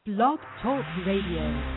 Blog Talk Radio.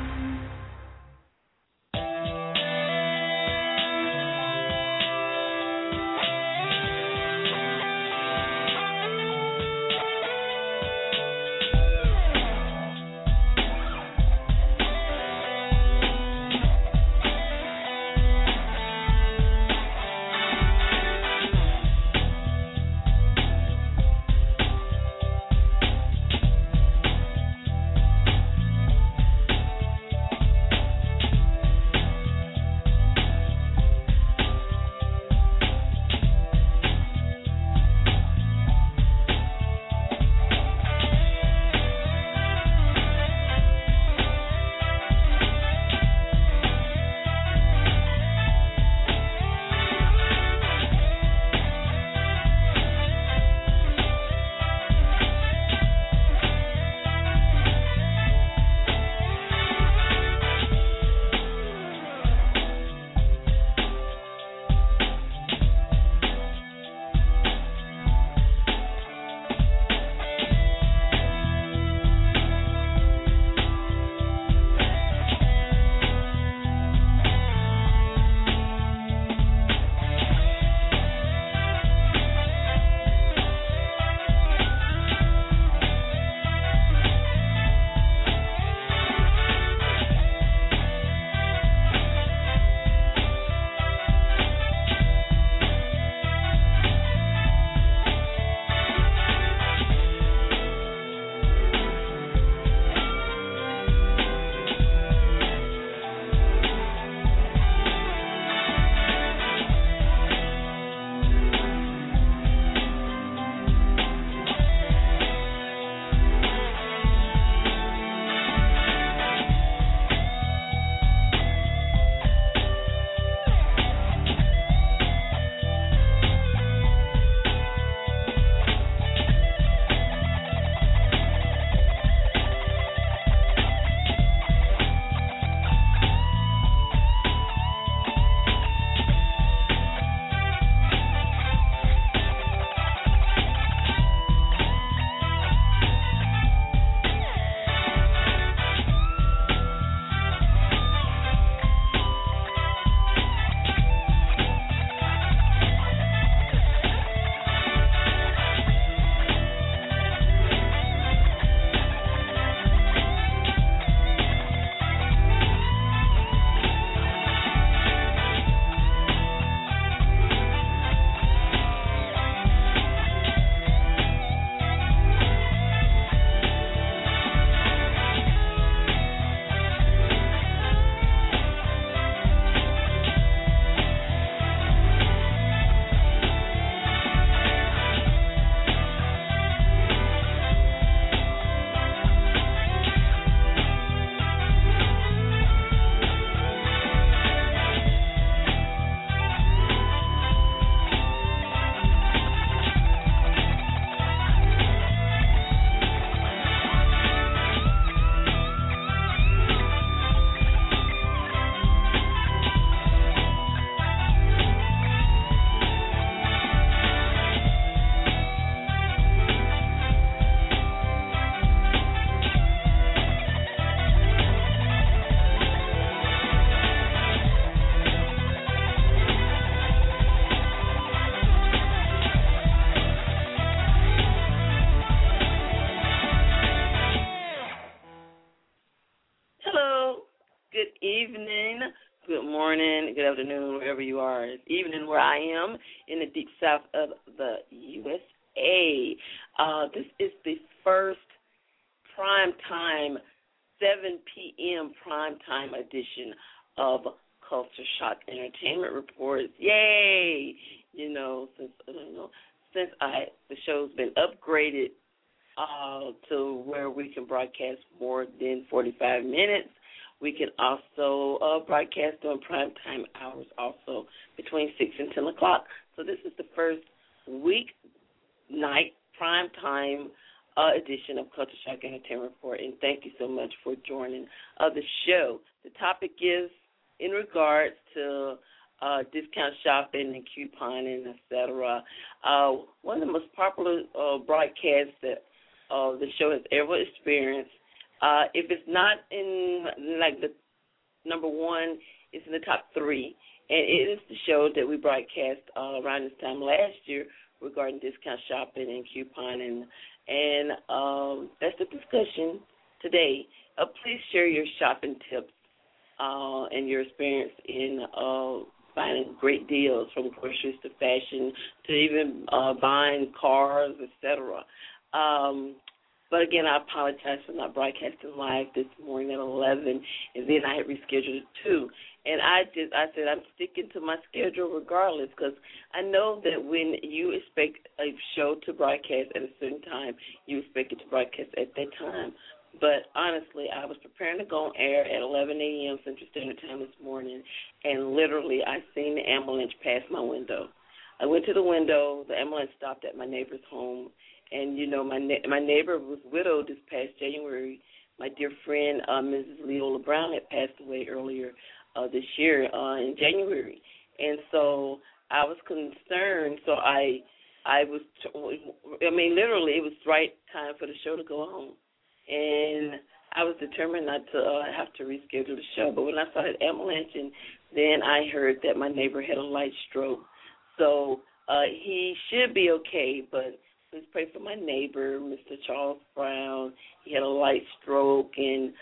Good morning, good afternoon, wherever you are. It's evening where I am in the deep south of the USA. This is the first prime time, 7 p.m. prime time edition of Culture Shock Entertainment Reports. Yay! Since the show's been upgraded to where we can broadcast more than 45 minutes. We can also broadcast on prime time hours also between 6 and 10 o'clock. So this is the first weeknight prime time edition of Culture Shock Entertainment Report, and thank you so much for joining the show. The topic is in regards to discount shopping and couponing, etc. One of the most popular broadcasts that the show has ever experienced If it's not in like the number one, it's in the top three. And it is the show that we broadcast around this time last year regarding discount shopping and couponing. And that's the discussion today. Please share your shopping tips and your experience in finding great deals, from groceries to fashion to even buying cars, etc. But again, I apologize for not broadcasting live this morning at 11, and then I had rescheduled it too. And I said I'm sticking to my schedule regardless, because I know that when you expect a show to broadcast at a certain time, you expect it to broadcast at that time. But honestly, I was preparing to go on air at 11 a.m. Central Standard Time this morning, and literally I seen the ambulance pass my window. I went to the window. The ambulance stopped at my neighbor's home, and you know my neighbor was widowed this past January. My dear friend, Mrs. Leola Brown, had passed away earlier this year in January, and so I was concerned. So literally, it was the right time for the show to go on. And I was determined not to have to reschedule the show. But when I saw that ambulance, and then I heard that my neighbor had a light stroke. So he should be okay, but please pray for my neighbor, Mr. Charles Brown. He had a light stroke, and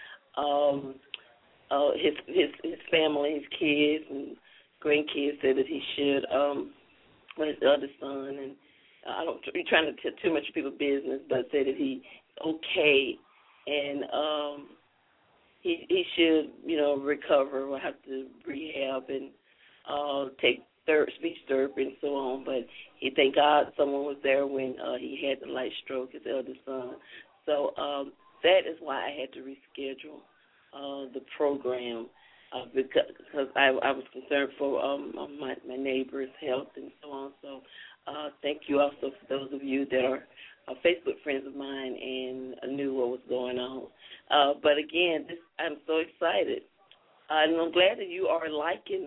his family, his kids and grandkids said that he should, with his other son, and I don't be trying to tell too much people's business, but said that he's okay. And he should, recover. Will have to rehab and take speech therapy and so on. But he thank God someone was there when he had the light stroke, his eldest son. So that is why I had to reschedule the program because I was concerned for my neighbor's health and so on. So thank you also for those of you that are Facebook friends of mine and knew what was going on. But again, I'm so excited. And I'm glad that you are liking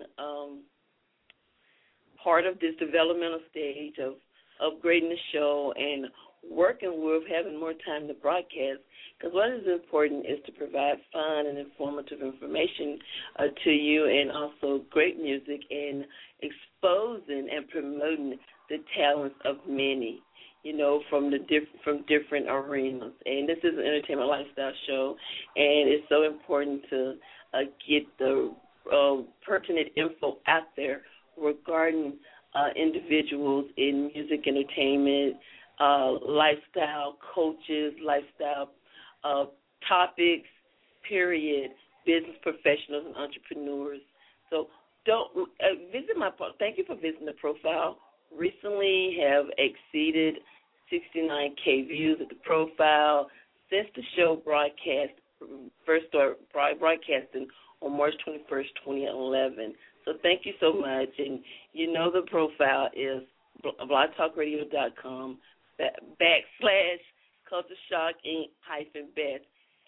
part of this developmental stage of upgrading the show and working with having more time to broadcast, because what is important is to provide fun and informative information to you, and also great music and exposing and promoting the talents of many, from different arenas. And this is an entertainment lifestyle show, and it's so important to get the pertinent info out there regarding individuals in music, entertainment, lifestyle coaches, lifestyle topics, period, business professionals and entrepreneurs. So don't thank you for visiting the profile. Recently have exceeded 69K views at the profile since the show first started broadcasting on March 21st, 2011. So thank you so much. And the profile is blogtalkradio.com /Culture Shock Inc. -Beth,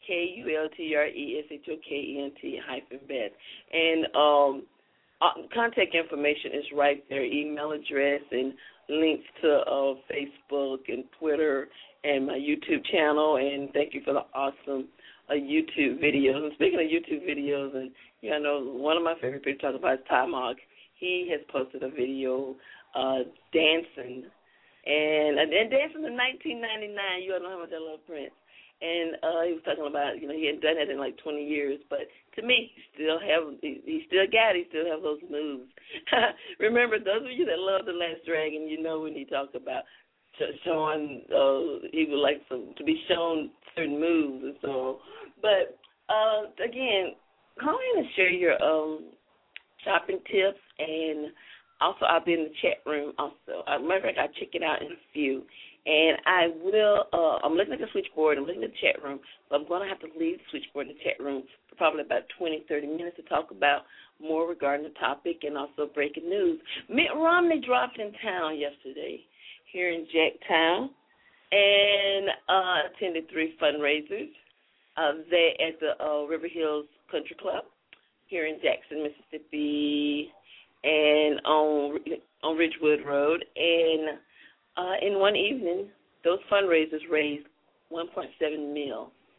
KULTRESHOKENT -Beth. And contact information is right there, email address and links to Facebook and Twitter and my YouTube channel. And thank you for the awesome YouTube videos. And speaking of YouTube videos, and one of my favorite people to talk about is Ty Mogg. He has posted a video dancing and dancing in 1999. You all know how much I love Prince. And he was talking about, he hadn't done it in like 20 years, but to me, he still have those moves. Remember, those of you that love The Last Dragon, when he talked about showing, he would like to be shown certain moves and so on. But again, call in and share your shopping tips, and also I'll be in the chat room also. Matter of fact, I'll check it out in a few. And I will, I'm looking at the switchboard, I'm looking at the chat room, but I'm going to have to leave the switchboard in the chat room for probably about 20, 30 minutes to talk about more regarding the topic and also breaking news. Mitt Romney dropped in town yesterday here in Jacktown and attended 3 fundraisers there at the River Hills Country Club here in Jackson, Mississippi, and on Ridgewood Road. And in one evening, those fundraisers raised $1.7 million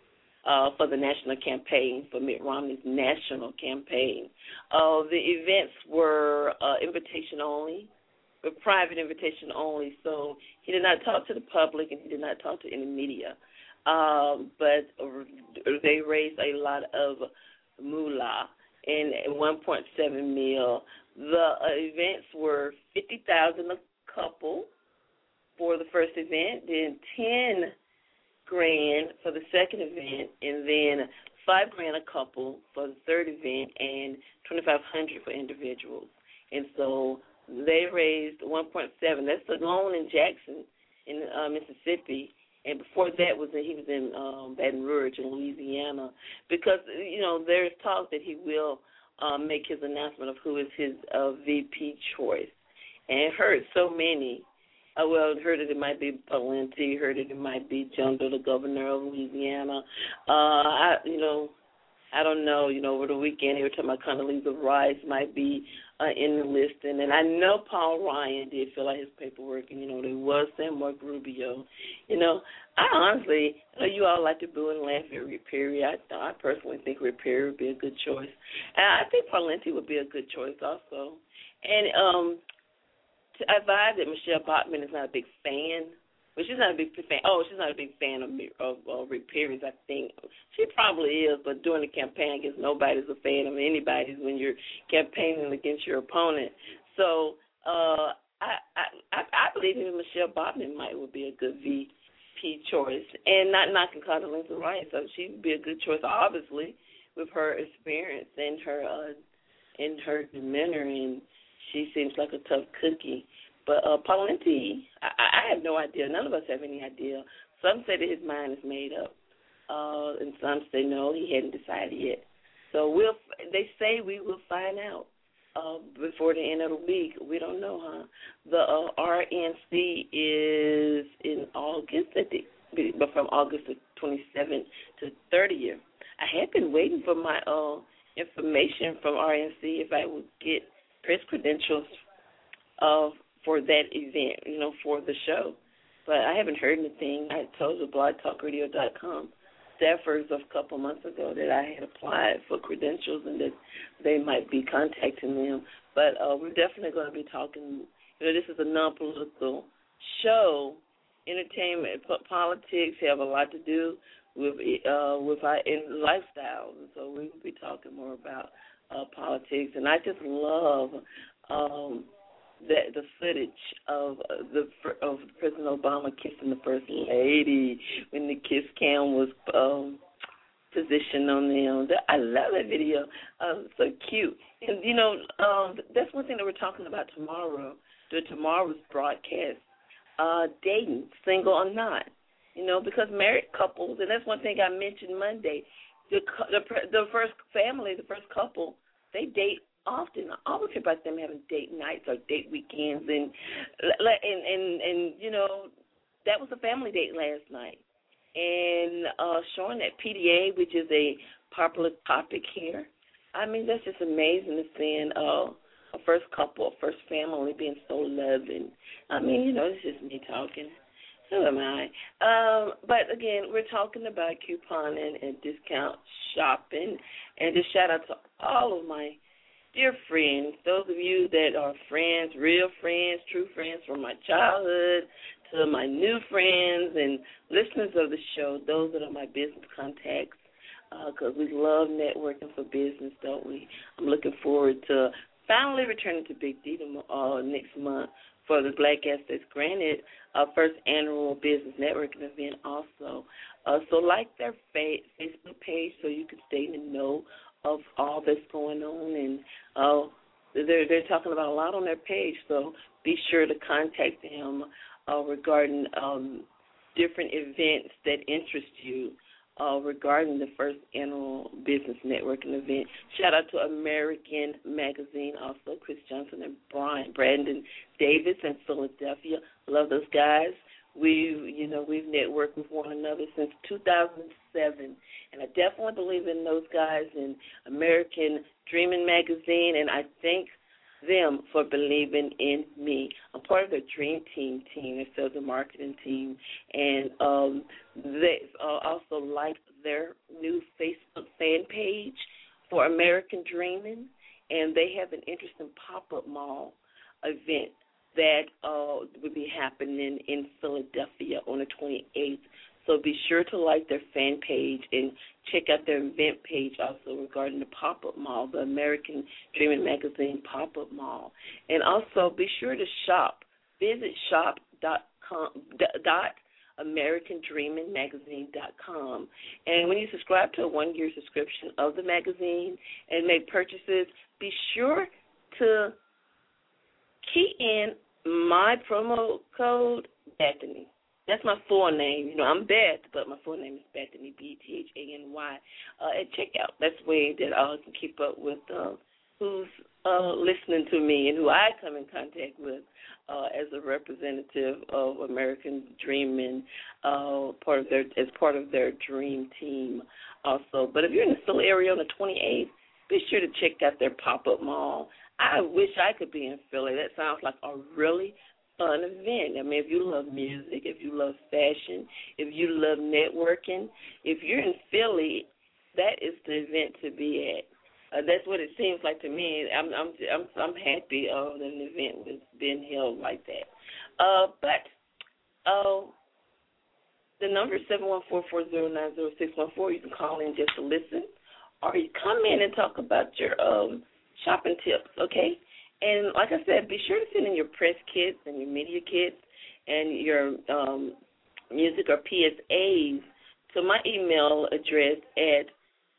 for the national campaign, for Mitt Romney's national campaign. The events were invitation only, private invitation only, so he did not talk to the public and he did not talk to any media. But they raised a lot of moolah in 1.7 mil. The events were $50,000 a couple for the first event, then $10,000 for the second event, and then $5,000 a couple for the third event, and $2,500 for individuals. And so they raised 1.7. That's alone in Jackson, in Mississippi. And before that he was in Baton Rouge in Louisiana, because there's talk that he will make his announcement of who is his VP choice. And heard so many. Heard that it might be Pawlenty, heard that it might be John Doe, the governor of Louisiana. I don't know. Over the weekend they were talking about Condoleezza Rice might be in the listing, and I know Paul Ryan did fill out his paperwork, and there was Sam Mark Rubio. I honestly, you all like to boo and laugh at Rick Perry. I personally think Rick Perry would be a good choice, and I think Pawlenty would be a good choice also. And I advise that Michelle Bachmann is not a big fan. Well, she's not a big fan. She's not a big fan of Rick Perry's, I think. She probably is, but during the campaign, I guess nobody's a fan of anybody's when you're campaigning against your opponent. So I believe that Michelle Bachmann would be a good VP choice, and not knocking Condoleezza Rice. So she would be a good choice, obviously, with her experience and her demeanor, and she seems like a tough cookie. But Pawlenty, I have no idea. None of us have any idea. Some say that his mind is made up, and some say no, he hadn't decided yet. So they say we will find out before the end of the week. We don't know, huh? The RNC is in August, but from August the 27th to 30th. I had been waiting for my information from RNC if I would get press credentials for that event, for the show. But I haven't heard anything. I told the blogtalkradio.com staffers a couple months ago that I had applied for credentials and that they might be contacting them. But we're definitely going to be talking. This is a non-political show. Entertainment, politics have a lot to do with our lifestyle. And so we will be talking more about politics. And I just love the footage of President Obama kissing the First Lady when the kiss cam was positioned on them. I love that video. So cute. And, that's one thing that we're talking about tomorrow's broadcast, dating, single or not. Because married couples, and that's one thing I mentioned Monday, the first family, the first couple, they date often. I always hear about them having date nights or date weekends, and that was a family date last night, and showing that PDA, which is a popular topic here. I mean, that's just amazing to seeing a first couple, a first family being so loving. I mean, it's just me talking. Who am I? But again, we're talking about couponing and discount shopping, and just shout out to all of my dear friends, those of you that are friends, real friends, true friends from my childhood, to my new friends and listeners of the show, those that are my business contacts, because we love networking for business, don't we? I'm looking forward to finally returning to Big D next month for the Black Assets Granted first annual business networking event also. So like their Facebook page so you can stay in the know of all that's going on, and they're talking about a lot on their page, so be sure to contact them regarding different events that interest you regarding the first annual business networking event. Shout out to American Magazine, also Chris Johnson and Brandon Davis in Philadelphia. Love those guys. We've networked with one another since 2007, and I definitely believe in those guys in American Dreaming Magazine, and I thank them for believing in me. I'm part of the Dream Team, their sales and marketing team, and they also like their new Facebook fan page for American Dreaming, and they have an interesting pop-up mall event that will be happening in Philadelphia on the 28th. So be sure to like their fan page and check out their event page also regarding the pop-up mall, the American Dreaming Magazine pop-up mall. And also be sure to shop. Visit shop.americandreamingmagazine.com. And when you subscribe to a one-year subscription of the magazine and make purchases, be sure to key in my promo code, Bethany. That's my full name. You know, I'm Beth, but my full name is Bethany, Bethany, at checkout. That's the way that I can keep up with who's listening to me and who I come in contact with as a representative of American Dreaming, as part of their dream team also. But if you're in the Philly area on the 28th, be sure to check out their pop-up mall. I wish I could be in Philly. That sounds like a really fun event. I mean, if you love music, if you love fashion, if you love networking, if you're in Philly, that is the event to be at. That's what it seems like to me. I'm happy that an event was being held like that. But the number is 714-409-0614. You can call in just to listen, or you come in and talk about your shopping tips, okay? And like I said, be sure to send in your press kits and your media kits and your music or PSAs to my email address at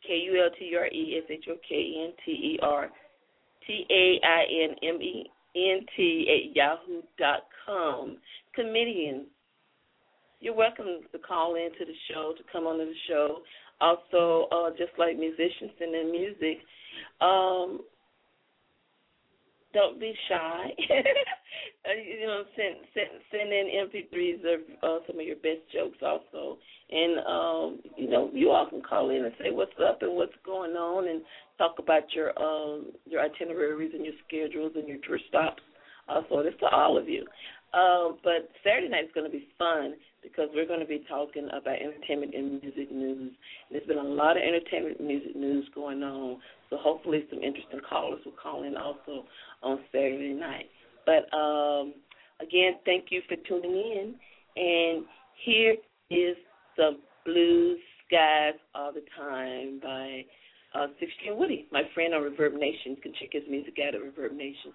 KULTRESHOKENTERTAINMENT Comedians, you're welcome to call in to the show, to come on to the show. Also, just like musicians send in music, don't be shy. Send in MP3s of some of your best jokes also. And, you all can call in and say what's up and what's going on and talk about your itineraries and your schedules and your tour stops. Also, this to all of you. But Saturday night is going to be fun because we're going to be talking about entertainment and music news. There's been a lot of entertainment and music news going on, so hopefully some interesting callers will call in also on Saturday night. But, again, thank you for tuning in. And here is the Blue Skies All the Time by 16 Woody, my friend on Reverb Nation. You can check his music out at Reverb Nation.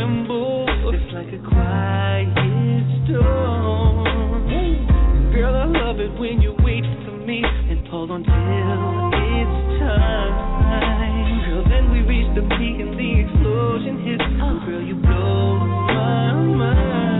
tremble. It's like a quiet storm. Girl, I love it when you wait for me and hold on till it's time. Girl, then we reach the peak and the explosion hits. Oh, girl, you blow my mind.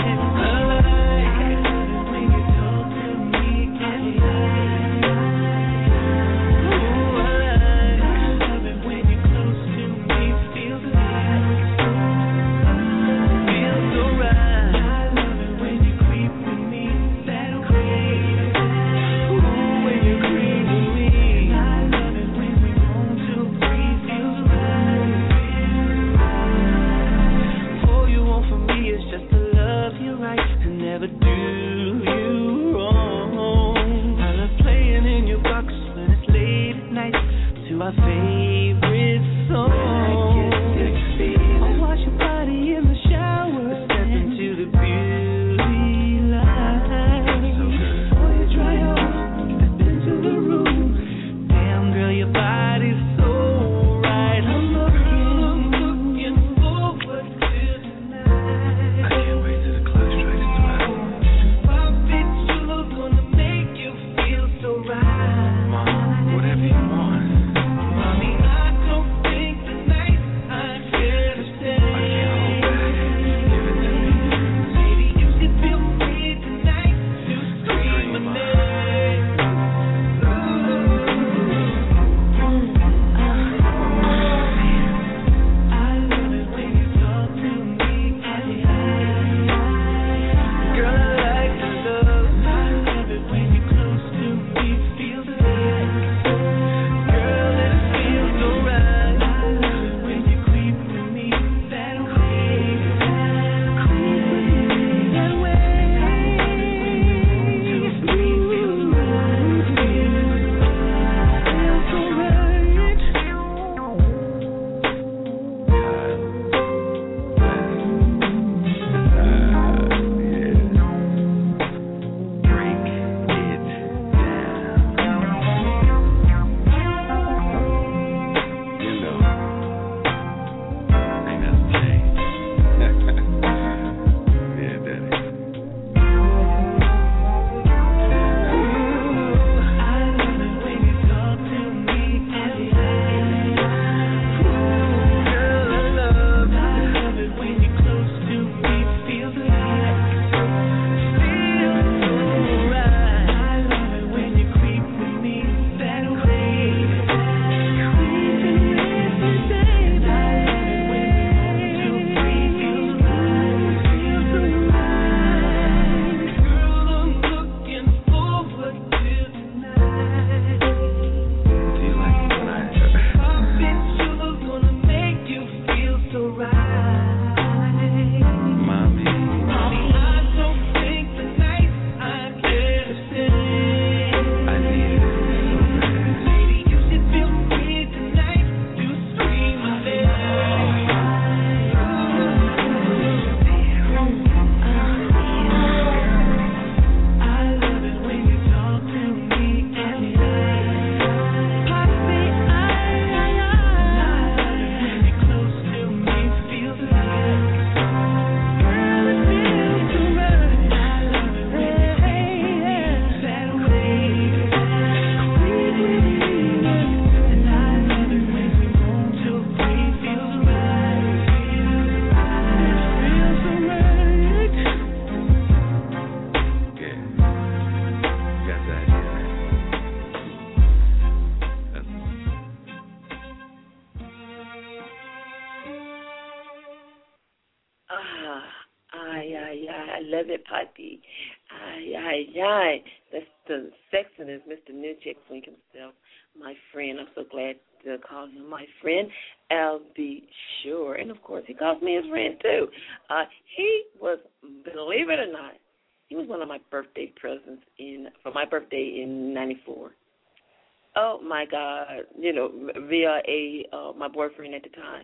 My favorite song. I'll wash your body in the shower, step into the beauty line. Before you dry off, step into the room. Damn, girl, your body's so right. I'm looking forward to tonight. I can't wait till the clock strikes 12. My bitch, you're gonna make you feel so right. Mom, whatever you want. I love it, Patty. That's the sexiness, Mr. Newcheck Swing himself, my friend. I'm so glad to call him my friend, L.B. Sure. And, of course, he calls me his friend, too. He was, believe it or not, he was one of my birthday presents for my birthday in 94. Oh, my God. You know, via my boyfriend at the time.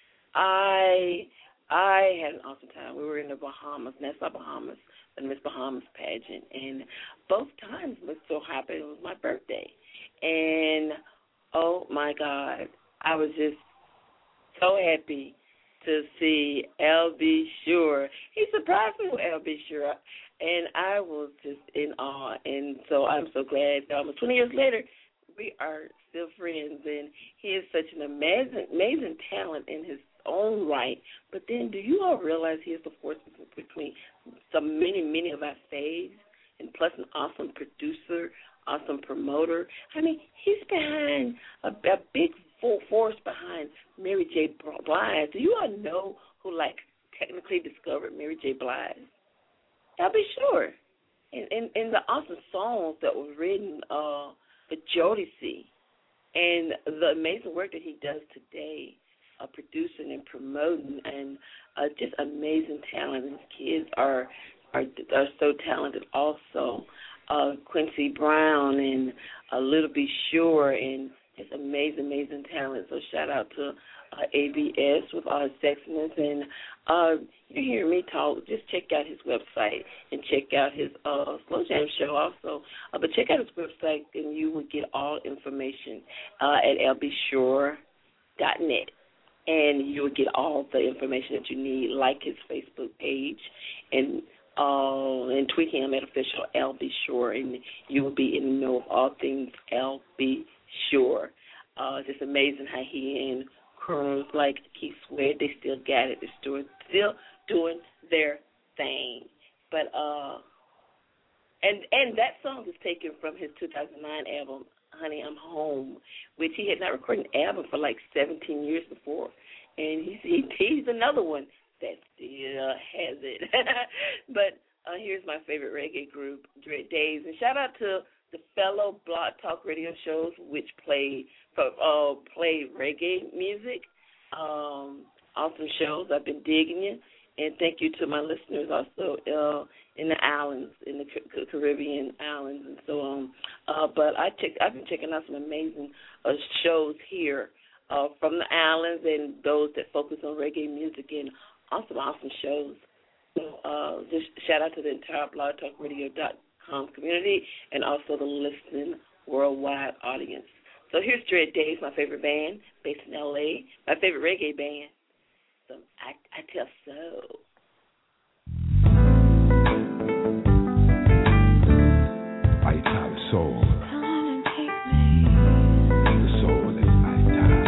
I had an awesome time. We were in the Bahamas, Nassau, Bahamas, the Miss Bahamas pageant, and both times was so happy it was my birthday. And, oh, my God, I was just so happy to see L.B. Sure. He surprised me with L.B. Sure, and I was just in awe. And so I'm so glad that almost 20 years later, we are still friends. And he is such an amazing talent in his own right. But then, do you all realize he is the force between many of our faves, and plus an awesome producer, awesome promoter? I mean, he's behind a big full force behind Mary J. Blige. Do you all know who, technically discovered Mary J. Blige? I'll be sure. And the awesome songs that were written for Jodeci, and the amazing work that he does today, producing and promoting, and just amazing talent. And his kids are so talented also. Quincy Brown and Little B. Sure, and just amazing talent. So shout out to ABS with all his sexiness. And you hear me talk, just check out his website and check out his Slow Jam show also. But check out his website, and you will get all information at lbsure.net. And you will get all the information that you need, like his Facebook page, and tweet him at official LB Sure, and you will be in the know of all things LB Sure. Just amazing how he and crews like Keith Sweat, they still got it. They're still doing their thing. But and that song is taken from his 2009 album, Honey, I'm Home, which he had not recorded an album for 17 years before. And he's another one that still has it. But here's my favorite reggae group, Dread Days. And shout out to the fellow Blog Talk radio shows which play reggae music. Awesome shows. I've been digging you. And thank you to my listeners also in the islands, in the Caribbean islands and so on. But I've been checking out some amazing shows here from the islands, and those that focus on reggae music, and awesome shows. So just shout out to the entire blogtalkradio.com community, and also the listening worldwide audience. So here's Dread Days, my favorite band, based in L.A., my favorite reggae band. So I tell so. I tell soul. The soul is I tell.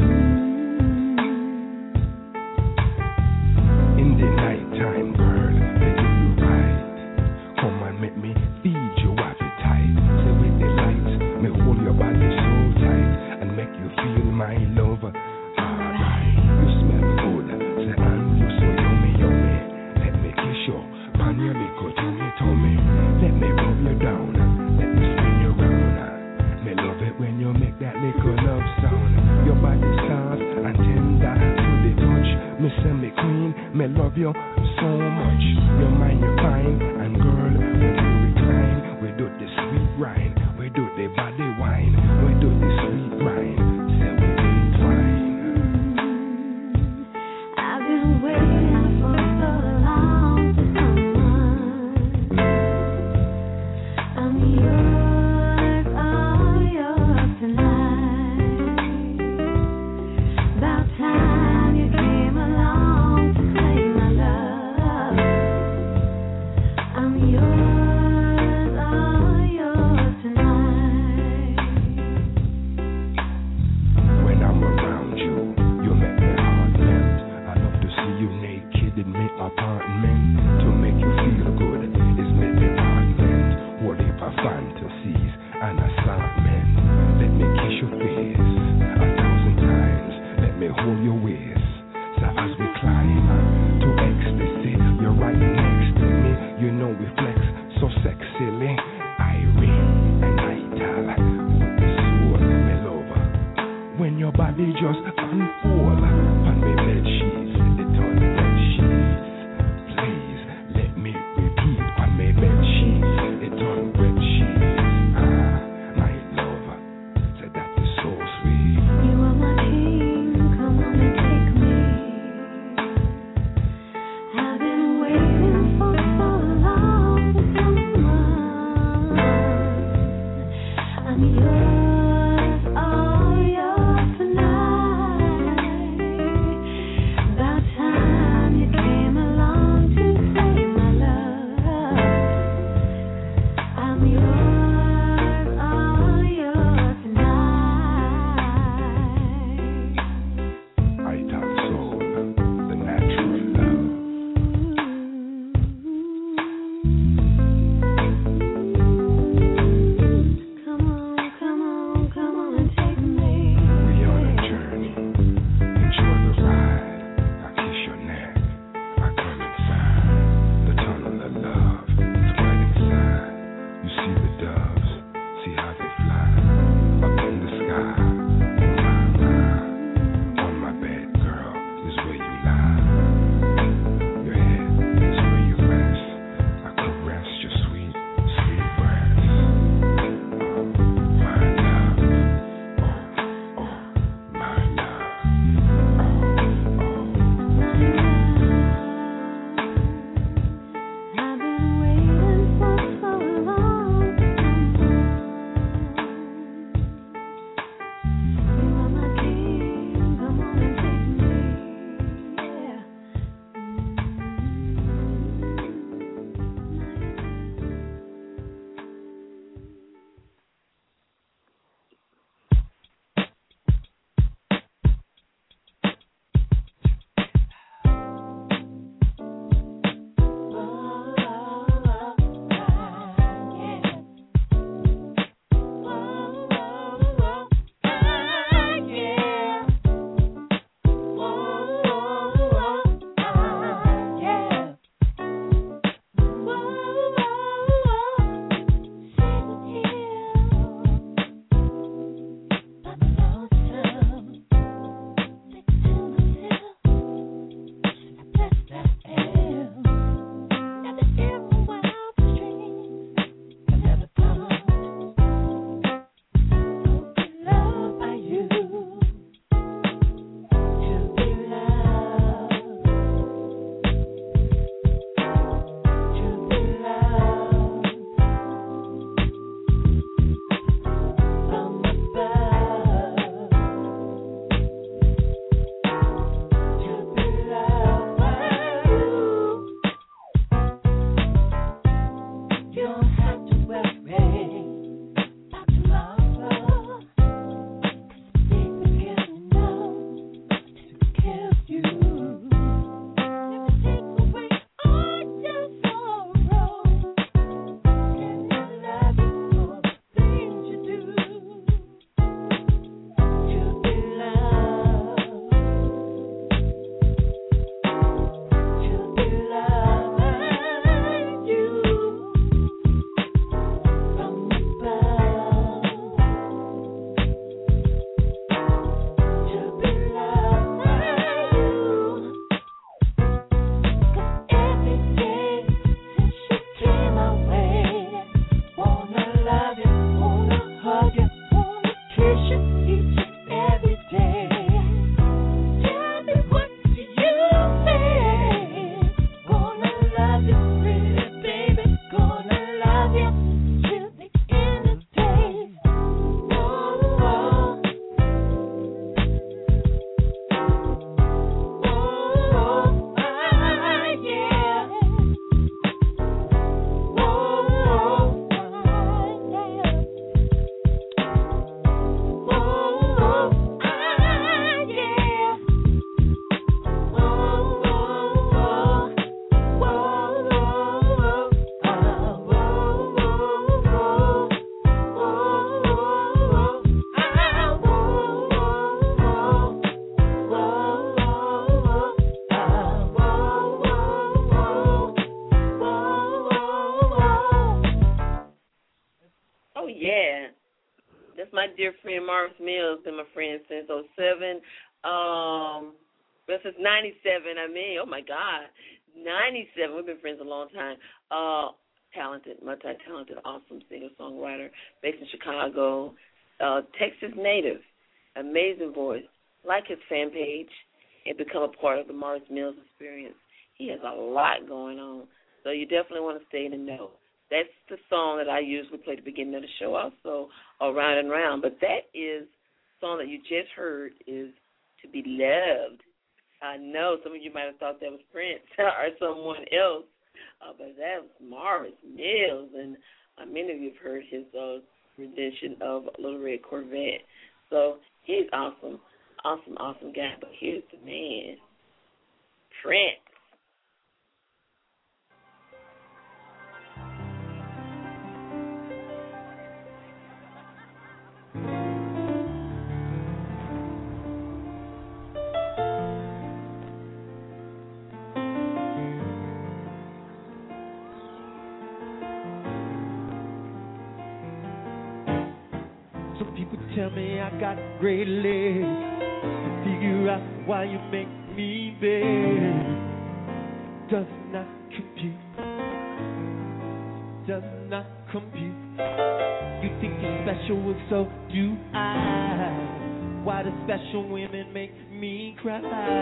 In the nighttime, girl, they do you right. Come and make me feed your appetite. Say with the lights, me hold your body so tight and make you feel my love. Alright, you smell good. Say and you so yummy. Let me kiss you, pan your little tummy. Let me rub you down. Let me spin you round. Me love it when you make that little love sound. Your body soft and tender to the touch. Me say me queen, me love you so much. Your mind you fine, and girl, when you recline, we do the sweet rind, we do the body wine, we do the sweet rind. Say we entwine. I've been waiting for so long for someone. I'm yours, all yours tonight. About time you came along to claim my love. I'm yours, all yours tonight. When I'm around you, you make my heart melt. I love to see you naked in my apartment. To make you feel good is my department. What if I fantasies and assortment? Let me kiss your face 1,000 times. Let me hold your waist. So as we climb to ecstasy, you're right next to me. You know we flex so sexily. Irene and Ital with the soul, me lover. When your body just unfold on me bed sheets, it on bed sheets. Please let me repeat my dear friend Morris Mills, been my friend since '07. Since '97. I mean, oh my God, '97. We've been friends a long time. Talented, multi-talented, awesome singer-songwriter, based in Chicago, Texas native, amazing voice. Like his fan page and become a part of the Morris Mills experience. He has a lot going on, so you definitely want to stay in the know. That's the song that I usually play at the beginning of the show, also, Round and Round. But that is the song that you just heard is To Be Loved. I know some of you might have thought that was Prince or someone else, but that was Morris Mills, and many of you have heard his rendition of Little Red Corvette. So he's awesome, awesome, awesome guy. But here's the man, Prince. Tell me I got great legs. Figure out why you make me beg. Does not compute. Does not compute. You think you're special, well, so do I. Why do special women make me cry?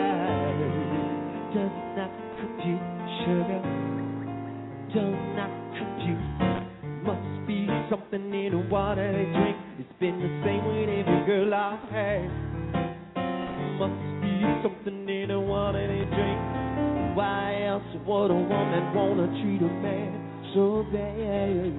Does not compute, sugar. Does not compute. Must be something in the water they drink. It's been the same with every girl I've had. Must be something in the water they drink. Why else would a woman wanna treat a man so bad?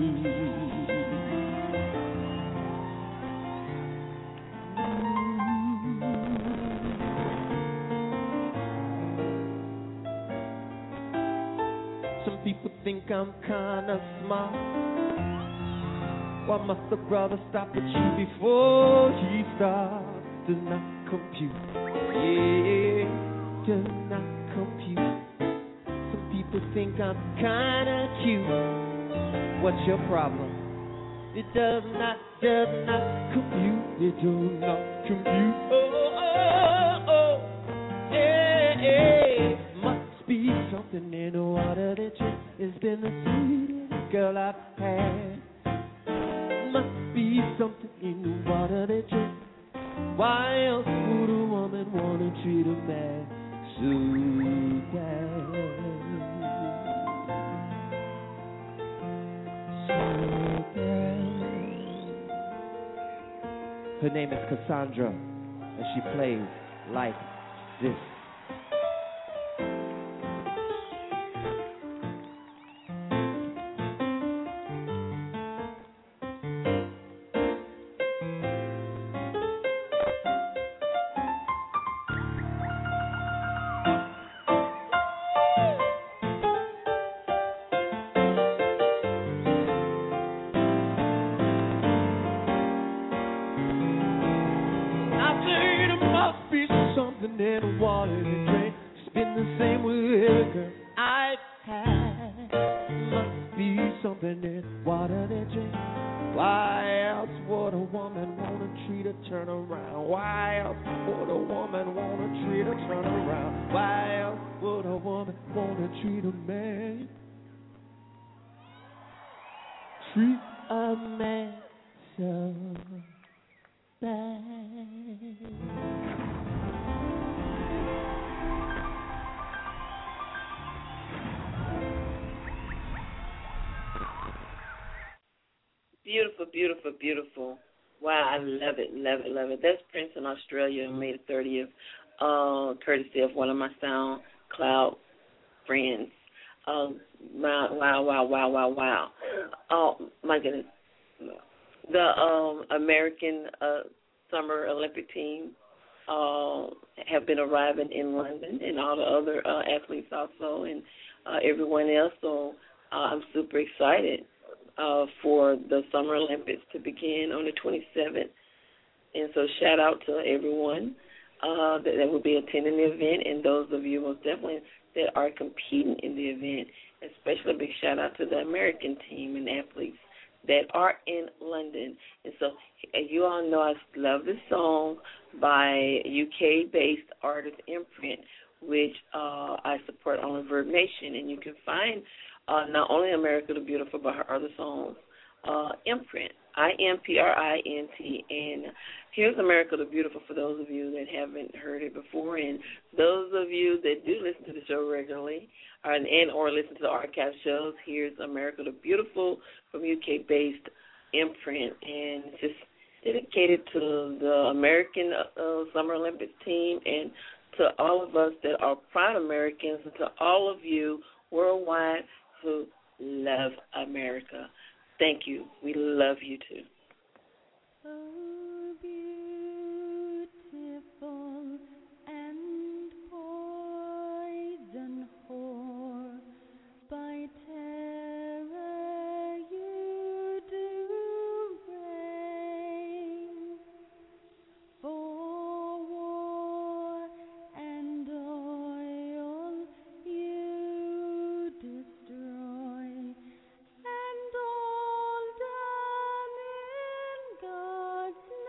Some people think I'm kinda smart. Why must the brother stop at you before he starts? Does not compute. Yeah, does not compute. Some people think I'm kinda cute. What's your problem? It does not compute. It does not compute. Oh, yeah. Must be something in the water that drink. It's been the sweetest girl I've had. Must be something in the water they drink. Why else would a woman want to treat a man so bad? So bad. Her name is Cassandra, and she plays like this. Beautiful, beautiful, beautiful. Wow, I love it, love it, love it. That's Prince in Australia on May the 30th, courtesy of one of my SoundCloud friends. Wow. Oh, my goodness. The American Summer Olympic team have been arriving in London, and all the other athletes also, and everyone else. So I'm super excited for the Summer Olympics to begin on the 27th. And so shout out to everyone that will be attending the event, and those of you most definitely that are competing in the event. Especially a big shout out to the American team and athletes that are in London. And so you all know I love this song by UK-based artist Imprint, which I support on Verb Nation. And you can find not only America the Beautiful, but her other songs, Imprint, IMPRINT. And here's America the Beautiful for those of you that haven't heard it before. And those of you that do listen to the show regularly or listen to the archive shows, here's America the Beautiful from UK-based Imprint. And it's just dedicated to the American Summer Olympics team and to all of us that are proud Americans and to all of you worldwide who love America. Thank you. We love you too. Oh, beautiful and poison whore, by terror you do reign, for war and oil you destroy, and all done in God's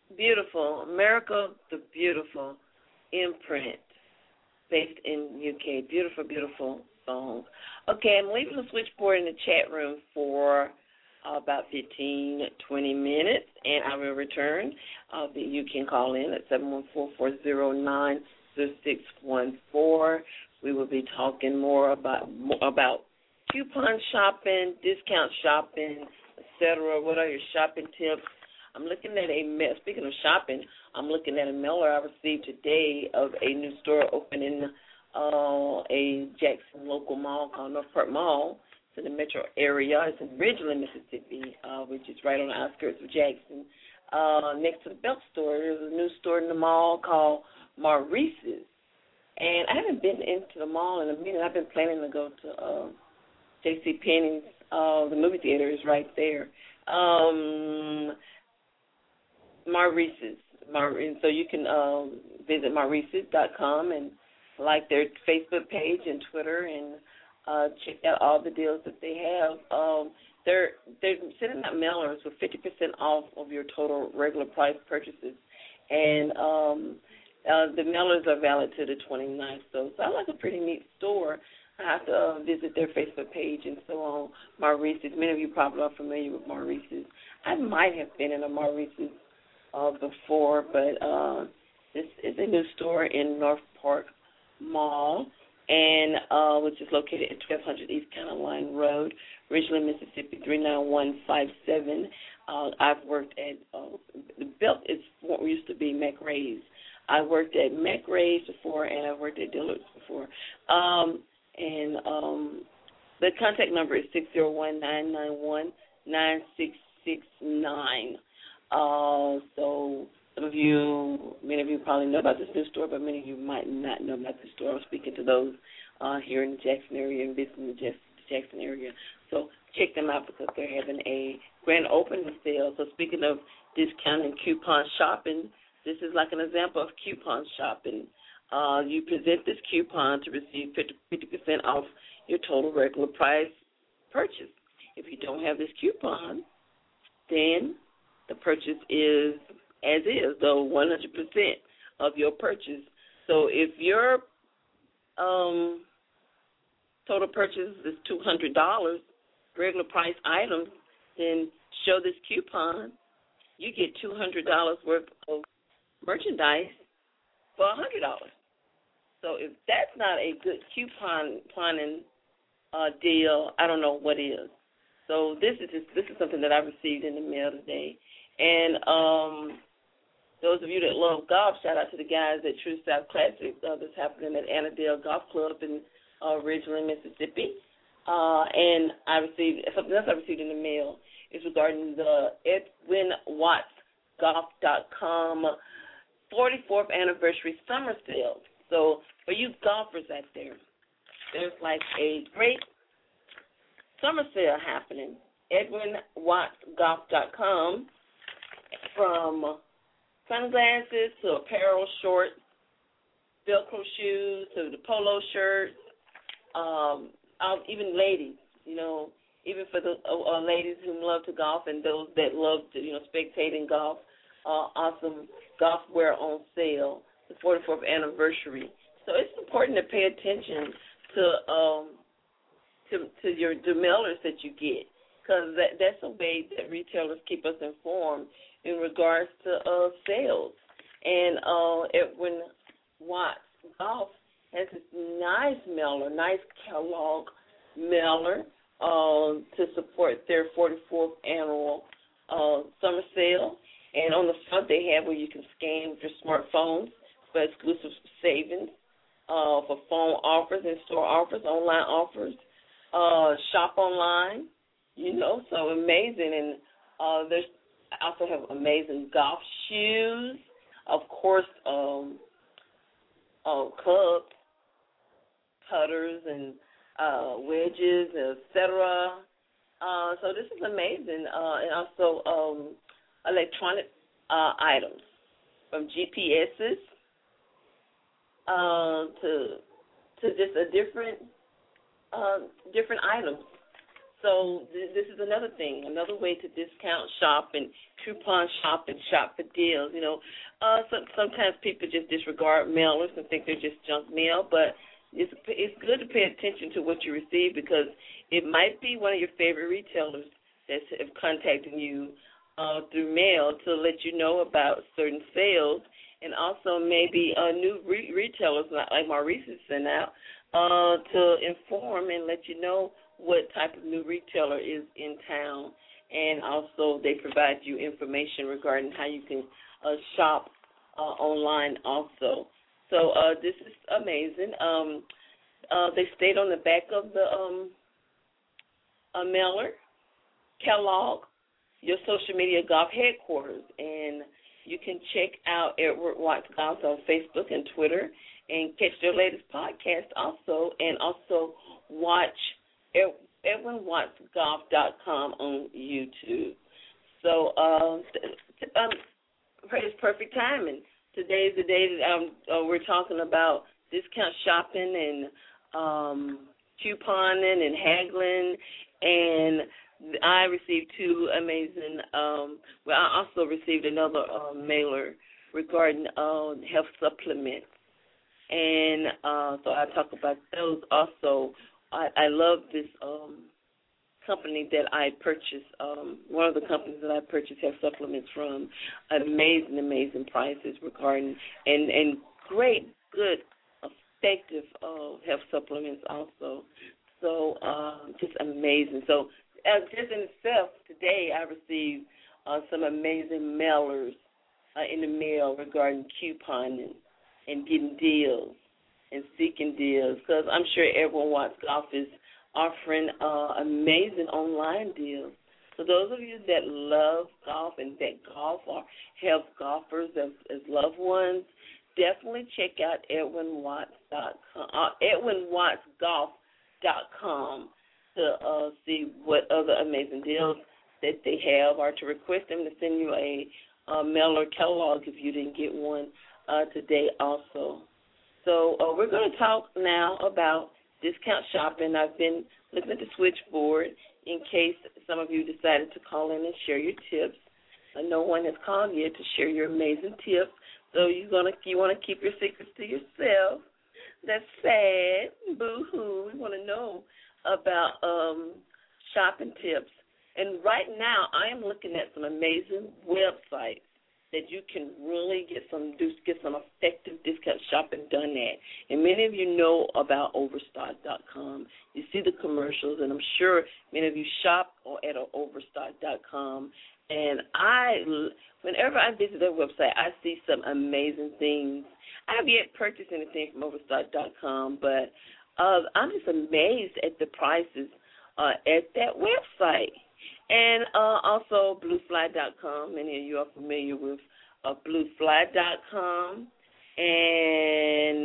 Beautiful. America the Beautiful imprint based in UK. Beautiful, beautiful song. Okay, I'm leaving the switchboard in the chat room for about 15, 20 minutes, and I will return. You can call in at 714-409-0614. We will be talking more about coupon shopping, discount shopping, etc. What are your shopping tips? I'm looking at speaking of shopping, I'm looking at a mailer I received today of a new store opening a Jackson local mall called North Park Mall. It's in the metro area. It's in Ridgeland, Mississippi, which is right on the outskirts of Jackson. Next to the Belk store, there's a new store in the mall called Maurice's. And I haven't been into the mall in a minute. I've been planning to go to J.C. Penney's. The movie theater is right there. Maurice's. So you can visit Maurice's.com and like their Facebook page and Twitter and check out all the deals that they have. They're sending out mailers with 50% off of your total regular price purchases. And the mailers are valid to the 29th. So it sounds like a pretty neat store. I have to visit their Facebook page and so on. Maurice's. Many of you probably are familiar with Maurice's. I might have been in a Maurice's before, but this is a new store in North Park Mall, and which is located at 1200 East County Line Road, Ridgeland, Mississippi, 39157. I've worked at the Belk is what used to be McRae's. I worked at McRae's before, and I've worked at Dillard's before. The contact number is 601-991-9669. So many of you probably know about this new store, but many of you might not know about this store. I'm speaking to those here in the Jackson area and visiting the Jackson area. So check them out because they're having a grand opening sale. So speaking of discount and coupon shopping, this is like an example of coupon shopping. You present this coupon to receive 50% off your total regular price purchase. If you don't have this coupon, then the purchase is as is, though 100% of your purchase. So if your total purchase is $200, regular price items, then show this coupon. You get $200 worth of merchandise for $100. So if that's not a good couponing deal, I don't know what is. So this is something that I received in the mail today. And those of you that love golf, shout out to the guys at True South Classic. That's happening at Annandale Golf Club in Ridgeland, Mississippi. And something else I received in the mail is regarding the EdwinWattsGolf.com 44th anniversary summer sale. So for you golfers out there, there's like a great summer sale happening. EdwinWattsGolf.com, from sunglasses to apparel, shorts, Velcro shoes to the polo shirts, even ladies, even for the ladies who love to golf and those that love to, spectating golf, awesome golf wear on sale, the 44th anniversary. So it's important to pay attention to your mailers that you get, because that's a way that retailers keep us informed in regards to sales. And Edwin Watts Golf has this nice mailer, nice catalog mailer to support their 44th annual summer sale. And on the front they have where you can scan with your smartphones for exclusive savings, for phone offers and store offers, online offers, shop online, so amazing. And there's also have amazing golf shoes, of course, clubs, putters, and wedges, etc. So this is amazing. And also electronic items, from GPSs to just different items. So this is another thing, another way to discount shop and coupon shop and shop for deals. Sometimes people just disregard mailers and think they're just junk mail, but it's good to pay attention to what you receive because it might be one of your favorite retailers that have contacted you through mail to let you know about certain sales, and also maybe new retailers like Maurice's sent out to inform and let you know what type of new retailer is in town, and also they provide you information regarding how you can shop online also. So this is amazing. They state on the back of the mailer, Kellogg, your social media golf headquarters, and you can check out Edward Watts Golf on Facebook and Twitter and catch their latest podcast also, and also watch EdwinWattsGolf.com on YouTube. So it's perfect timing. Today's the day that we're talking about discount shopping and couponing and haggling, and I received two amazing, I also received another mailer regarding health supplements, and so I talk about those also. I love this company that I purchased, one of the companies that I purchased health supplements from. Amazing prices regarding, and great, good, effective health supplements also. So just amazing. So just in itself, today I received some amazing mailers in the mail regarding couponing and getting deals and seeking deals, because I'm sure Everyone Wants Golf is offering amazing online deals. So those of you that love golf and that golf or have golfers as loved ones, definitely check out EdwinWattsGolf.com to see what other amazing deals that they have, or to request them to send you a mailer Kellogg if you didn't get one today also. So we're going to talk now about discount shopping. I've been looking at the switchboard in case some of you decided to call in and share your tips. No one has called yet to share your amazing tips, so you want to keep your secrets to yourself. That's sad. Boo-hoo. We want to know about shopping tips. And right now I am looking at some amazing websites that you can really get some effective discount shopping done at. And many of you know about Overstock.com. You see the commercials, and I'm sure many of you shop at Overstock.com. And whenever I visit their website, I see some amazing things. I have yet purchased anything from Overstock.com, but I'm just amazed at the prices at that website. And also BlueFly.com. Many of you are familiar with BlueFly.com. And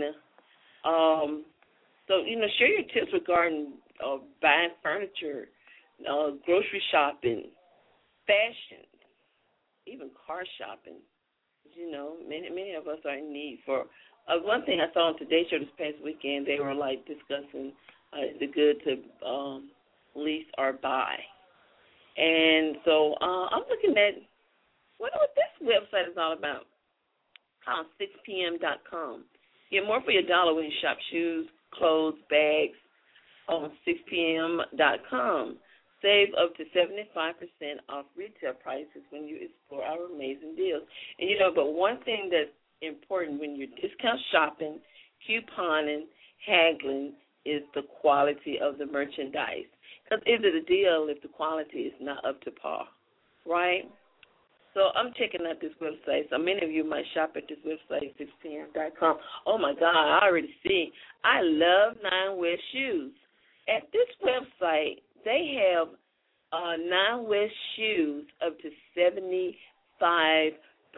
so, share your tips regarding buying furniture, grocery shopping, fashion, even car shopping. Many of us are in need for. One thing I saw on Today Show this past weekend, they were discussing the good to lease or buy. And so I'm looking at what this website is all about. Called 6pm.com. Get more for your dollar when you shop shoes, clothes, bags on 6pm.com. Save up to 75% off retail prices when you explore our amazing deals. And but one thing that's important when you're discount shopping, couponing, haggling is the quality of the merchandise. Because is it a deal if the quality is not up to par, right? So I'm checking out this website. So many of you might shop at this website, 6pm.com. Oh, my God, I already see. I love Nine West shoes. At this website, they have Nine West shoes up to 75%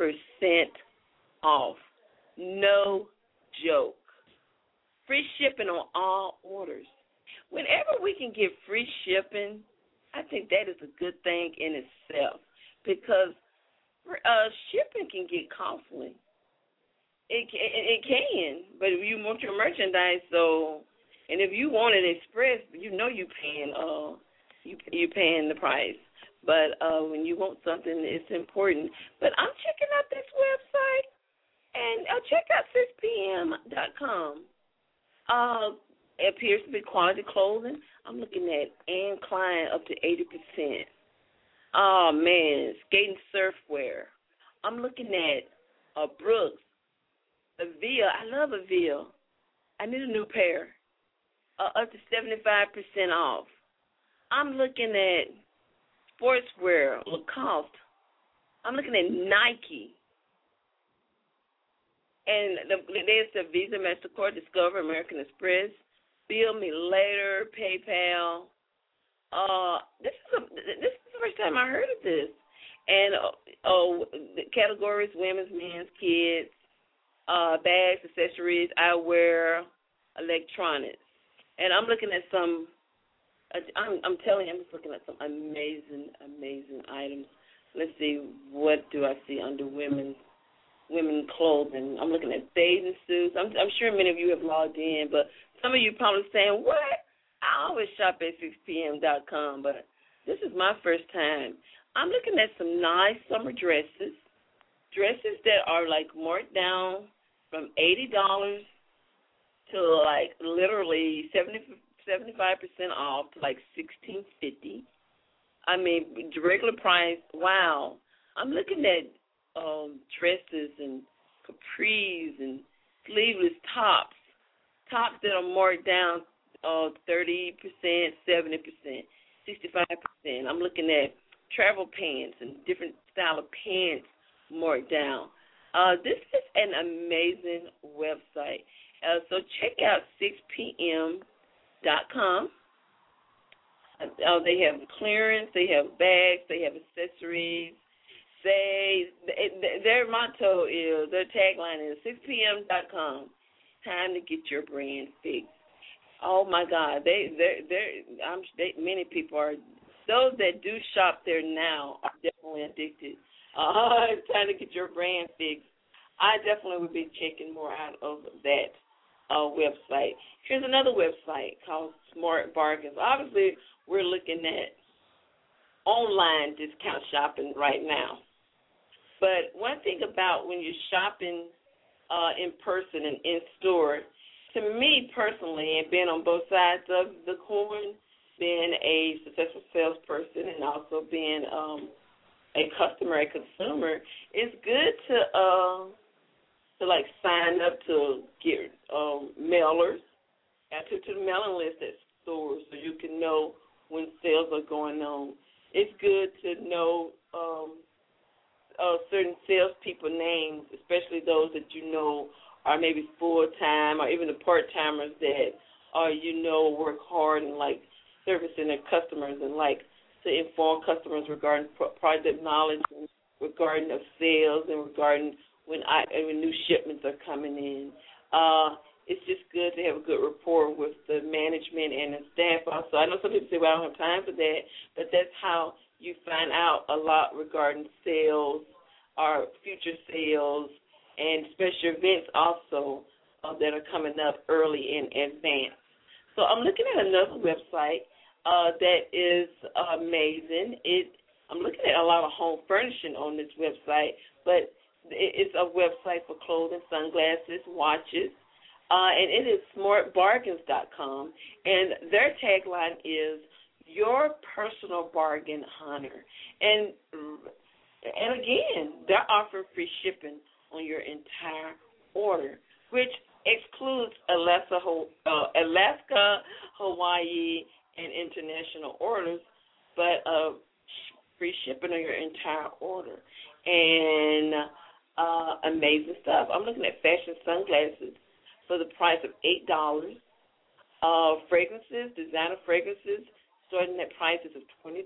off. No joke. Free shipping on all orders. Whenever we can get free shipping, I think that is a good thing in itself, because shipping can get costly. It can, but if you want your merchandise, and if you want it express, you're paying you paying the price. But when you want something, it's important. But I'm checking out this website, and check out 6pm.com. It appears to be quality clothing. I'm looking at Anne Klein up to 80%. Oh, man, skating surfwear. I'm looking at Brooks, Avia. I love Avia. I need a new pair. Up to 75% off. I'm looking at sportswear, Lacoste. I'm looking at Nike. And there's the Visa, MasterCard, Discover, American Express, Bill Me Later, PayPal. This is the first time I heard of this. And the categories: women's, men's, kids, bags, accessories, eyewear, electronics. And I'm looking at some. I'm telling you, I'm just looking at some amazing items. Let's see, what do I see under women clothing? I'm looking at bathing suits. I'm sure many of you have logged in, but some of you probably saying, what? I always shop at 6pm.com, but this is my first time. I'm looking at some nice summer dresses that are like marked down from $80 to like literally 75% off to like $16.50. I mean, the regular price. Wow. I'm looking at dresses and capris and sleeveless tops that are marked down 30%, 70%, 65%. I'm looking at travel pants and different style of pants marked down. This is an amazing website. So check out 6pm.com. They have clearance, they have bags, they have accessories. Their motto is, their tagline is 6pm.com. Time to get your brand fixed. Oh my God, many people are. Those that do shop there now are definitely addicted. It's time to get your brand fixed. I definitely would be checking more out of that website. Here's another website called Smart Bargains. Obviously, we're looking at online discount shopping right now. But one thing about when you're shopping in person and in store, to me personally, and being on both sides of the coin, being a successful salesperson and also being a customer, a consumer, it's good to like sign up to get mailers, to the mailing list at stores so you can know when sales are going on. It's good to know certain salespeople names, especially those that you know are maybe full-time or even the part-timers that work hard and like servicing their customers and like to inform customers regarding product knowledge and regarding of sales and regarding when new shipments are coming in. It's just good to have a good rapport with the management and the staff also. I know some people say, well, I don't have time for that, but that's how you find out a lot regarding sales or future sales and special events also that are coming up early in advance. So I'm looking at another website that is amazing. I'm looking at a lot of home furnishing on this website, but it's a website for clothing, sunglasses, watches, and it is smartbargains.com, and their tagline is your personal bargain hunter. And again, they're offering free shipping on your entire order, which excludes Alaska, Hawaii, and international orders, but free shipping on your entire order. And amazing stuff. I'm looking at fashion sunglasses for the price of $8. Fragrances, designer fragrances, starting at prices of $20.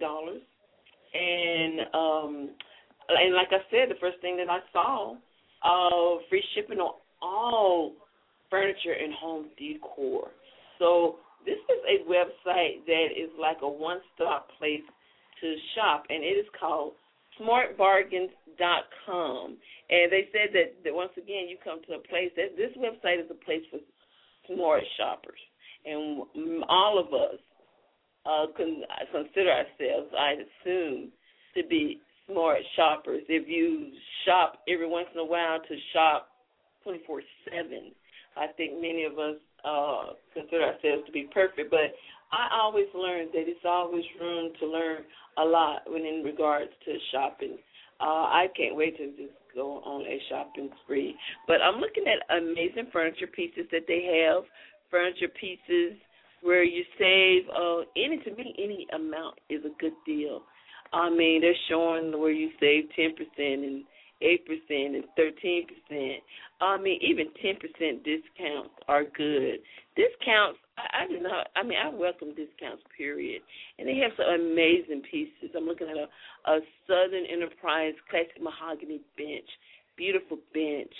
And like I said, the first thing that I saw, free shipping on all furniture and home decor. So this is a website that is like a one-stop place to shop, and it is called smartbargains.com. And they said that once again, you come to a place that this website is a place for smart shoppers. And all of us consider ourselves, I assume, to be smart shoppers. If you shop every once in a while to shop 24/7, I think many of us consider ourselves to be perfect. But I always learned that it's always room to learn a lot when in regards to shopping. I can't wait to just go on a shopping spree. But I'm looking at amazing furniture pieces that they have, furniture pieces where you save, any amount is a good deal. I mean, they're showing where you save 10% and 8% and 13%. I mean, even 10% discounts are good. Discounts, I do not, I mean, I welcome discounts, period. And they have some amazing pieces. I'm looking at a Southern Enterprise classic mahogany bench, beautiful bench.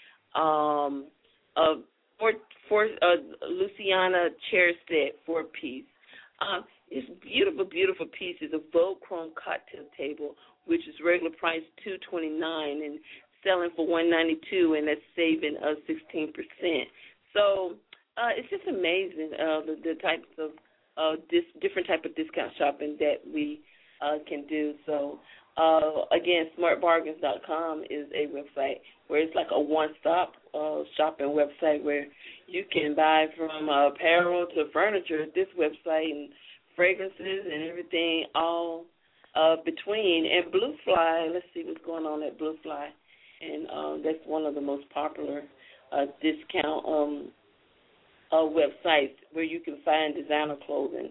For Luciana chair set, 4-piece. It's beautiful, beautiful pieces. A Vogue Chrome cocktail table, which is regular price $229 and selling for $192, and that's saving 16%. So it's just amazing the types of different type of discount shopping that we can do. So again, smartbargains.com is a website where it's like a one-stop shopping website where you can buy from apparel to furniture at this website and fragrances and everything all between. And Blue Fly, let's see what's going on at Blue Fly. And that's one of the most popular discount websites where you can find designer clothing.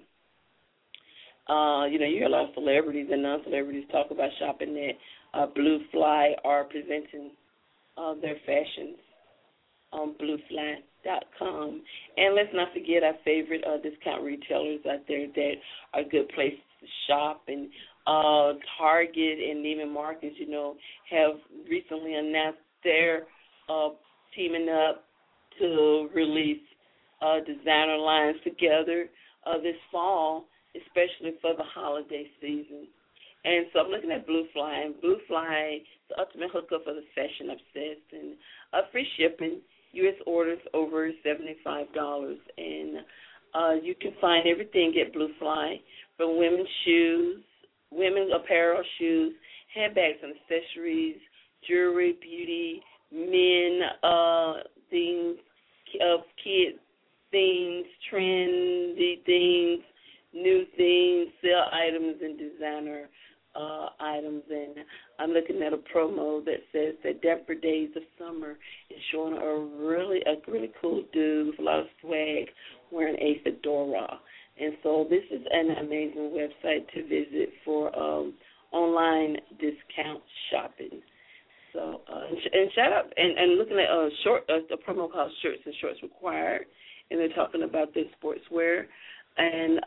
You hear a lot of celebrities and non-celebrities talk about shopping at Blue Fly or presenting their fashions on bluefly.com. And let's not forget our favorite discount retailers out there that are good places to shop. And Target and Neiman Marcus, have recently announced they're teaming up to release designer lines together this fall, especially for the holiday season. And so I'm looking at Blue Fly, and Blue Fly is the ultimate hookup for the fashion obsessed, and free shipping, U.S. orders over $75. And you can find everything at Blue Fly, from women's shoes, women's apparel, shoes, handbags and accessories, jewelry, beauty, men things, kids things, trendy things, new things, sell items and designer items. And I'm looking at a promo that says that Dapper Days of Summer is showing a really cool dude with a lot of swag wearing a fedora. And so this is an amazing website to visit for online discount shopping. So and shout out and looking at a promo called Shirts and Shorts Required, and they're talking about their sportswear and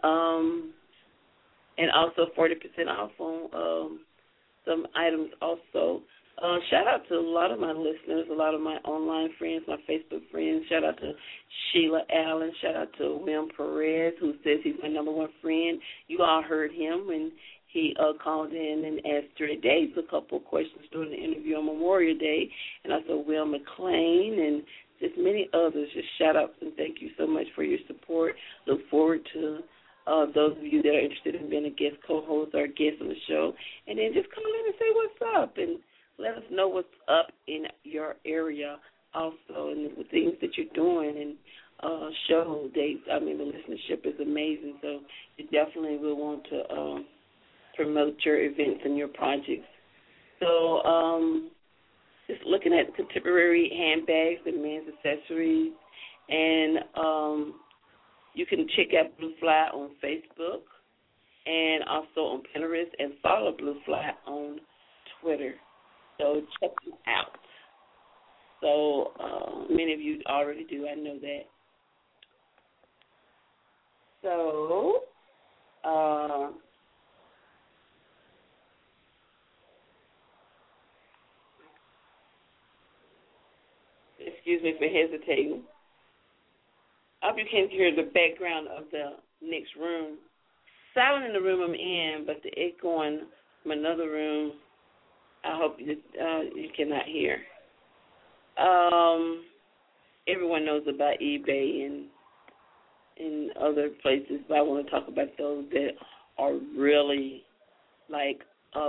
also 40% off on some items also. Shout out to a lot of my listeners, a lot of my online friends, my Facebook friends. Shout out to Sheila Allen. Shout out to William Perez, who says he's my number one friend. You all heard him when he called in and asked Dre Days a couple of questions during the interview on Memorial Day. And also Will McLean and just many others. Just shout out and thank you so much for your support. Look forward to those of you that are interested in being a guest co-host or a guest on the show. And then just call in and say what's up and let us know what's up in your area also and the things that you're doing and show dates. I mean, the listenership is amazing, so you definitely will want to promote your events and your projects. So just looking at contemporary handbags and men's accessories, and you can check out Blue Fly on Facebook and also on Pinterest, and follow Blue Fly on Twitter. So check them out. So many of you already do. I know that. So excuse me for hesitating. I hope you can hear the background of the next room. Silent in the room I'm in, but the echoing from another room, I hope you cannot hear. Everyone knows about eBay in other places, but I want to talk about those that are really like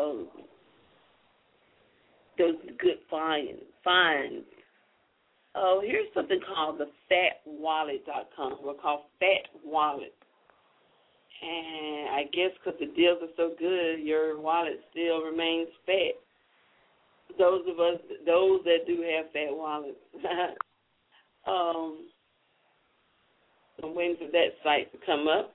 those good finds. Oh, here's something called the fatwallet.com. We're called Fat Wallet. And I guess because the deals are so good, your wallet still remains fat. Those that do have fat wallets. I'm waiting for that site to come up.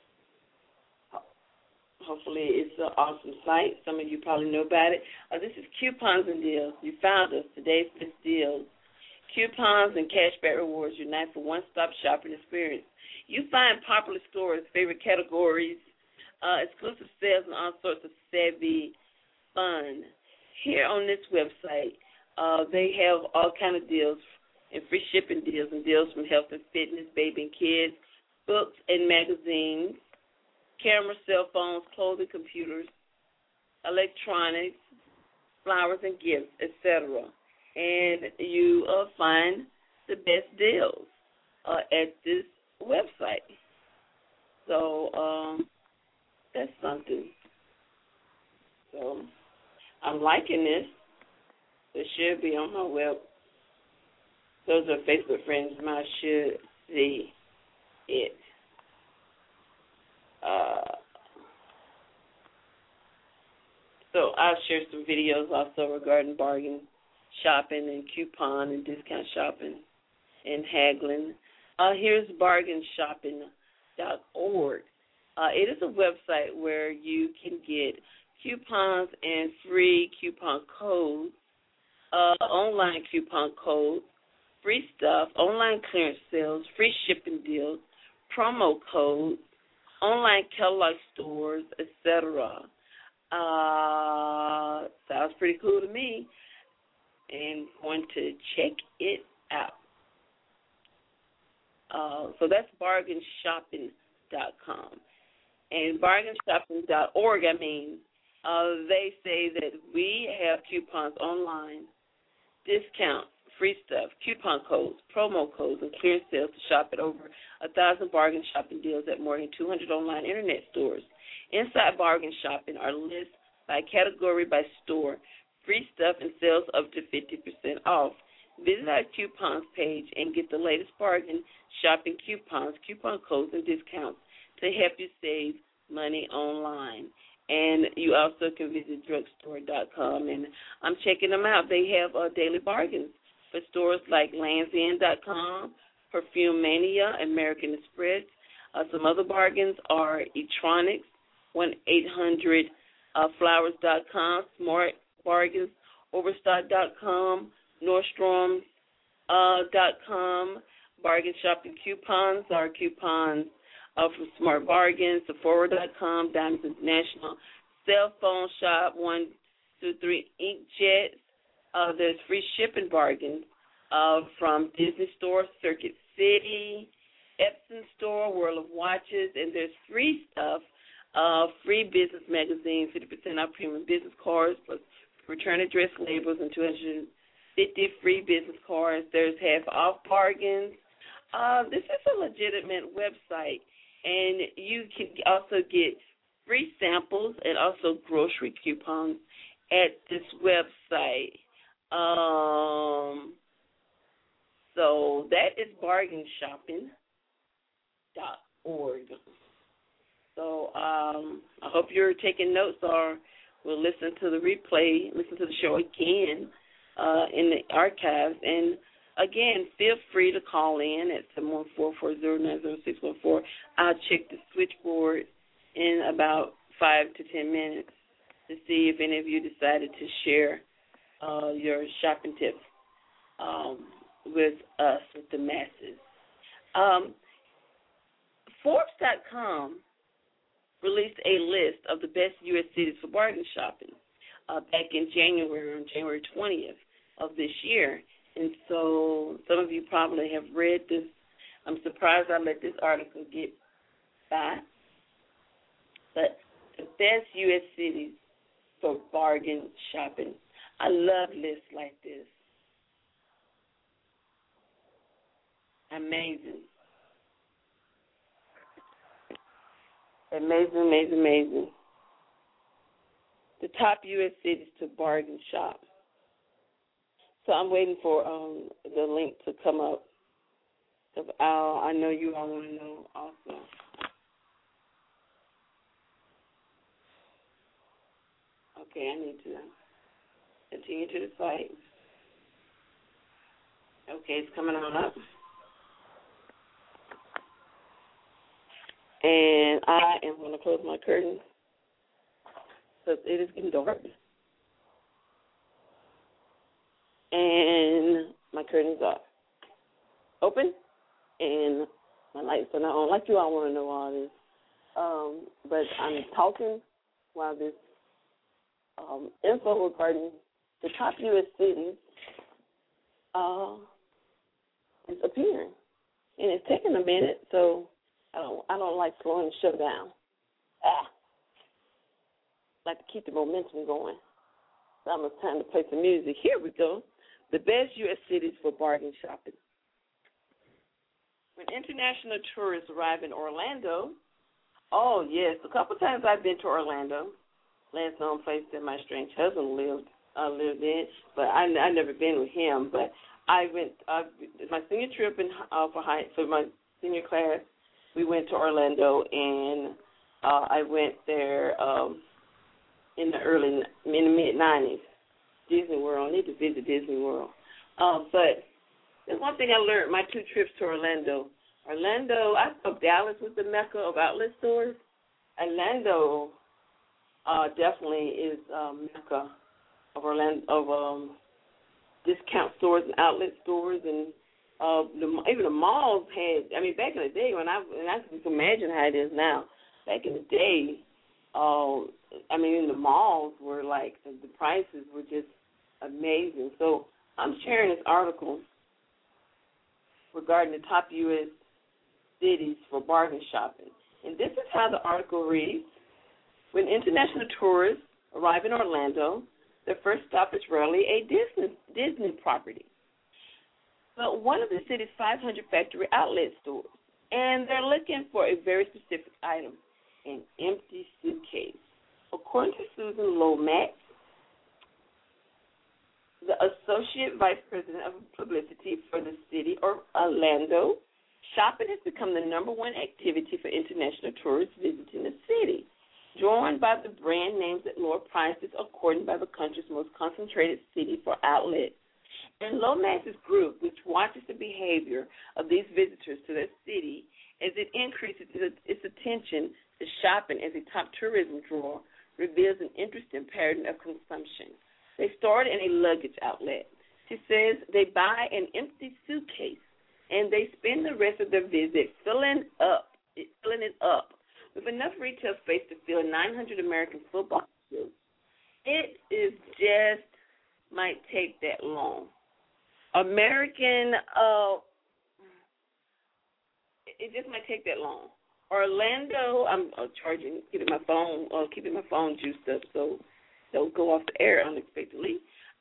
Hopefully it's an awesome site. Some of you probably know about it. This is Coupons and Deals. You found us. Today's best deals. Coupons and cashback rewards unite for one-stop shopping experience. You find popular stores, favorite categories, exclusive sales, and all sorts of savvy fun. Here on this website, they have all kind of deals and free shipping deals and deals from health and fitness, baby and kids, books and magazines, cameras, cell phones, clothing, computers, electronics, flowers and gifts, etc. And you find the best deals at this website. So that's something. So I'm liking this. It should be on my web. Those are Facebook friends of mine should see it. So I'll share some videos also regarding bargain shopping and coupon and discount shopping and haggling. Here's bargainshopping.org. It is a website where you can get coupons and free coupon codes, online coupon codes, free stuff, online clearance sales, free shipping deals, promo codes, online catalog stores, etc. Sounds pretty cool to me, and going to check it out. So that's bargainshopping.com. And bargainshopping.org, they say that we have coupons online, discounts, free stuff, coupon codes, promo codes, and clearance sales to shop at over 1,000 bargain shopping deals at more than 200 online internet stores. Inside bargain shopping are lists by category, by store, free stuff, and sales up to 50% off. Visit our coupons page and get the latest bargain shopping coupons, coupon codes, and discounts to help you save money online. And you also can visit drugstore.com, and I'm checking them out. They have daily bargains for stores like landsend.com, Perfume Mania, American Express. Some other bargains are Etronics, 1-800-flowers.com, Smart Bargains, Overstock.com, Nordstrom.com. Bargain shopping coupons are coupons from Smart Bargains, Sephora.com, Diamonds International, Cell Phone Shop, 123 Inkjet. There's free shipping bargains from Disney Store, Circuit City, Epson Store, World of Watches, and there's free stuff, free business magazine, 50% off premium business cards, plus return address labels, and 250 free business cards. There's half-off bargains. This is a legitimate website, and you can also get free samples and also grocery coupons at this website. So that is bargainshopping.org. So I hope you're taking notes, or will listen to the replay, listen to the show again in the archives. And again, feel free to call in at 714-409-0614. I'll check the switchboard in about 5 to 10 minutes to see if any of you decided to share your shopping tips with us, with the masses. Forbes.com released a list of the best U.S. cities for bargain shopping back in January, on January 20th of this year. And so some of you probably have read this. I'm surprised I let this article get by. But the best U.S. cities for bargain shopping. I love lists like this. Amazing. Amazing, amazing, amazing. The top U.S. cities to bargain shop. So I'm waiting for the link to come up. Because I know you all want to know also. Okay, I need to continue to the site. Okay, it's coming on up. And I am going to close my curtains because it is getting dark. And my curtains are open, and my lights are not on. Like you all want to know all this. But I'm talking while this info regarding the top U.S. cities is appearing. And it's taking a minute, so I don't like slowing the show down. I like to keep the momentum going. So I'm time to play some music. Here we go. The best U.S. cities for bargain shopping. When international tourists arrive in Orlando, oh, yes, a couple times I've been to Orlando, last known place that my strange husband lived in, but I've never been with him. But I went, my senior trip for my senior class, we went to Orlando, and I went there in the mid-90s. Disney World. I need to visit Disney World. But there's one thing I learned my 2 trips to Orlando. I thought Dallas was the mecca of outlet stores. Orlando definitely is mecca of discount stores and outlet stores, and even the malls had. I mean, back in the day when I can imagine how it is now. Back in the day, I mean, the malls were like the prices were just amazing. So I'm sharing this article regarding the top U.S. cities for bargain shopping. And this is how the article reads. When international tourists arrive in Orlando, their first stop is rarely a Disney property, but one of the city's 500 factory outlet stores. And they're looking for a very specific item, an empty suitcase. According to Susan Lomax, the Associate Vice President of Publicity for the city of Orlando, shopping has become the number one activity for international tourists visiting the city, drawn by the brand names at lower prices, according by the country's most concentrated city for outlets. And Lomax's group, which watches the behavior of these visitors to their city as it increases its attention to shopping as a top tourism draw, reveals an interesting pattern of consumption. They start in a luggage outlet. She says they buy an empty suitcase, and they spend the rest of their visit filling it up with enough retail space to fill 900 American football fields. It might take that long. It just might take that long. Orlando, I'm keeping my phone juiced up so don't go off the air unexpectedly.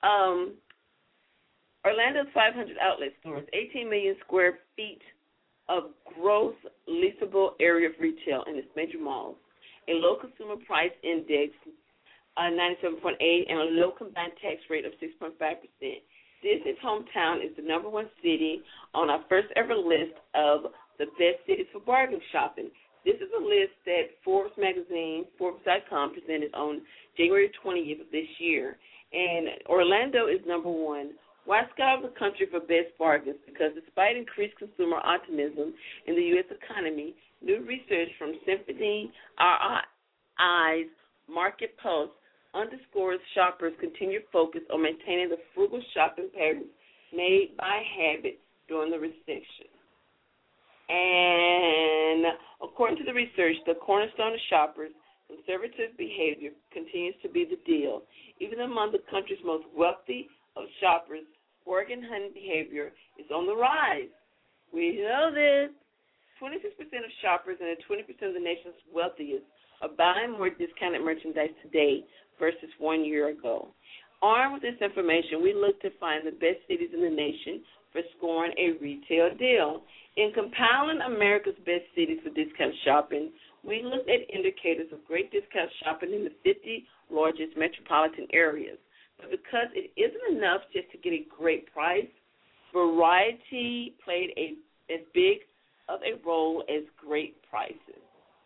Orlando's 500 outlet stores, 18 million square feet of gross leasable area of retail in its major malls, a low consumer price index, 97.8, and a low combined tax rate of 6.5%. Disney's hometown is the number one city on our first ever list of the best cities for bargain shopping. This is a list that Forbes magazine, Forbes.com, presented on January 20th of this year. And Orlando is number one. Why scour the country for best bargains? Because despite increased consumer optimism in the U.S. economy, new research from Symphony RI's Market Pulse underscores shoppers' continued focus on maintaining the frugal shopping patterns made by habit during the recession. And according to the research, the cornerstone of shoppers' conservative behavior continues to be the deal. Even among the country's most wealthy of shoppers, bargain hunting behavior is on the rise. We know this. 26% of shoppers and 20% of the nation's wealthiest are buying more discounted merchandise today versus 1 year ago. Armed with this information, we look to find the best cities in the nation for scoring a retail deal. In compiling America's best cities for discount shopping, we looked at indicators of great discount shopping in the 50 largest metropolitan areas. But because it isn't enough just to get a great price, variety played as big of a role as great prices.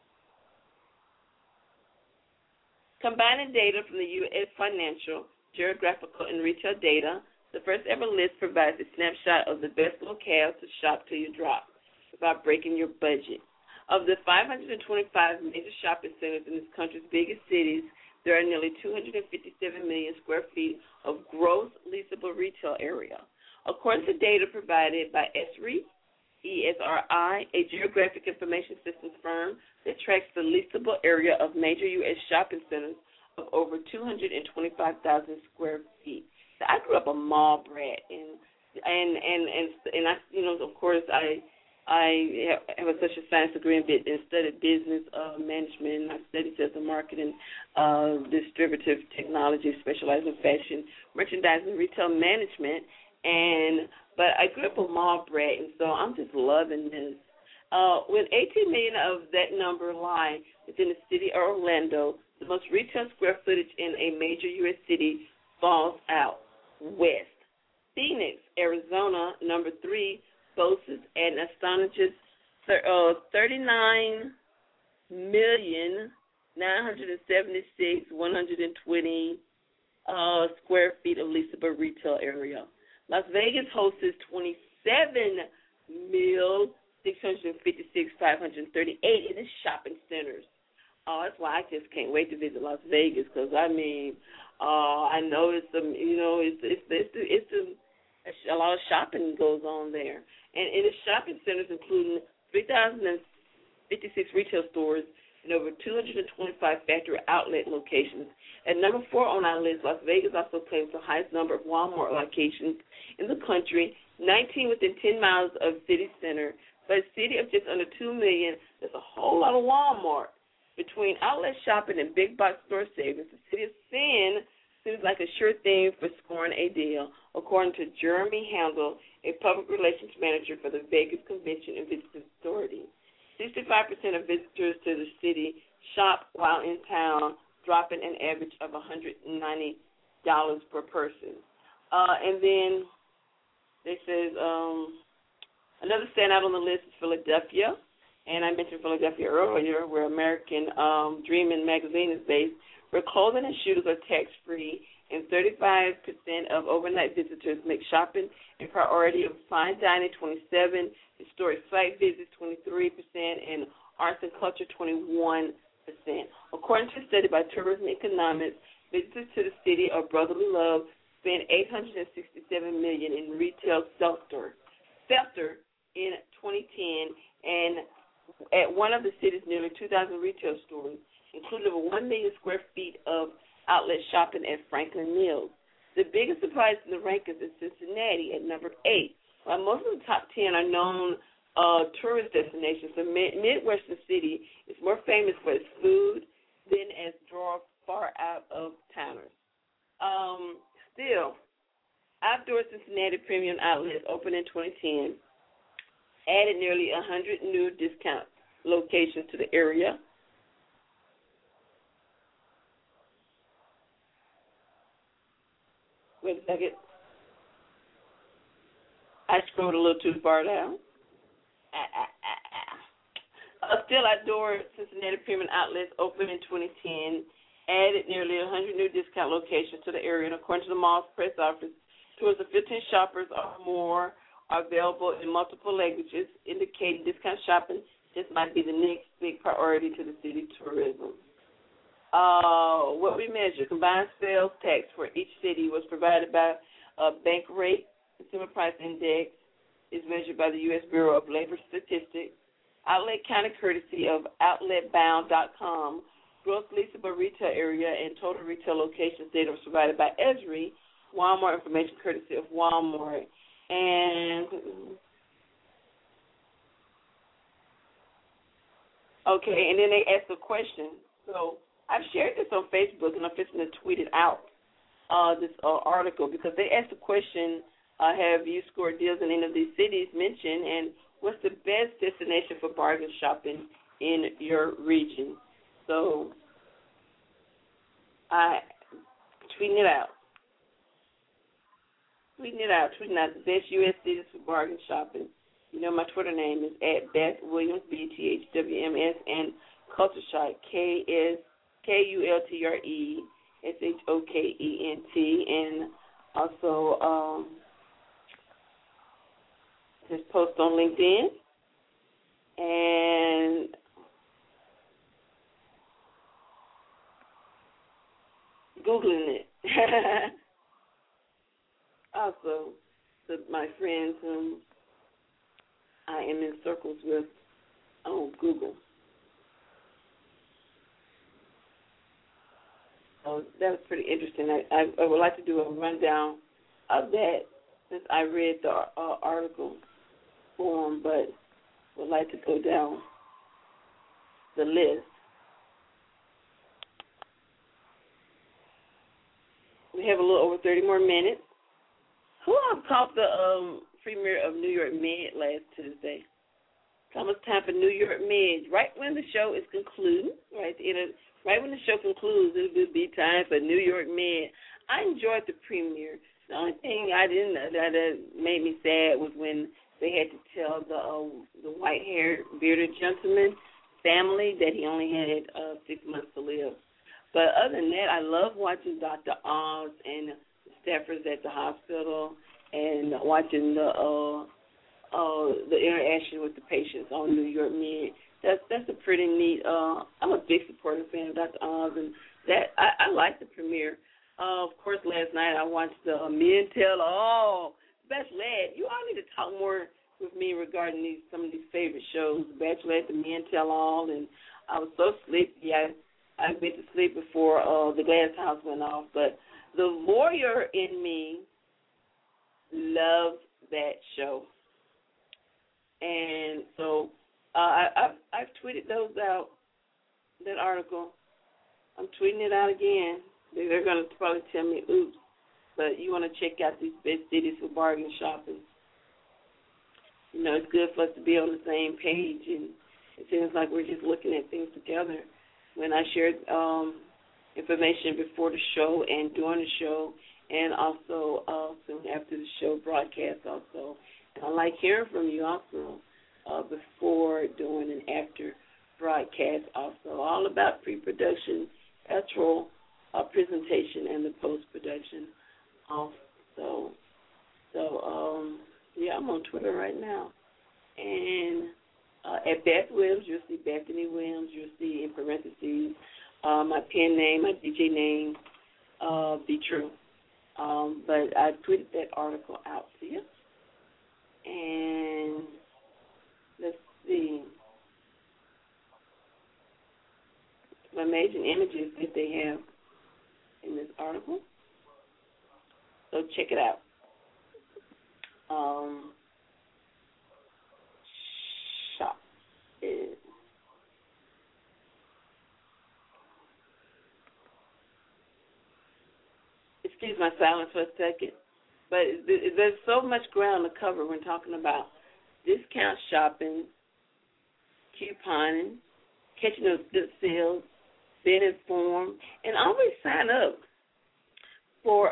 Combining data from the U.S. financial, geographical, and retail data, the first ever list provides a snapshot of the best locales to shop till you drop without breaking your budget. Of the 525 major shopping centers in this country's biggest cities, there are nearly 257 million square feet of gross leasable retail area. According to data provided by ESRI, a geographic information systems firm that tracks the leasable area of major U.S. shopping centers of over 225,000 square feet. So I grew up a mall brat, and I, of course, I have a social science degree and studied business management, and I studied sales and marketing, distributive technology, specializing in fashion, merchandising, retail management, but I grew up a mall brat, and so I'm just loving this. With 18 million of that number lie within the city of Orlando, the most retail square footage in a major U.S. city falls out west. Phoenix, Arizona, number 3, boasts an astonishing 39,976,120 square feet of leasable retail area. Las Vegas hosts 27,656,538 in its shopping centers. That's why I just can't wait to visit Las Vegas, because I know it's a lot of shopping goes on there, and in the shopping centers, including 3,056 retail stores and over 225 factory outlet locations. At number 4 on our list, Las Vegas also claims the highest number of Walmart locations in the country, 19 within 10 miles of city center. But a city of just under 2 million, there's a whole lot of Walmart. Between outlet shopping and big box store savings, the city of Sin seems like a sure thing for scoring a deal, according to Jeremy Handel, a public relations manager for the Vegas Convention and Visitors Authority. 65% of visitors to the city shop while in town, dropping an average of $190 per person. And then they says another standout on the list is Philadelphia. And I mentioned Philadelphia earlier, where American Dreaming magazine is based, where clothing and shoes are tax-free, and 35% of overnight visitors make shopping a priority of fine dining, 27%, historic site visits, 23%, and arts and culture, 21%. According to a study by Tourism Economics, visitors to the city of brotherly love spend $867 million in retail sector in 2010, and at one of the city's nearly 2,000 retail stores, including over 1 million square feet of outlet shopping at Franklin Mills. The biggest surprise in the rankings is Cincinnati at number 8. While most of the top 10 are known tourist destinations, the Midwestern city is more famous for its food than as draw far out of towners. Still, Outdoor Cincinnati Premium Outlets opened in 2010, added nearly 100 new discount locations to the area. Wait a second. I scrolled a little too far down. Still, Outdoor Cincinnati Premium Outlets opened in 2010, added nearly 100 new discount locations to the area, and according to the mall's press office, tours of 15 shoppers or more are available in multiple languages, indicating discount shopping just might be the next big priority to the city's tourism. What we measure, combined sales tax for each city was provided by Bankrate. Consumer Price Index is measured by the U.S. Bureau of Labor Statistics. Outlet counted courtesy of OutletBound.com. Gross leasable retail area and total retail locations data was provided by Esri. Walmart information courtesy of Walmart. And okay, and then they asked a question. So I've shared this on Facebook, and I'm fixing to tweet it out, this article, because they asked the question, have you scored deals in any of these cities mentioned, and what's the best destination for bargain shopping in your region. So I tweeting it out. Tweeting out the best U.S. cities for bargain shopping. You know my Twitter name is at Beth Williams, BTHWMS, and Culture Shock, KULTRESHOKENT, and also just post on LinkedIn and Googling it. Also, to my friends whom I am in circles with on Google. So that was pretty interesting. I would like to do a rundown of that since I read the article form, but would like to go down the list. We have a little over 30 more minutes. Who caught the premiere of New York Med last Tuesday? It's almost time for New York Med. Right when the show is concluding, right when the show concludes, it will be time for New York Med. I enjoyed the premiere. The only thing that made me sad was when they had to tell the white-haired bearded gentleman family that he only had 6 months to live. But other than that, I love watching Dr. Oz and the staffers at the hospital and watching the interaction with the patients on New York Med. That's a pretty neat. I'm a big supporter fan of Dr. Oz, and that I like the premiere. Of course, last night I watched the Men Tell All. Bachelorette, you all need to talk more with me regarding some of these favorite shows. Bachelorette, the Men Tell All, and I was so sleepy. I went to sleep before the glass house went off. But the warrior in me loves that show, and so I've tweeted those out. That article, I'm tweeting it out again. They're going to probably tell me, oops, but you want to check out these best cities for bargain shopping. You know, it's good for us to be on the same page, and it seems like we're just looking at things together. When I shared information before the show and during the show, and also soon after the show broadcast also. And I like hearing from you also before, during, and after broadcast also. All about pre-production, actual presentation, and the post-production also. Yeah, I'm on Twitter right now. And at Beth Williams, you'll see Bethany Williams. You'll see in parentheses my pen name, my DJ name, Be True. But I tweeted that article out to you. And let's see. Some amazing images that they have in this article. So check it out. Shop is excuse my silence for a second, but there's so much ground to cover when talking about discount shopping, couponing, catching those good sales, being informed, and always sign up for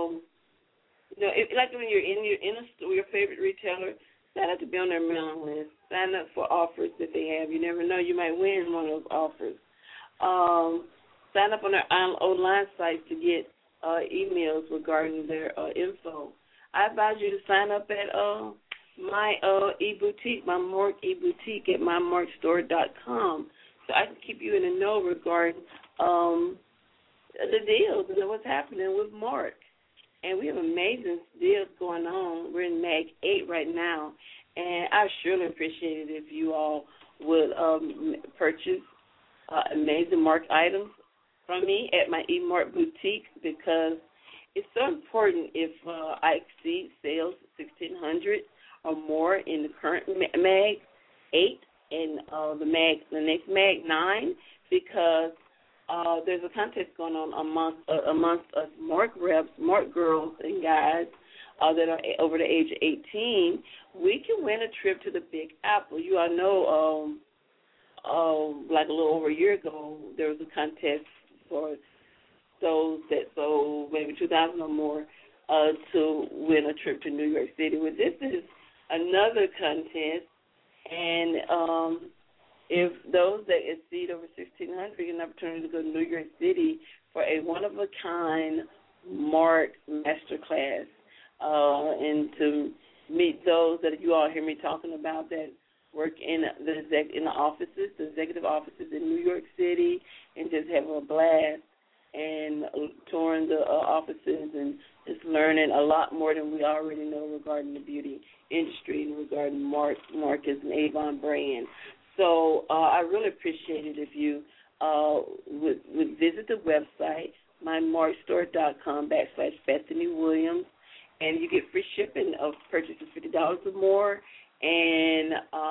like when you're in a store, your favorite retailer, sign up to be on their mailing list. Sign up for offers that they have. You never know, you might win one of those offers. Sign up on their online sites to get emails regarding their info. I advise you to sign up at my e-boutique, my Mark e-boutique at mymarkstore.com, so I can keep you in the know regarding the deals and what's happening with Mark. And we have amazing deals going on. We're in Mag 8 right now, and I surely appreciate it if you all would purchase amazing Mark items from me at my eMark boutique, because it's so important if I exceed sales 1,600 or more in the current Mag 8 and the next Mag 9, because there's a contest going on amongst us Mark reps, Mark girls and guys that are over the age of 18. We can win a trip to the Big Apple. You all know like a little over a year ago, there was a contest for those that sold maybe 2,000 or more to win a trip to New York City. Well, this is another contest, and if those that exceed over 1,600 get an opportunity to go to New York City for a one-of-a-kind Mark Masterclass, and to meet those that you all hear me talking about that work in the offices, the executive offices in New York City, and just having a blast and touring the offices and just learning a lot more than we already know regarding the beauty industry and regarding Marcus and Avon brand. So I really appreciate it if you would visit the website, mymarkstore.com/Bethany Williams, and you get free shipping of purchases $50 or more. And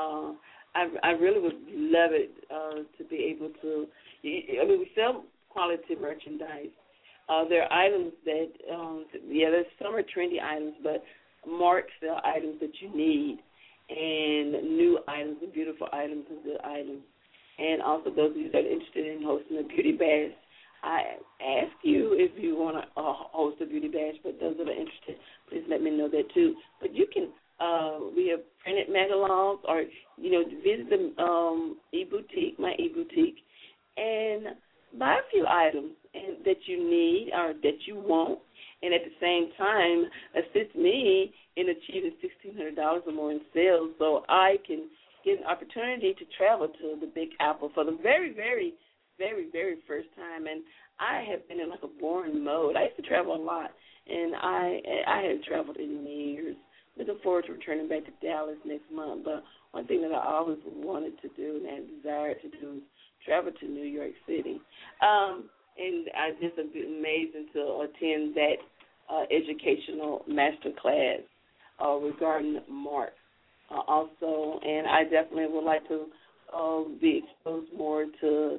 I really would love it to be able to. I mean, we sell quality merchandise. There are items that, there's some are trendy items, but Mark sell items that you need, and new items and beautiful items and good items. And also those of you that are interested in hosting a beauty bash, I ask you if you want to host a beauty bash, but those that are interested, please let me know that too. But you can, we have printed megalogs, or, visit the e-boutique, my e-boutique, and buy a few items that you need or that you want, and at the same time assist me in achieving $1,600 or more in sales so I can get an opportunity to travel to the Big Apple for the very, very, very, very first time. And I have been in like a boring mode. I used to travel a lot, and I hadn't traveled in years. Looking forward to returning back to Dallas next month. But one thing that I always wanted to do and had desired to do is travel to New York City. And I just have been amazing to attend that educational master class regarding Mark also. And I definitely would like to be exposed more to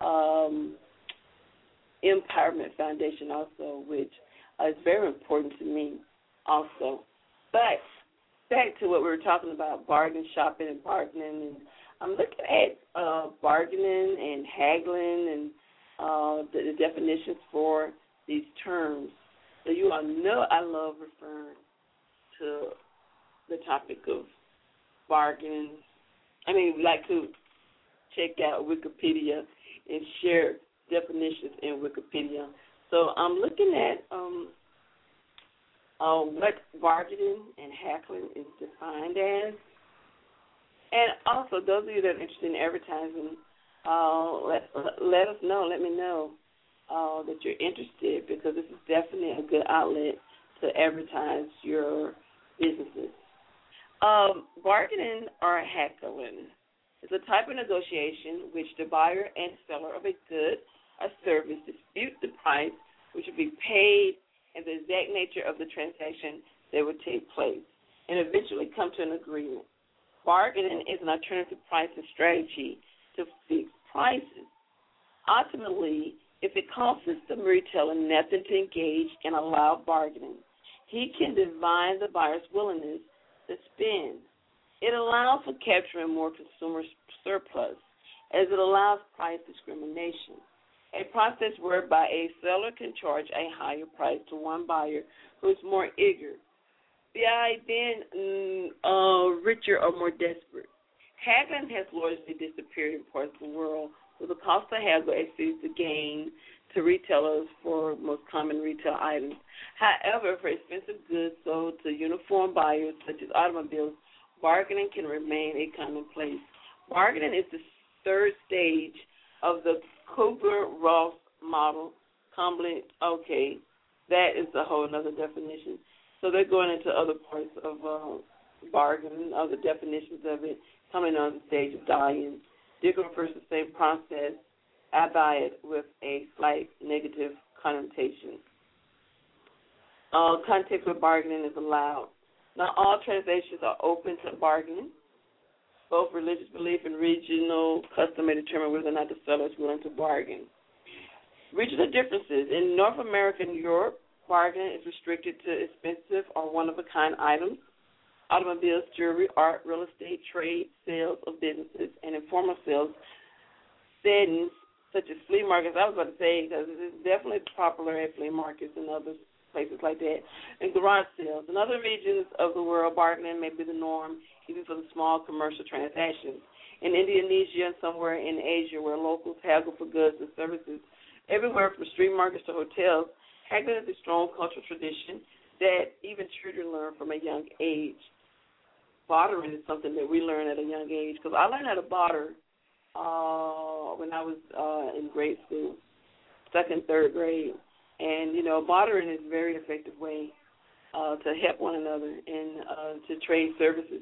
Empowerment Foundation also, which is very important to me also. But back to what we were talking about, bargain shopping and bargaining. And I'm looking at bargaining and haggling and the definitions for these terms. So you all know I love referring to the topic of bargaining. I mean, we like to check out Wikipedia and share definitions in Wikipedia. So I'm looking at what bargaining and haggling is defined as. And also, those of you that are interested in advertising, let us know, let me know that you're interested, because this is definitely a good outlet to advertise your businesses. Bargaining or haggling is a type of negotiation which the buyer and seller of a good or service dispute the price which will be paid and the exact nature of the transaction that would take place, and eventually come to an agreement. Bargaining is an alternative pricing strategy to fix prices. Ultimately, if it costs the retailer nothing to engage and allow bargaining, he can divine the buyer's willingness to spend. It allows for capturing more consumer surplus, as it allows price discrimination, a process whereby a seller can charge a higher price to one buyer who is more eager, then richer or more desperate. Haggling has largely disappeared in parts of the world, where the cost of haggle exceeds the gain to retailers for most common retail items. However, for expensive goods sold to uniform buyers, such as automobiles, bargaining can remain a commonplace. Bargaining is the third stage of the Kubler-Ross model. Okay, that is a whole other definition. So they're going into other parts of bargaining, other definitions of it, coming on the stage of dying. Digger refers to the same process, albeit with a slight negative connotation. Context where bargaining is allowed. Now, all transactions are open to bargaining. Both religious belief and regional custom may determine whether or not the seller is willing to bargain. Regional differences. In North America and Europe, bargaining is restricted to expensive or one-of-a-kind items, automobiles, jewelry, art, real estate, trade, sales of businesses, and informal sales settings, such as flea markets, I was about to say, because it's definitely popular at flea markets and other places like that, and garage sales. In other regions of the world, bargaining may be the norm, even for the small commercial transactions. In Indonesia and somewhere in Asia, where locals haggle for goods and services, everywhere from street markets to hotels, haggling is a strong cultural tradition that even children learn from a young age. Bartering is something that we learn at a young age, because I learned how to barter when I was in grade school, second, third grade. And, bartering is a very effective way to help one another and to trade services.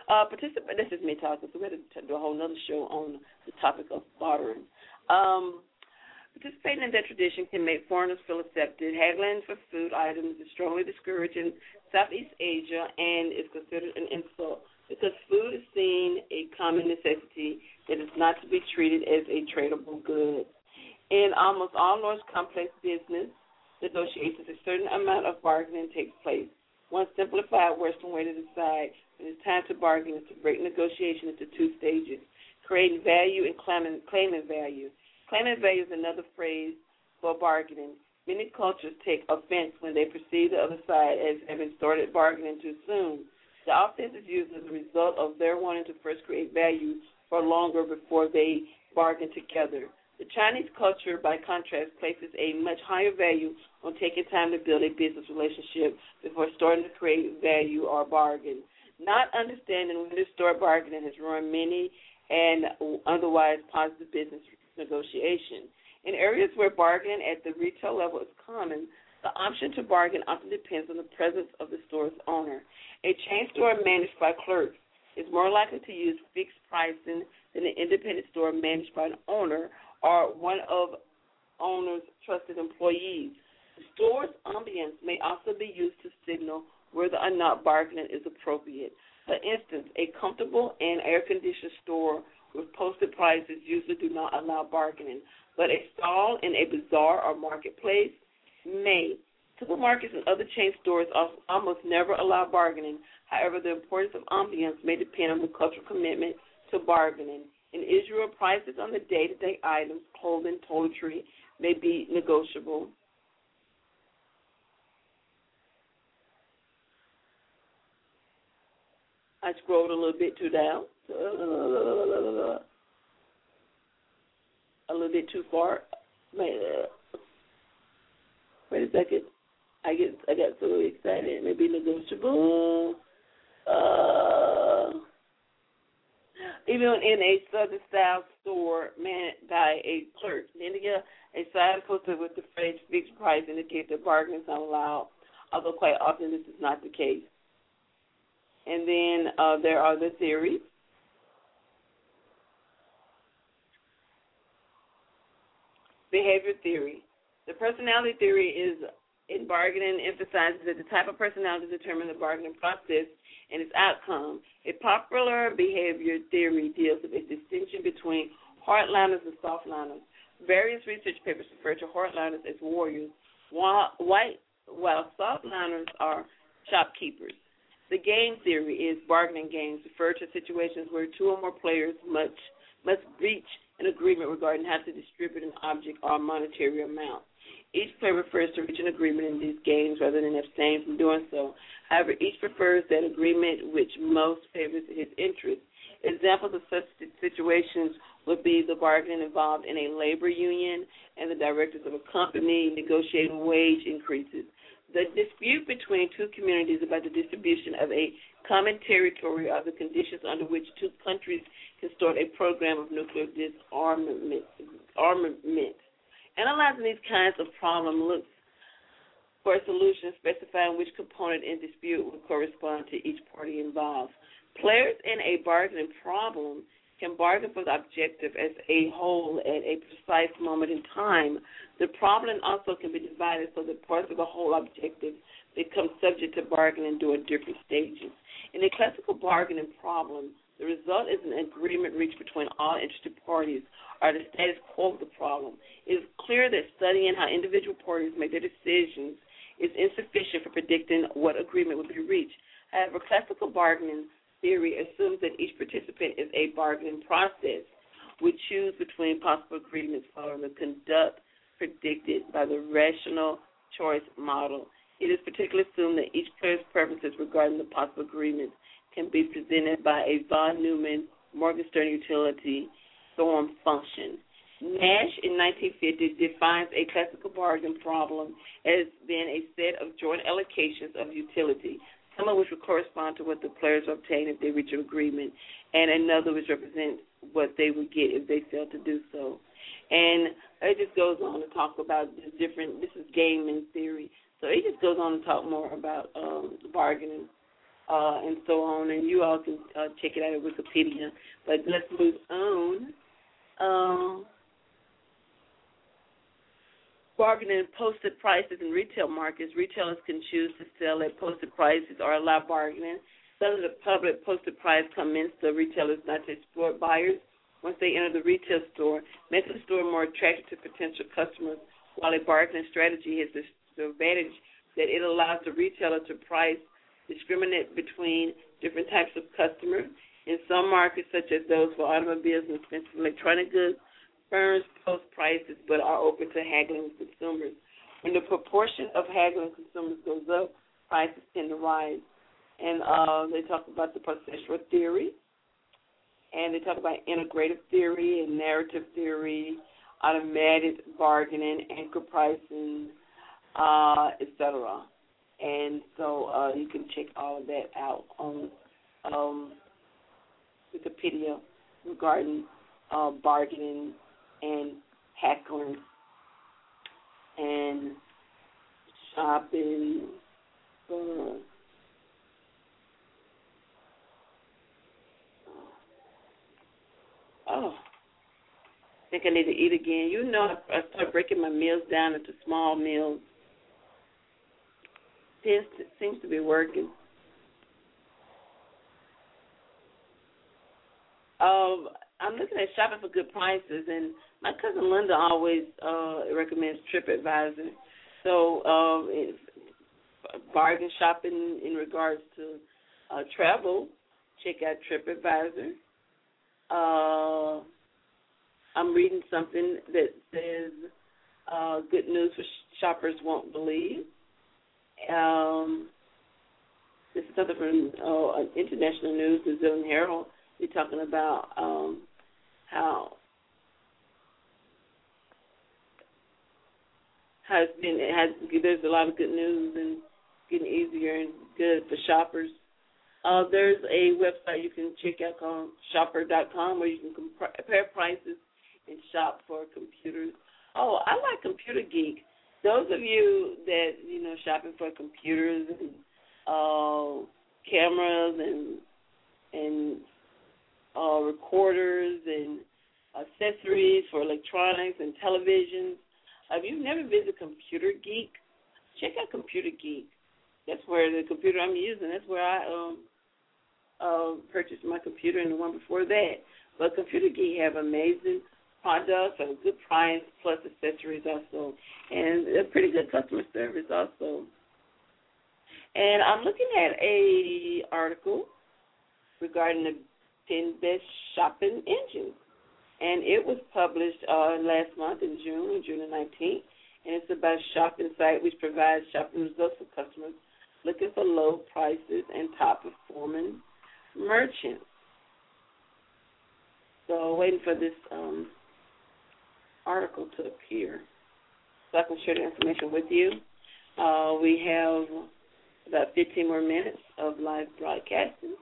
This is me talking, so we're going to do a whole other show on the topic of bartering. Participating in that tradition can make foreigners feel accepted. Haggling for food items is strongly discouraged in Southeast Asia and is considered an insult because food is seen a common necessity that is not to be treated as a tradable good. In almost all large complex business negotiations, a certain amount of bargaining takes place. One simplified Western way to decide when it's time to bargain is to break negotiation into two stages, creating value and claiming value. Claiming value is another phrase for bargaining. Many cultures take offense when they perceive the other side as having started bargaining too soon. The offense is used as a result of their wanting to first create value for longer before they bargain together. The Chinese culture, by contrast, places a much higher value on taking time to build a business relationship before starting to create value or bargain. Not understanding when to start bargaining has ruined many and otherwise positive business negotiation. In areas where bargaining at the retail level is common, the option to bargain often depends on the presence of the store's owner. A chain store managed by clerks is more likely to use fixed pricing than an independent store managed by an owner or one of owner's trusted employees. The store's ambience may also be used to signal whether or not bargaining is appropriate. For instance, a comfortable and air-conditioned store with posted prices usually do not allow bargaining, but a stall in a bazaar or marketplace may. Supermarkets and other chain stores almost never allow bargaining. However, the importance of ambience may depend on the cultural commitment to bargaining. In Israel, prices on the day-to-day items, clothing, toiletry, may be negotiable. I scrolled a little bit too down. A little bit too far. Wait a second. I got so excited. Maybe negotiable. Even in a Southern style store managed by a clerk, in India, a sign posted with the phrase "fixed price" indicates that bargaining is not allowed. Although quite often this is not the case. And then there are the theories. Behavior theory. The personality theory is in bargaining emphasizes that the type of personality determines the bargaining process and its outcome. A popular behavior theory deals with a distinction between hardliners and softliners. Various research papers refer to hardliners as warriors, while softliners are shopkeepers. The game theory is bargaining games refer to situations where two or more players must reach an agreement regarding how to distribute an object or a monetary amount. Each player prefers to reach an agreement in these games rather than abstain from doing so. However, each prefers that agreement which most favors his interest. Examples of such situations would be the bargaining involved in a labor union and the directors of a company negotiating wage increases. The dispute between two communities about the distribution of a common territory are the conditions under which two countries can start a program of nuclear disarmament. Analyzing these kinds of problems looks for a solution specifying which component in dispute will correspond to each party involved. Players in a bargaining problem can bargain for the objective as a whole at a precise moment in time. The problem also can be divided so that parts of the whole objective become subject to bargaining during different stages. In a classical bargaining problem, the result is an agreement reached between all interested parties or the status quo of the problem. It is clear that studying how individual parties make their decisions is insufficient for predicting what agreement will be reached. However, classical bargaining theory assumes that each participant is a bargaining process. would choose between possible agreements following the conduct predicted by the rational choice model. It is particularly assumed that each player's preferences regarding the possible agreements can be presented by a von Neumann Morgenstern utility form function. Nash in 1950 defines a classical bargain problem as being a set of joint allocations of utility, some of which will correspond to what the players obtain if they reach an agreement, and another which represents what they would get if they fail to do so. And it just goes on to talk about the different, this is gaming theory, so it just goes on to talk more about bargaining and so on, and you all can check it out at Wikipedia. But let's move on. Bargaining posted prices in retail markets. Retailers can choose to sell at posted prices or allow bargaining. Some of the public posted price convince the retailers not to exploit buyers once they enter the retail store, making the store more attractive to potential customers, while a bargaining strategy has the advantage that it allows the retailer to price discriminate between different types of customers. In some markets, such as those for automobiles and expensive electronic goods, firms post prices but are open to haggling with consumers. When the proportion of haggling consumers goes up, prices tend to rise. And they talk about the processual theory, and they talk about integrative theory and narrative theory, automated bargaining, anchor pricing, etc. And so you can check all of that out on Wikipedia regarding bargaining and haggling and shopping. I think I need to eat again. You know, I start breaking my meals down into small meals. It seems to be working. I'm looking at shopping for good prices, and my cousin Linda always recommends TripAdvisor. So bargain shopping in regards to travel, check out TripAdvisor. I'm reading something that says good news for shoppers won't believe. This is something from international news, the New Zealand Herald. They're talking about how there's a lot of good news and getting easier and good for shoppers. There's a website you can check out called shopper.com where you can compare prices and shop for computers. Oh, I like Computer Geek. Those of you that, shopping for computers and cameras and recorders and accessories for electronics and televisions, if you've never visited Computer Geek, check out Computer Geek. That's where the computer I'm using, that's where I purchased my computer and the one before that. But Computer Geek have amazing products at a good price, plus accessories also, and a pretty good customer service also. And I'm looking at a article regarding the 10 best shopping engines, and it was published last month in June the 19th, and it's about a shopping site which provides shopping results for customers looking for low prices and top-performing merchants. So waiting for this article to appear so I can share the information with you. We have about 15 more minutes of live broadcasting.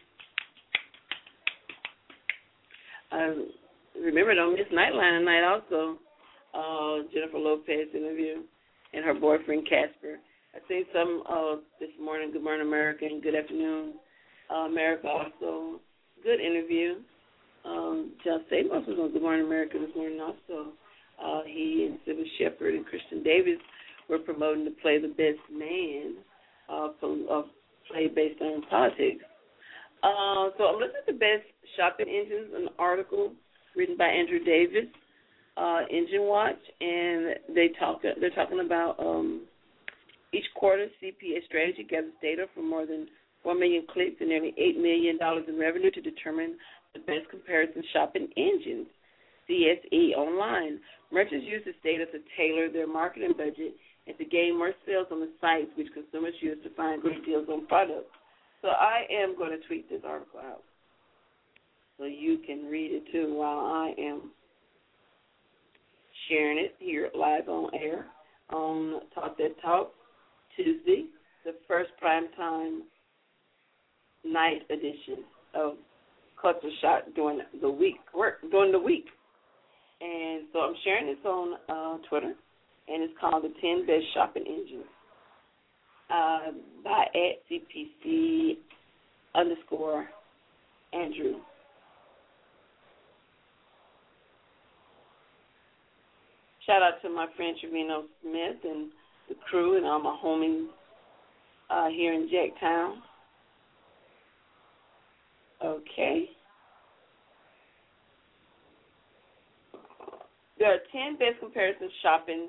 Remember, don't miss Nightline tonight also. Jennifer Lopez interview and her boyfriend Casper. I seen some this morning, Good Morning America and Good Afternoon America also. Good interview. John Stamos was on Good Morning America this morning also. He and Sybil Shepherd and Christian Davis were promoting the play The Best Man, play based on politics. So I'm looking at the best shopping engines, an article written by Andrew Davis, Engine Watch, and they're talking about each quarter CPA Strategy gathers data from more than 4 million clicks and nearly $8 million in revenue to determine the best comparison shopping engines. CSE online. Merchants use this data to tailor their marketing budget and to gain more sales on the sites which consumers use to find great deals on products. So I am going to tweet this article out so you can read it too while I am sharing it here live on air on Talk That Talk Tuesday, the first primetime night edition of Culture Shock during the week. And so I'm sharing this on Twitter, and it's called the 10 Best Shopping Engines by @CPC_Andrew. Shout out to my friend Trevino Smith and the crew and all my homies here in Jacktown. Okay. There are 10 best comparison shopping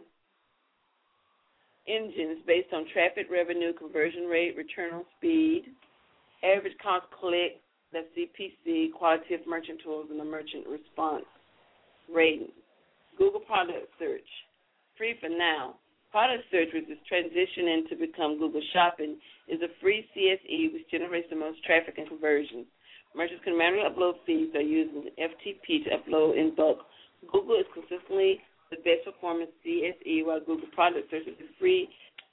engines based on traffic, revenue, conversion rate, return on speed, average cost click, that's CPC, quality of merchant tools, and the merchant response rating. Google Product Search, free for now. Product Search, which is transitioning to become Google Shopping, is a free CSE which generates the most traffic and conversions. Merchants can manually upload feeds or use an FTP to upload in bulk. Google is consistently the best performing CSE, while Google Product Search is a free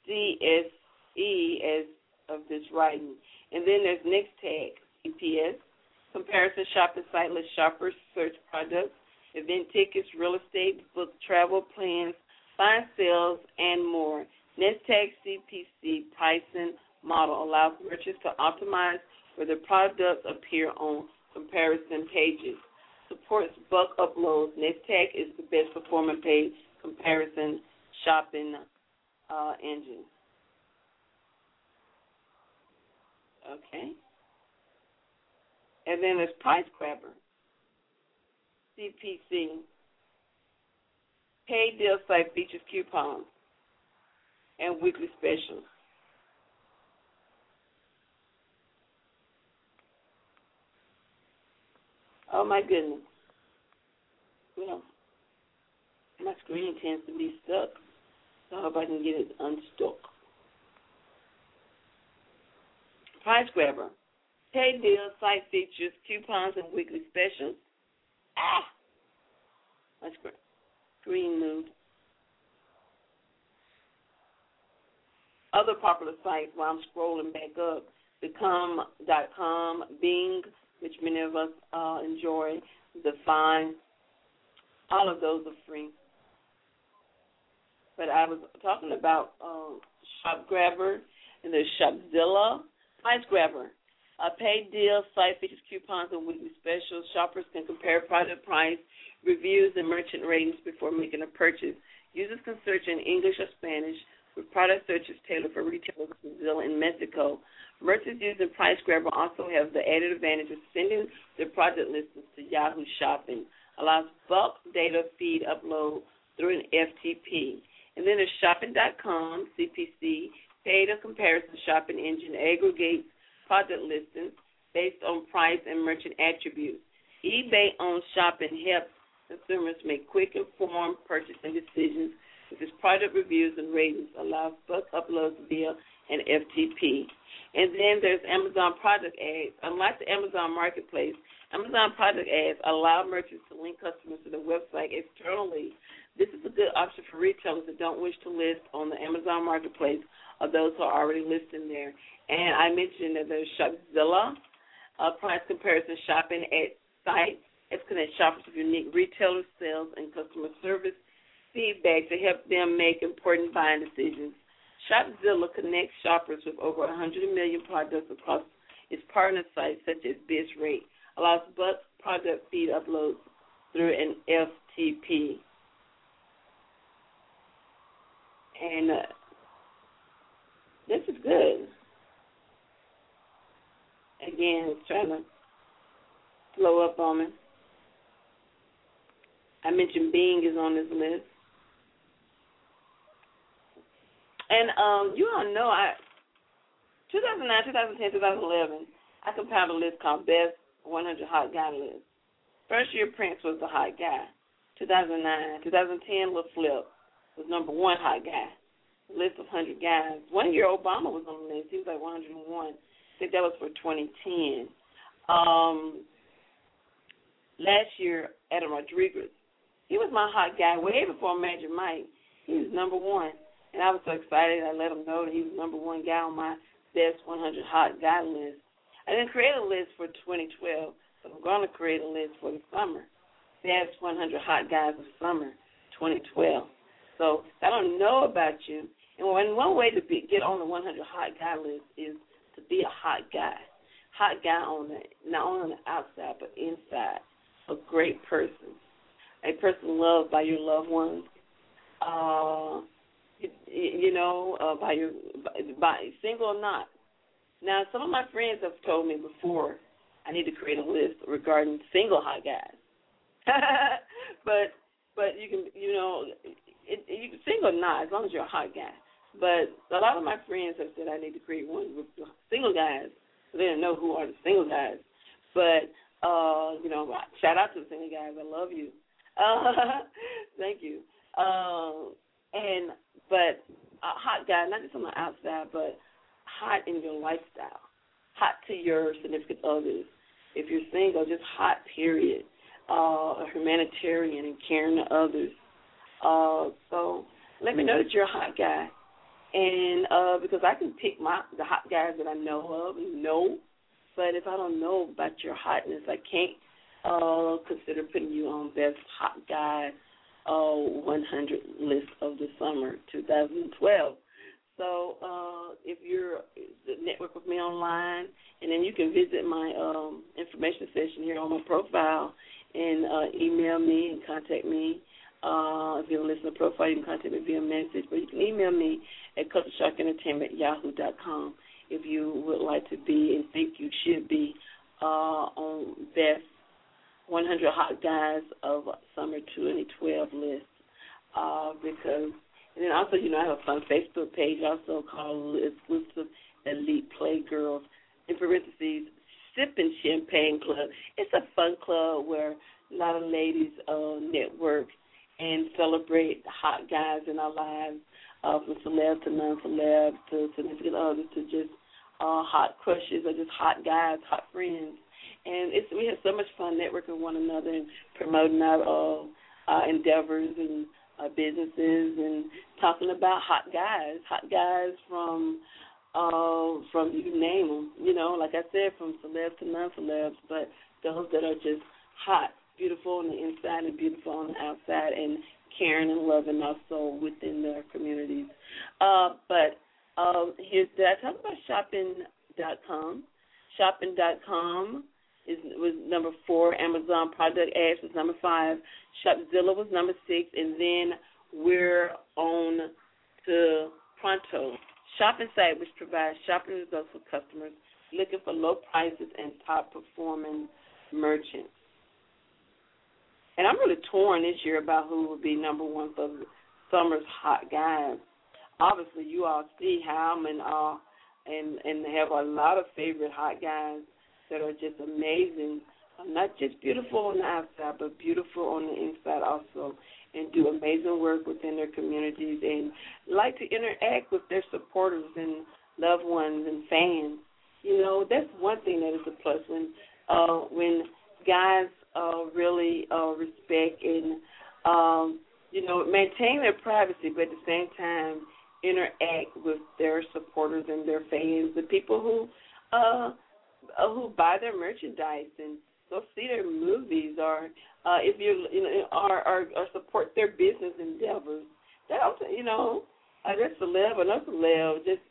CSE as of this writing. And then there's Nextag, CPS, comparison shopping site lets shoppers search products, event tickets, real estate, book travel plans, find sales, and more. Nextag CPC pricing model allows merchants to optimize where their products appear on comparison pages. Supports bulk uploads. Nextag is the best performing paid comparison shopping engine. Okay. And then there's Price Grabber, CPC. Paid deal site features coupons and weekly specials. Oh, my goodness. Well, my screen tends to be stuck, so I hope I can get it unstuck. Price Grabber. Paid deal site features coupons and weekly specials. My screen moved. Other popular sites while I'm scrolling back up, Become.com, Bing, which many of us enjoy, Define. All of those are free. But I was talking about ShopGrabber and there's Shopzilla. Price Grabber. A paid deal site features coupons and weekly specials. Shoppers can compare product price, reviews, and merchant ratings before making a purchase. Users can search in English or Spanish with product searches tailored for retailers in Brazil and Mexico. Merchants using Price Grabber also have the added advantage of sending their product listings to Yahoo Shopping. Allows bulk data feed upload through an FTP. And then there's Shopping.com, CPC, paid or comparison shopping engine, aggregates product listings based on price and merchant attributes. eBay owns Shopping helps consumers make quick, informed purchasing decisions with its product reviews and ratings, allows bulk uploads via an FTP. And then there's Amazon product ads. Unlike the Amazon Marketplace, Amazon product ads allow merchants to link customers to their website externally. This is a good option for retailers that don't wish to list on the Amazon Marketplace or those who are already listing there. And I mentioned that there's Shopzilla, price comparison shopping at site. It's connect shoppers with unique retailer sales and customer service feedback to help them make important buying decisions. Shopzilla connects shoppers with over 100 million products across its partner sites such as BizRate, allows bulk product feed uploads through an FTP. And this is good. Again, it's trying to slow up on me. I mentioned Bing is on this list. And you all know, 2009, 2010, 2011, I compiled a list called Best 100 Hot Guy List. First year Prince was the hot guy. 2009. 2010, Lil Flip was number one hot guy. List of 100 guys. 1 year Obama was on the list. He was like 101. I think that was for 2010. Last year, Adam Rodriguez. He was my hot guy way before Magic Mike. He was number one. And I was so excited. I let him know that he was number one guy on my best 100 hot guy list. I didn't create a list for 2012, but I'm going to create a list for the summer. Best 100 hot guys of summer 2012. So I don't know about you. And one way to get on the 100 hot guy list is to be a hot guy. Hot guy not only on the outside but inside. A great person. A person loved by your loved ones. By single or not. Now, some of my friends have told me before I need to create a list regarding single hot guys. but you can, you can single or not as long as you're a hot guy. But a lot of my friends have said I need to create one with single guys. So they don't know who are the single guys. But shout out to the single guys. I love you. Thank you. But a hot guy, not just on the outside, but hot in your lifestyle, hot to your significant others. If you're single, just hot, period. A humanitarian and caring to others. So let me know that you're a hot guy. And because I can pick the hot guys that I know of and know, but if I don't know about your hotness, I can't consider putting you on best hot guy 100 list of the summer 2012. So if you're network with me online, and then you can visit my information session here on my profile and email me and contact me. If you're a listener profile, you can contact me via message, but you can email me at cultureshockentertainment@yahoo.com if you would like to be and think you should be on best 100 hot guys of summer 2012 list. And then also, I have a fun Facebook page also called Exclusive Elite Playgirls, in parentheses, Sipping Champagne Club. It's a fun club where a lot of ladies network and celebrate hot guys in our lives, from celeb to non-celeb to significant others to just hot crushes or just hot guys, hot friends. And we have so much fun networking with one another and promoting our endeavors and businesses and talking about hot guys from you name them, like I said, from celebs to non-celebs, but those that are just hot, beautiful on the inside and beautiful on the outside and caring and loving also within their communities. But did I talk about shopping.com? Shopping.com was number 4. Amazon Product Ads was number 5. Shopzilla was number 6. And then we're on to Pronto, shopping site which provides shopping results for customers looking for low prices and top-performing merchants. And I'm really torn this year about who will be number 1 for summer's hot guys. Obviously, you all see how I'm and have a lot of favorite hot guys that are just amazing, not just beautiful on the outside, but beautiful on the inside also, and do amazing work within their communities and like to interact with their supporters and loved ones and fans. That's one thing that is a plus when guys really respect and, maintain their privacy, but at the same time interact with their supporters and their fans, the people who buy their merchandise and go see their movies, or if you or support their business endeavors. That also, that's celeb or not celeb, just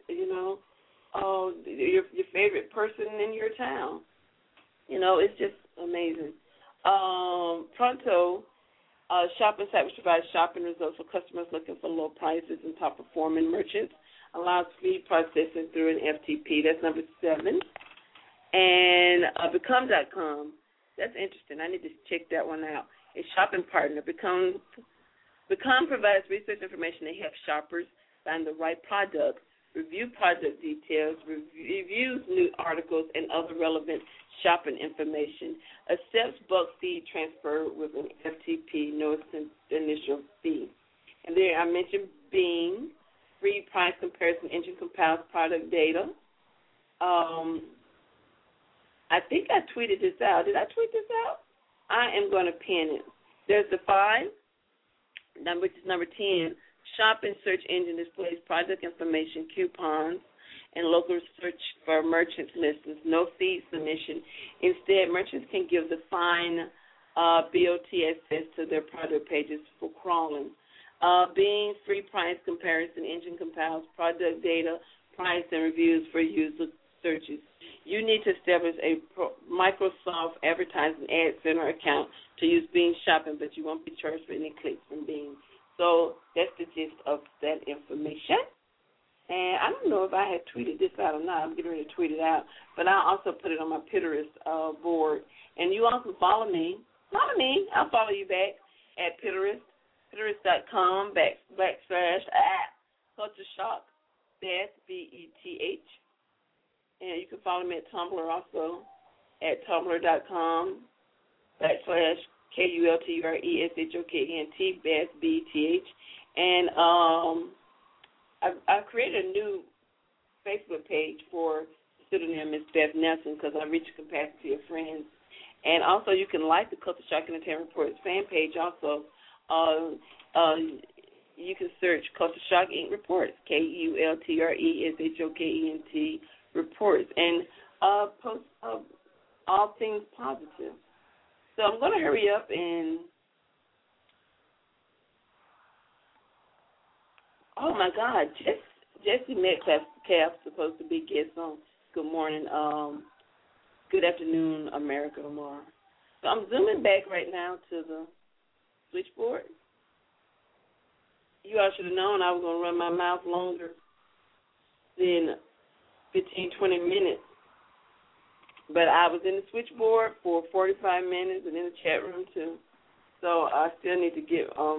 your favorite person in your town. It's just amazing. Pronto, shopping site which provides shopping results for customers looking for low prices and top performing merchants, allows speed processing through an FTP. That's number 7. And Become.com. That's interesting. I need to check that one out. A shopping partner. Become provides research information that helps shoppers find the right product, review product details, reviews new articles, and other relevant shopping information. Accepts bulk feed transfer with an FTP, no initial fee. And there I mentioned Bing, free price comparison engine compiles product data. I think I tweeted this out. Did I tweet this out? I am going to pin it. There's the 5, which is number 10. Shopping search engine displays product information, coupons, and local search for merchants listings. No fee submission. Instead, merchants can give the fine BOT access to their product pages for crawling. Bing free price comparison engine compiles product data, price, and reviews for user searches. You need to establish a Microsoft Advertising Ad Center account to use Bing Shopping, but you won't be charged for any clicks from Bing. So that's the gist of that information. And I don't know if I had tweeted this out or not. I'm getting ready to tweet it out. But I also put it on my Pinterest board. And you all can follow me. Follow me. I'll follow you back at Pinterest, Pinterest.com / Culture Shock, that's BETH. And you can follow me at Tumblr also at tumblr.com / KULTRESHOKNT, that's BETH. And I created a new Facebook page for the pseudonym Miss Beth Nelson because I reached a capacity of friends. And also you can like the Culture Shock Entertainment Reports fan page also. You can search Culture Shock Inc. Reports, KULTRESHOKENT Reports, and post all things positive. So I'm going to hurry up and, oh, my God, Jesse Metcalf supposed to be guest on Good Morning, Good Afternoon, America tomorrow. So I'm zooming back right now to the switchboard. You all should have known I was going to run my mouth longer than 15, 20 minutes. But I was in the switchboard for 45 minutes and in the chat room, too. So I still need to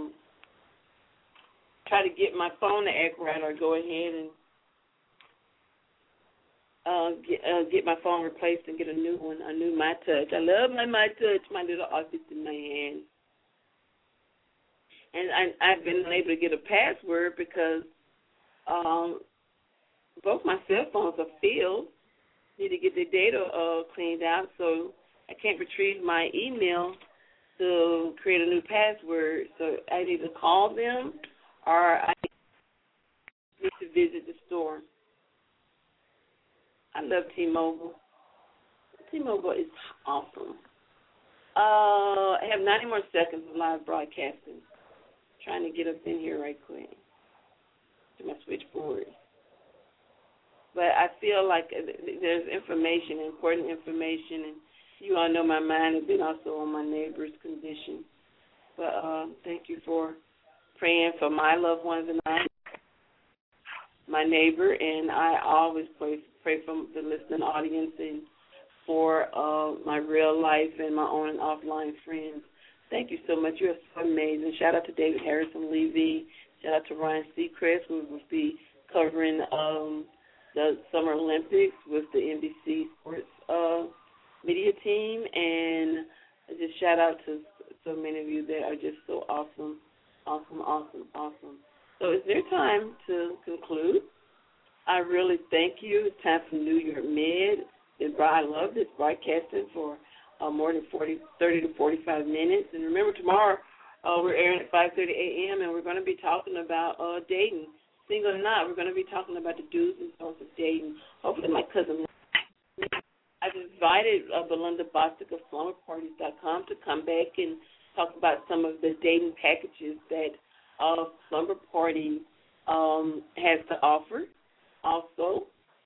try to get my phone to act right or go ahead and get my phone replaced and get a new one, a new My Touch. I love my My Touch, my little office in my hand. And I've been unable to get a password because both my cell phones are filled. Need to get the data cleaned out, so I can't retrieve my email to create a new password. So I need to call them or I need to visit the store. I love T-Mobile. T-Mobile is awesome. I have 90 more seconds of live broadcasting. Trying to get up in here right quick to my switchboard. But I feel like there's information, important information, and you all know my mind has been also on my neighbor's condition. But thank you for praying for my loved ones and my neighbor, and I always pray for the listening audience and for my real life and my on and offline friends. Thank you so much. You're so amazing. Shout out to David Harrison Levy. Shout out to Ryan Seacrest, who will be covering the Summer Olympics with the NBC Sports media team. And just shout out to so many of you that are just so awesome. So it's their time to conclude. I really thank you. It's time for New York Med. I love this broadcasting for more than 30 to 45 minutes. And remember, tomorrow we're airing at 5:30 a.m., and we're going to be talking about dating. Single or not, we're going to be talking about the do's and don'ts of dating. Hopefully my cousin, I've invited Belinda Bostic of SlumberParties.com to come back and talk about some of the dating packages that Slumber Party has to offer also.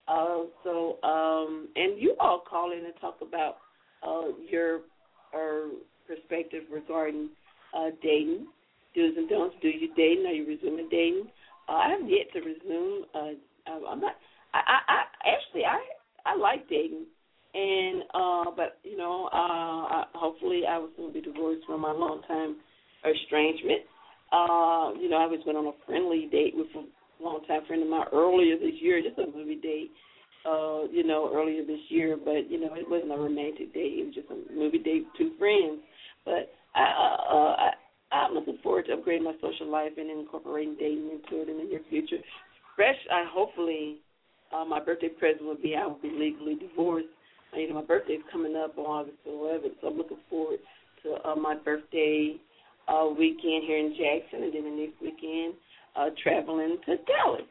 And you all call in and talk about your perspective regarding dating, do's and don'ts. Do you dating? Are you resuming dating? I have yet to resume. I'm not. I like dating, and but you know, hopefully I will soon be divorced from my long time estrangement. You know, I was went on a friendly date with a long time friend of mine earlier this year, just a movie date. earlier this year, but, it wasn't a romantic date. It was just a movie date with two friends. But I'm looking forward to upgrading my social life and incorporating dating into it in the near future. Hopefully, my birthday present will be I will be legally divorced. My birthday's coming up on August 11th, so I'm looking forward to my birthday weekend here in Jackson, and then the next weekend traveling to Dallas.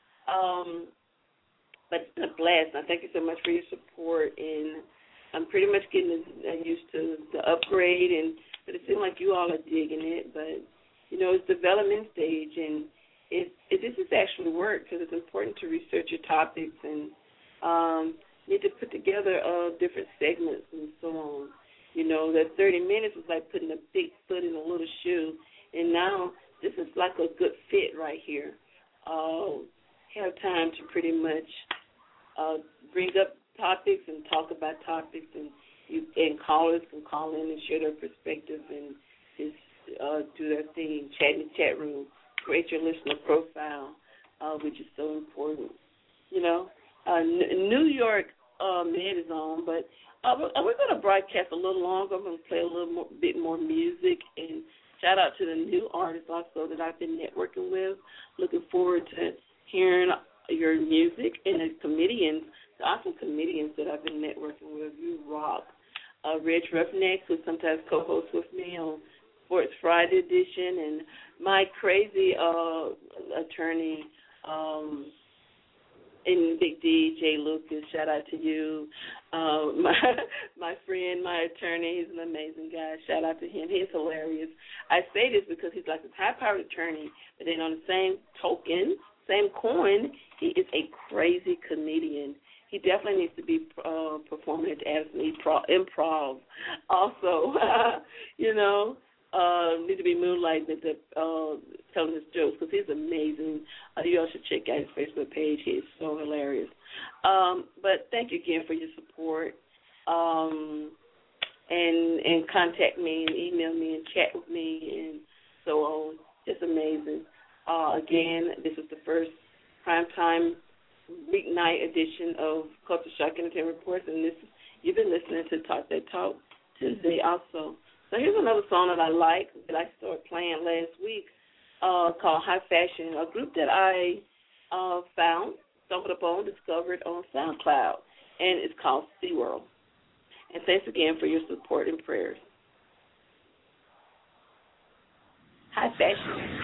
But it's been a blast. I thank you so much for your support, and I'm pretty much getting used to the upgrade, but it seems like you all are digging it. But, it's development stage, and this is actually work because it's important to research your topics and need to put together different segments and so on. That 30 minutes was like putting a big foot in a little shoe, and now this is like a good fit right here. Have time to pretty much bring up topics and talk about topics, and callers can call in and share their perspective and just do their thing, chat in the chat room, create your listener profile, which is so important. New York Med is on, but we're going to broadcast a little longer. I'm going to play a bit more music, and shout out to the new artists also that I've been networking with. Looking forward to hearing your music, and the awesome comedians that I've been networking with. You rock. Reg Roughnecks, who sometimes co-hosts with me on Sports Friday edition, and my crazy attorney and Big D, Jay Lucas, shout out to you. My friend, my attorney, he's an amazing guy. Shout out to him. He's hilarious. I say this because he's like this high-powered attorney, but then on the same token, same coin, he is a crazy comedian. He definitely needs to be performing at Addison Improv. Also, need to be moonlighting at telling his jokes because he's amazing. You all should check out his Facebook page. He is so hilarious. But thank you again for your support. And contact me and email me and chat with me and so on. Just amazing. Again, this is the first primetime weeknight edition of Culture Shock Entertainment Reports, and you've been listening to Talk That Talk Tuesday also. So here's another song that I like that I started playing last week called High Fashion, a group that I stumbled upon, discovered on SoundCloud, and it's called SeaWorld. And thanks again for your support and prayers. High Fashion.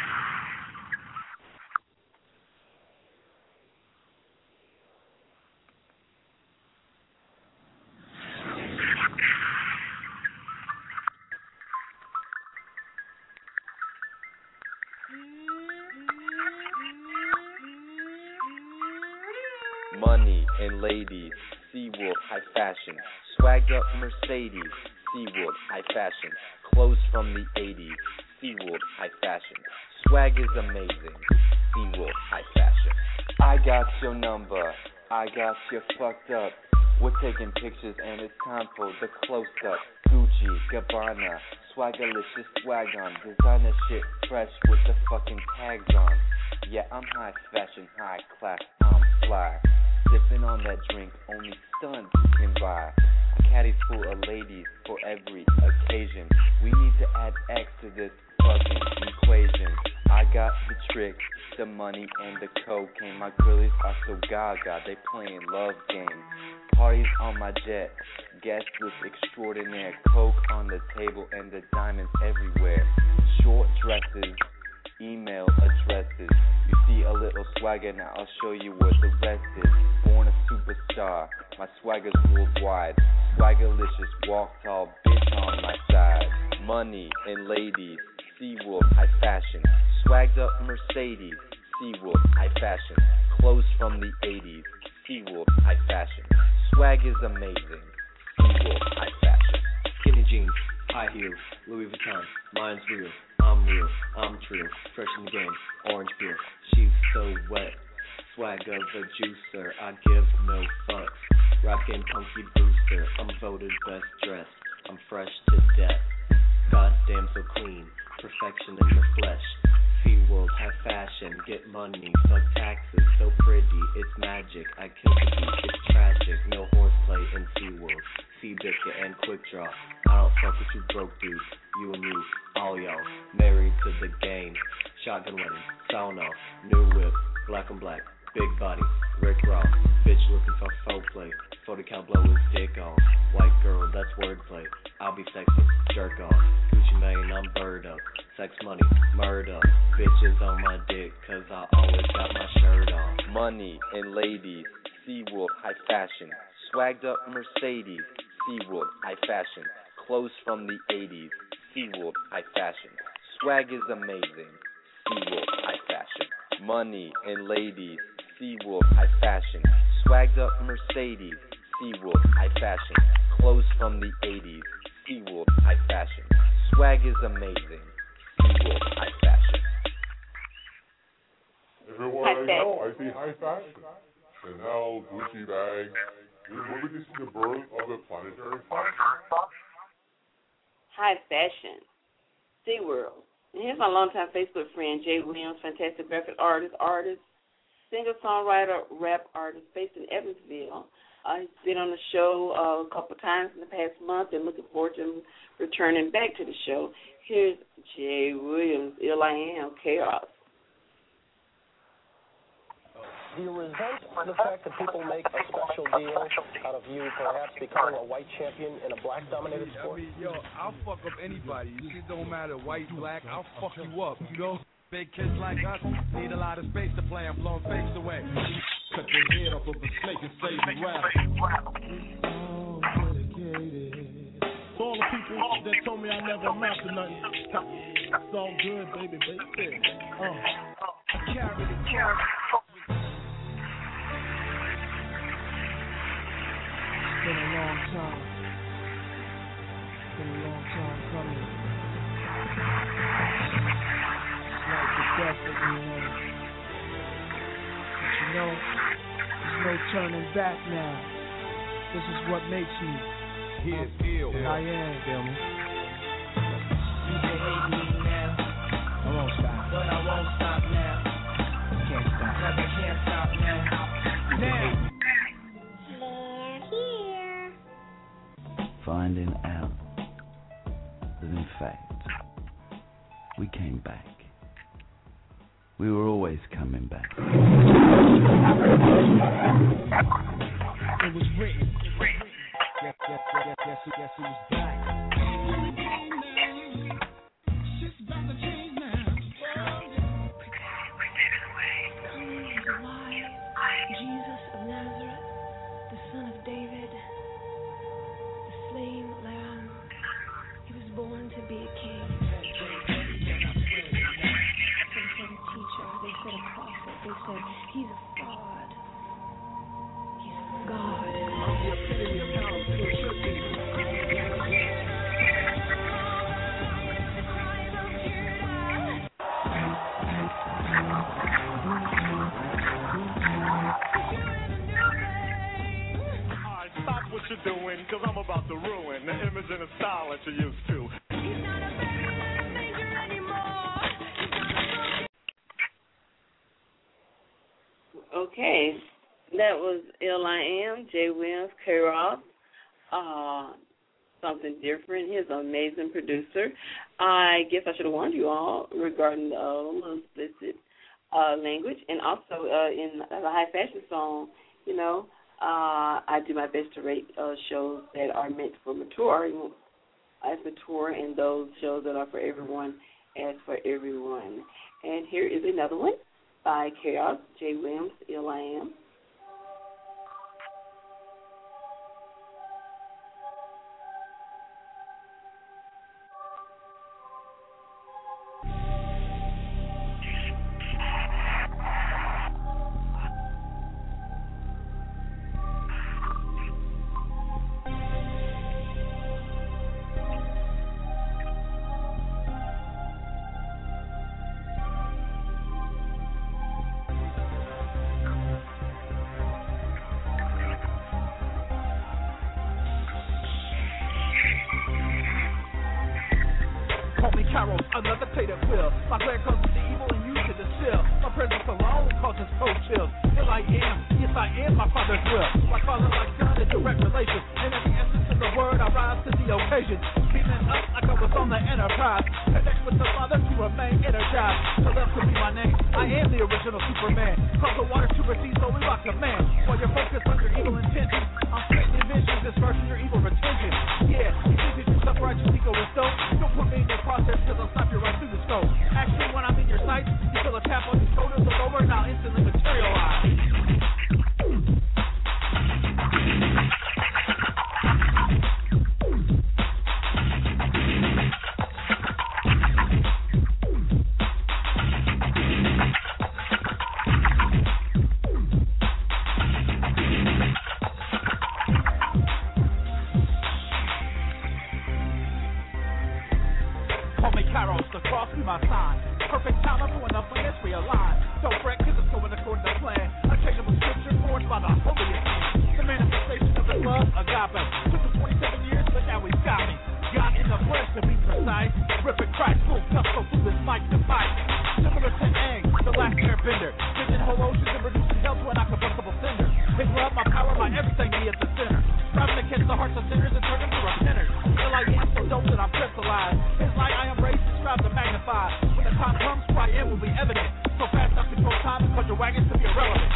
Money and ladies, SeaWorld High Fashion. Swagged up Mercedes, SeaWorld High Fashion. Clothes from the 80s, SeaWorld High Fashion. Swag is amazing, SeaWorld High Fashion. I got your number, I got you fucked up. We're taking pictures and it's time for the close-up. Gucci, Gabbana, Swagalicious swag on. Designer shit fresh with the fucking tags on. Yeah, I'm high fashion, high class, I'm fly. Sipping on that drink only stuns can buy. A caddy's full of ladies for every occasion. We need to add X to this fucking equation. I got the trick, the money, and the cocaine. My girlies are so gaga, they playing love games. Parties on my jet, guest list extraordinaire. Coke on the table and the diamonds everywhere. Short dresses, email addresses. You see a little swagger, now I'll show you what the rest is. Born a superstar, my swagger's worldwide. Swaggerlicious, walk tall, bitch on my side. Money and ladies, SeaWorld High Fashion. Swagged up Mercedes, SeaWorld High Fashion. Clothes from the 80s, SeaWorld High Fashion. Swag is amazing, SeaWorld High Fashion. Skinny jeans, high heels, Louis Vuitton, mine's real, I'm true, fresh in the game, orange peel, she's so wet, swag of a juicer, I give no fucks, rap game punky booster, I'm voted best dressed, I'm fresh to death, goddamn so clean, perfection in the flesh, SeaWorld, high fashion, get money, fuck taxes, so pretty, it's magic. I kill the beat, it's tragic. No horseplay in SeaWorld. Seabiscuit and Quick Draw. I don't fuck with you broke dudes. You and you, all y'all, married to the game. Shotgun wedding, sauna, new whip, black on black, big body, Rick Ross. Bitch looking for faux play. 40 cal blow his dick off. White girl, that's wordplay. I'll be sexy, jerk off. Gucci Mane, I'm bird up. Sex money, murder. Bitches on my dick, cause I always got my shirt off. Money and ladies, SeaWorld high fashion. Swagged up Mercedes, SeaWorld high fashion. Clothes from the 80s, SeaWorld high fashion. Swag is amazing, SeaWorld high fashion. Money and ladies, SeaWorld high fashion. Swagged up Mercedes, SeaWorld high fashion. Clothes from the 80s, SeaWorld high fashion. Swag is amazing, SeaWorld high fashion. Everywhere I go, I see high fashion. Chanel, Gucci bags. We're witnessing the birth of a planetary fashion. High fashion, SeaWorld. And here's my longtime Facebook friend, Jay Williams, fantastic graphic artist, singer-songwriter, rap artist based in Evansville. He's been on the show a couple times in the past month and looking forward to him returning back to the show. Here's Jay Williams, Ill I Am, Chaos. Do you resent the fact that people make a special deal out of you perhaps becoming a white champion in a black-dominated sport? I mean, yo, I'll fuck up anybody. It don't matter, white, black, I'll fuck you up, you know? Big kids like us need a lot of space to play. I'm blowing fakes away. Cut the head off of a snake and save the rap. To all the people that told me I never amount to nothing. It's all good, baby, baby. I carry the cross. It's been a long time. It's been a long time coming. Like the death of me, but you know, there's no turning back now. This is what makes me. Here's ill. I am. Feel me? You can hate me now. I won't stop. But I won't stop now. Can't stop. Never can't stop now. Now. Finding out that in fact we came back. We were always coming back. It was written. Yes, he was black. Shit's about to change now. Jesus of Nazareth, the son of David, the slain lamb. He was born to be a king. They said a teacher, they said a prophet, they said he's a God. He's God. I'm the epitome of how it should be. Alright, stop what you're doing, cause I'm about to ruin the image and the style that you're used to. He's not a banger anymore. Okay, that was Ill I Am, Jay Williams, K-Ross. Something different. He's an amazing producer. I guess I should have warned you all regarding the little explicit language. And also in the high fashion song, you know, I do my best to rate shows that are meant for mature as mature and those shows that are for everyone as for everyone. And here is another one by Chaos, Jay Williams, Ill I Am. another tated will. My glare causes the evil and you to distill. My presence alone causes cold chills. Here I am, yes I am my Father's will. Like father, like son, in direct relation. In every essence of the word, I rise to the occasion. Beaming up like I was on the Enterprise. Connect with the Father to remain energized. To love to be my name. I am the original Superman. Cause the water to receive, so we rock the man. While you're focused on your evil intentions, I'm straightening visions, dispersing your evil retention. Yeah, you think that you're self-righteous, ego is dope. Don't put me in your process, cause I'll snap you right through the scope. Actually, when I'm in your sight, you feel a tap on your shoulders, look over, and I'll instantly materialize. The cross be my sign. Perfect timing for enough when it's realigned. Don't fret, cause it's going according to plan. Unchangeable scripture forged by the holiest hand. The manifestation of his love, agape. Took us 27 years, but now he's got me. Got in the flesh to be precise. Ripping Christ, full gusto through this mic device. Similar to Aang, the last airbender. Vision whole oceans and reducing hell to an octopusable cinder. His love, my power, my everything be at the center. Striving to catch the hearts of sinners and turn them to repenters. Till I am so dope that I'm crystallized. His light I am raised to strive to magnify. When the time comes, who I am will be evident. So fast I control time and cause your wagons to be irrelevant.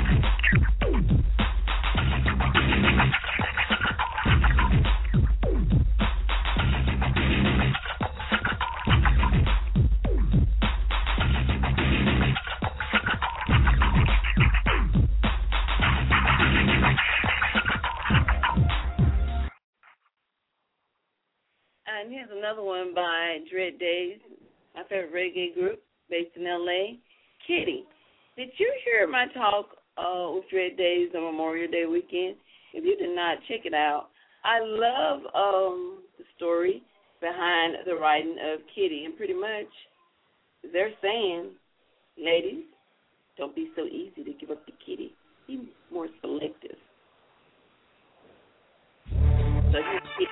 And here's another one by Dread Days, my favorite reggae group based in L.A. Kitty. Did you hear my talk with Dread Days on Memorial Day weekend? If you did not, check it out. I love the story behind the writing of Kitty, and pretty much they're saying, ladies, don't be so easy to give up the kitty. Be more selective. So here's Kitty.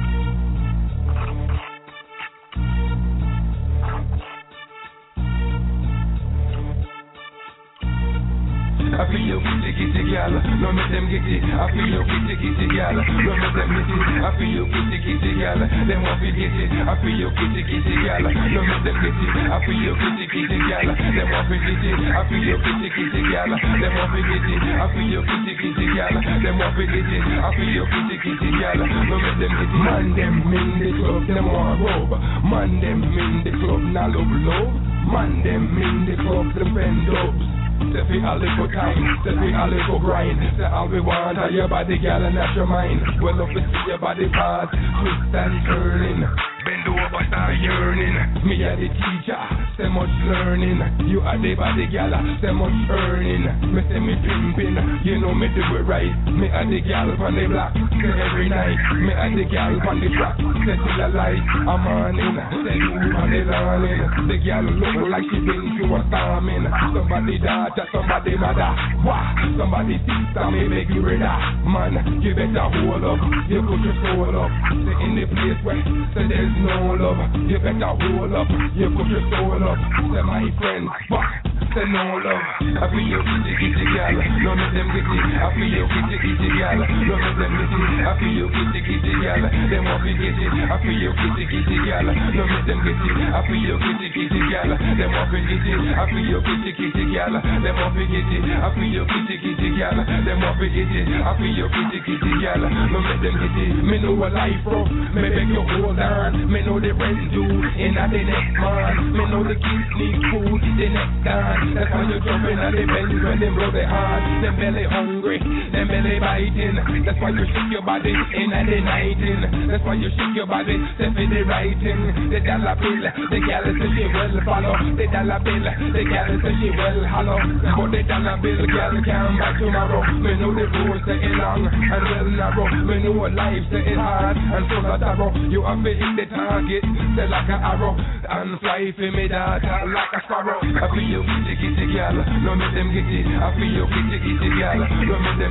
I feel your kitty kitty gal, no make them get it. I feel your kitty kitty gal, no make them get it. I feel your kitty kitty gal, them want to get it. I feel your kitty kitty gal, no make them get it. I feel your kitty kitty gal, them want to get it. I feel your kitty kitty gal, them want to get it. I feel your kitty kitty gal, them want to get it. I feel your kitty kitty gal, no make them get it. Man them in the club, them want robe. Man them in the club, now love. Man them in the club, them bend dubs. Say fi all it for time, say fi all it for grind. Say all we want are your body, girl, and not your mind. Well, love to see your body part, twist and turning. Bend over, start yearning. Me a the teacher, say much learning. You are the body, girl, say much earning. Me say me pimping, you know me do it right. Me a the girl from the block, say every night. Me a the girl from the track, say till the light. I'm morning, say you on the lawning. The girl look like she been through a storming. Somebody daughter, somebody mother, wah. Somebody sister, me make you ready. Man, you better hold up, you put your soul up. Say in the place where, say there's no love, you better hold up, you put your soul up. Say my friend, wah. Say no love, I feel your kitty kitty gal, no make them get it. I feel your kitty kitty gal, no make them get it. I feel your kitty kitty gal, them want to get it. I feel your kitty kitty gal, no make them get it. I feel your kitty kitty gal, them want to get it. I feel your kitty kitty gal, them want to get it. I feel your kitty kitty gal, them want to get it. I feel your kitty kitty gal, no make them get it. Me know a life rough, me beg you hold on. Me know the rent due, in a the next man. Me know the kids need food, the next time. That's why you're jumping on the belly when them blow their heart. Them belly hungry, them belly biting. That's why you shake your body in and the nighting. That's why you shake your body, step in the writing. The dollar bill, the gal say she will follow. The dollar bill, the gal say she will hollow. But the dollar bill, gal come back tomorrow. Me know the rules say it long and well narrow. Me know what life say it hard and full of sorrow. You have to hit the target, say like an arrow, and fly for me daughter like a sparrow. I feel you kitty kitty gal, no make them get it. I feel your kitty kitty gal, no make them get it.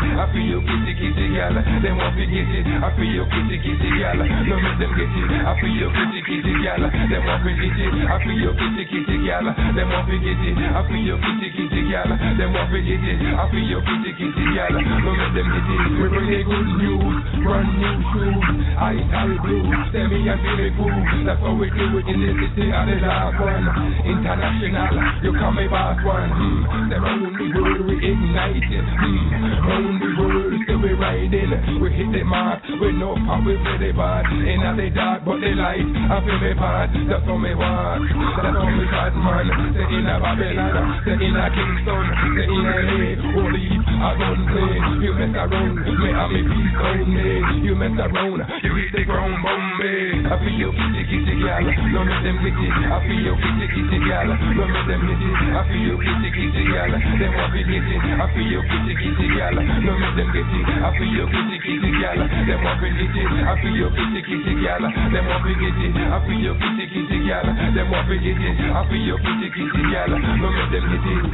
I feel your kitty kitty gal. Them want to get it. I feel your kitty kitty gal. No make them get it. I feel your kitty kitty gal. Them want to get it. I feel your kitty kitty gal. Them want to get it. I feel your kitty kitty gal. Them want to get it. I feel your kitty kitty gal. No make them get it. We bring the good news, brand new shoes, high blue. Tell me I feel it cool. That's how we do it in the city of the last one. International, you call me boss one. Then round the world we ignite it. Round the world still we riding. We hit the mark with no pop, we play the bad. In the dark but the light, I feel me part. That's how me walk, that's how me bad man. Say in a Babylon, say in a Kingston, say in LA. Holy, I don't play. You mess around, me and me peace on me. You mess around, you hit the ground bombay. I feel your kitty kitty gal, no make them get it. I feel your kitty kitty gal, no make them get it. I feel your kitty kitty gal, them want to get it. I feel your kitty kitty gal, no make them get it. I feel your kitty kitty gal, them want to get it. I feel your kitty kitty gal, them want to get it. I feel your kitty kitty gal, them want to get it. I feel your kitty kitty gal, no make them get it.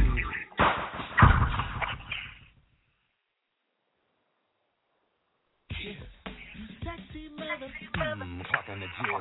Talking to Jill.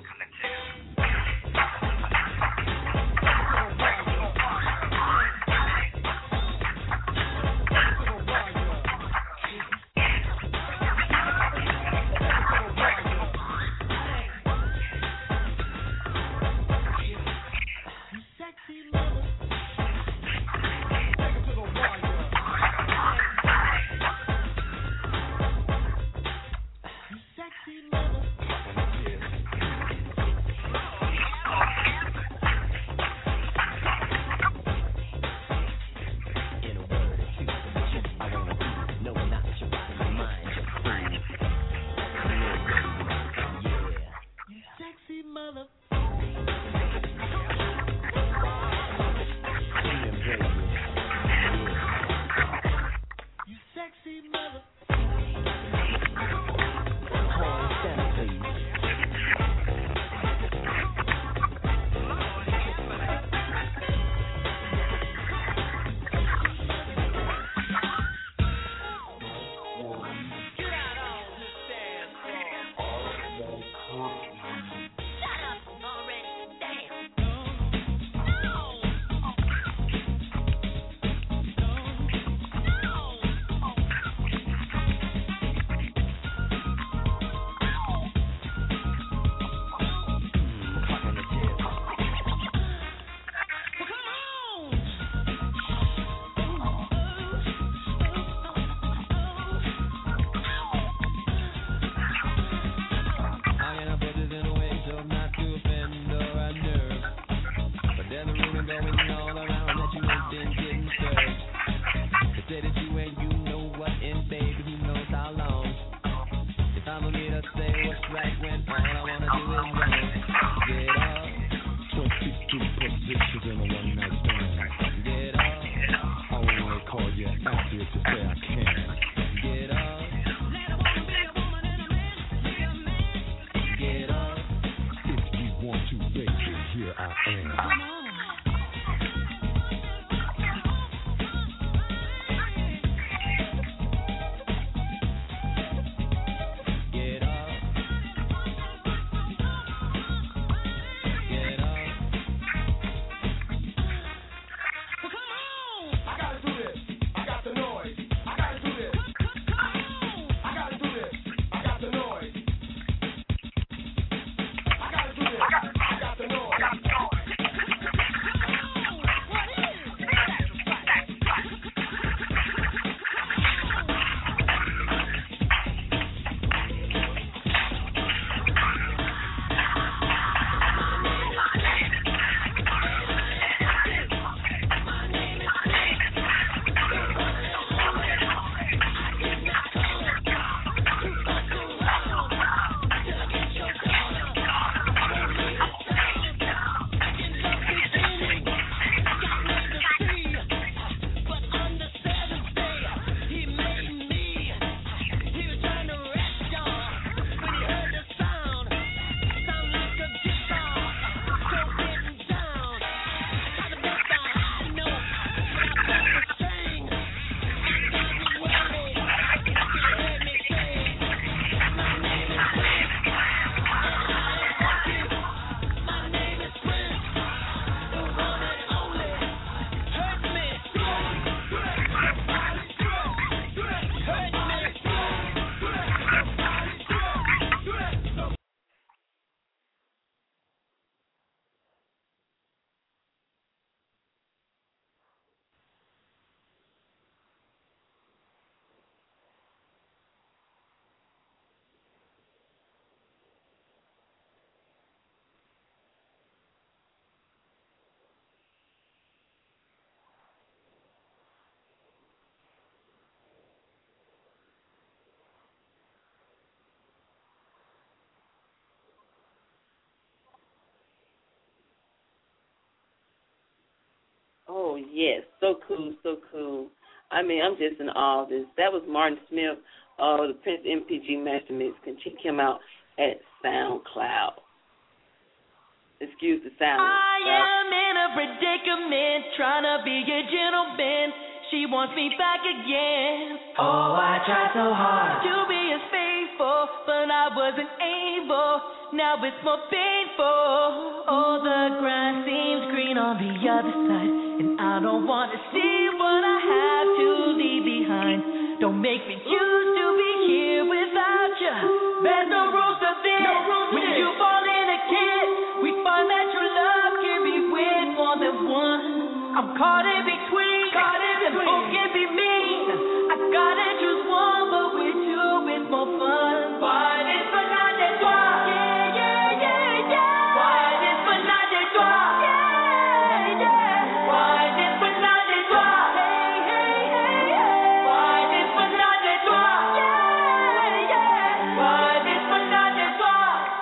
Oh, yes. So cool, so cool. I mean, I'm just in awe of this. That was Martin Smith of the Prince MPG Master Mix. Can check him out at SoundCloud. Excuse the sound. I am in a predicament, trying to be a gentleman. She wants me back again. Oh, I tried so hard to be as faithful, but I wasn't able. Now it's more painful. Oh, the grass seems green on the other side, and I don't want to see what I have to leave behind. Don't make me choose to be here without you. There's no rules to this. When you fall in a kid, we find that your love can be with more than one. I'm caught in between. Hope can be mean. I gotta choose one, but with two it's more fun. Why this but not de toi? Yeah, yeah, yeah, yeah. Why this but not de toi? Yeah, yeah. Why this but not de toi? Hey, hey, hey, hey. Why this but not de toi? Yeah, yeah. Why this but not de toi?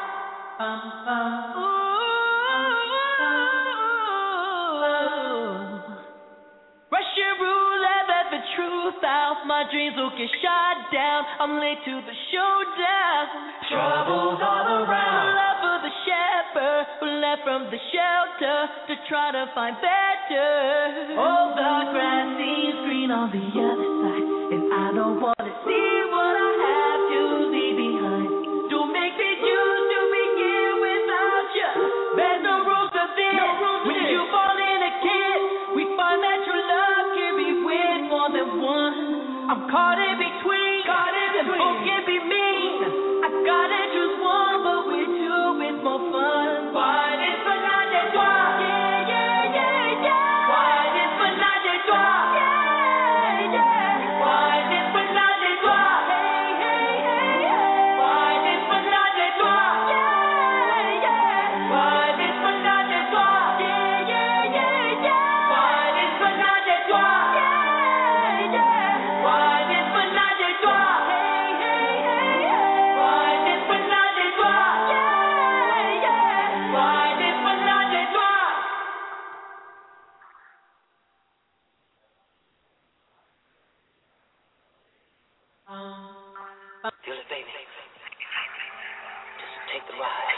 Russian roulette, let the truth out. My dreams will get shot down. I'm late to the showdown. Troubles all around. Love for the shepherd who left from the shelter to try to find better. Oh, the grass seems green on the other side, and I don't want to see what I have to leave behind. Don't make me choose to be here without you. There's no rules to this. When you fall in a kid, we find that your love can be with more than one. I'm caught in between. Hope can be mean. I gotta choose one, but with two it's more fun. Why this but not de toi? Yeah, yeah, yeah, yeah. Why this but not de toi? Yeah, yeah. Why this but not de toi? Hey, hey, hey, hey. Why this but not de toi? Yeah, yeah. Why this but not de toi? Yeah, yeah, yeah, yeah. Why this but not de toi? Yeah, yeah. Why this but not de toi? Hey, hey, hey, hey. Why this but not de toi? Yeah, yeah. Why this but not de toi? Feel it, baby. Just take the ride.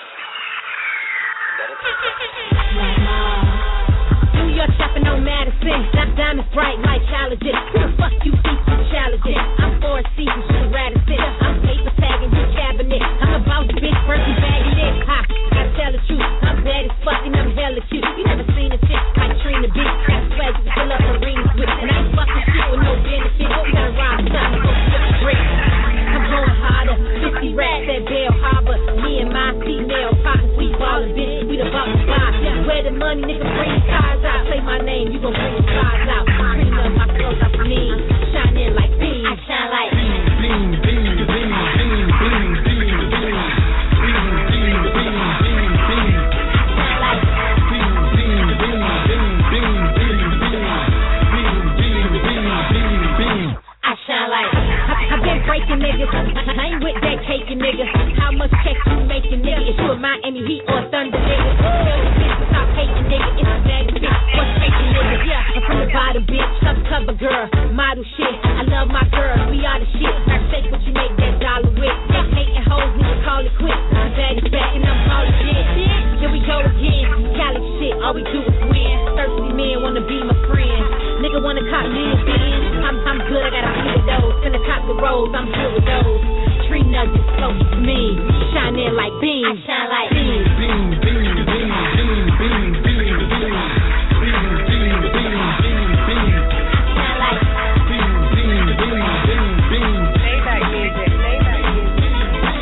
New York shopping on Madison. Diamonds bright like challenges. Who the fuck you think you challenging? I'm Four Seasons, you Radisson. I'm paper tagging your cabinet. I'm about to bitch first and bagging it. Ha, gotta tell the truth. I'm bad as fuck and I'm hella cute. You never seen a chick like Trina B. Got swag you fill up arenas with. And I ain't fucking shit with no benefit. You gotta ride something, go flip the brick. I'm going harder. 50 rats at Bell Harbor. Me and my female partners, we ballin', bitch. We the boss guys. Where the money, nigga, bring the cars out. Say my name, you gon' bring the cars out. Pretty much my clothes out for me. Shining like beams. I shine like beams. Beam, beam, beam, beam, beam, beam, beam, beam, beam, beam, beam, beam, beam. Shine like beam, beam, beam, beam, beam, beam, beam, beam, beam, beam, beam, beam. I shine like I've been breaking niggas. I ain't with that caking nigga. How much check you making nigga? Is you a Miami Heat or a Thunder nigga? Tell the bitch stop hating nigga. It's a bad bitch. What's faking nigga? Yeah, I'm from the bottom bitch. Cover girl, model shit. I love my girls. We are the shit. Now shake what you make that dollar with. Yeah, hating hoes, nigga call it quit. The bag is back and I'm calling shit. Here we go again. Cali shit. All we do is win. Thirsty men wanna be my friend. Nigga wanna cop me a bin. I'm good. I got a few of those. Finna cop the rolls. I'm good with those. Tree nuggets, so it's me. Shining like beams. I shine like beams. Beam, beam, beam, beam, beam, beam, beam, beam, beam, beam, beam, beam. Shine like beam, beam, beam, beam, beam. Playback music. Playback music.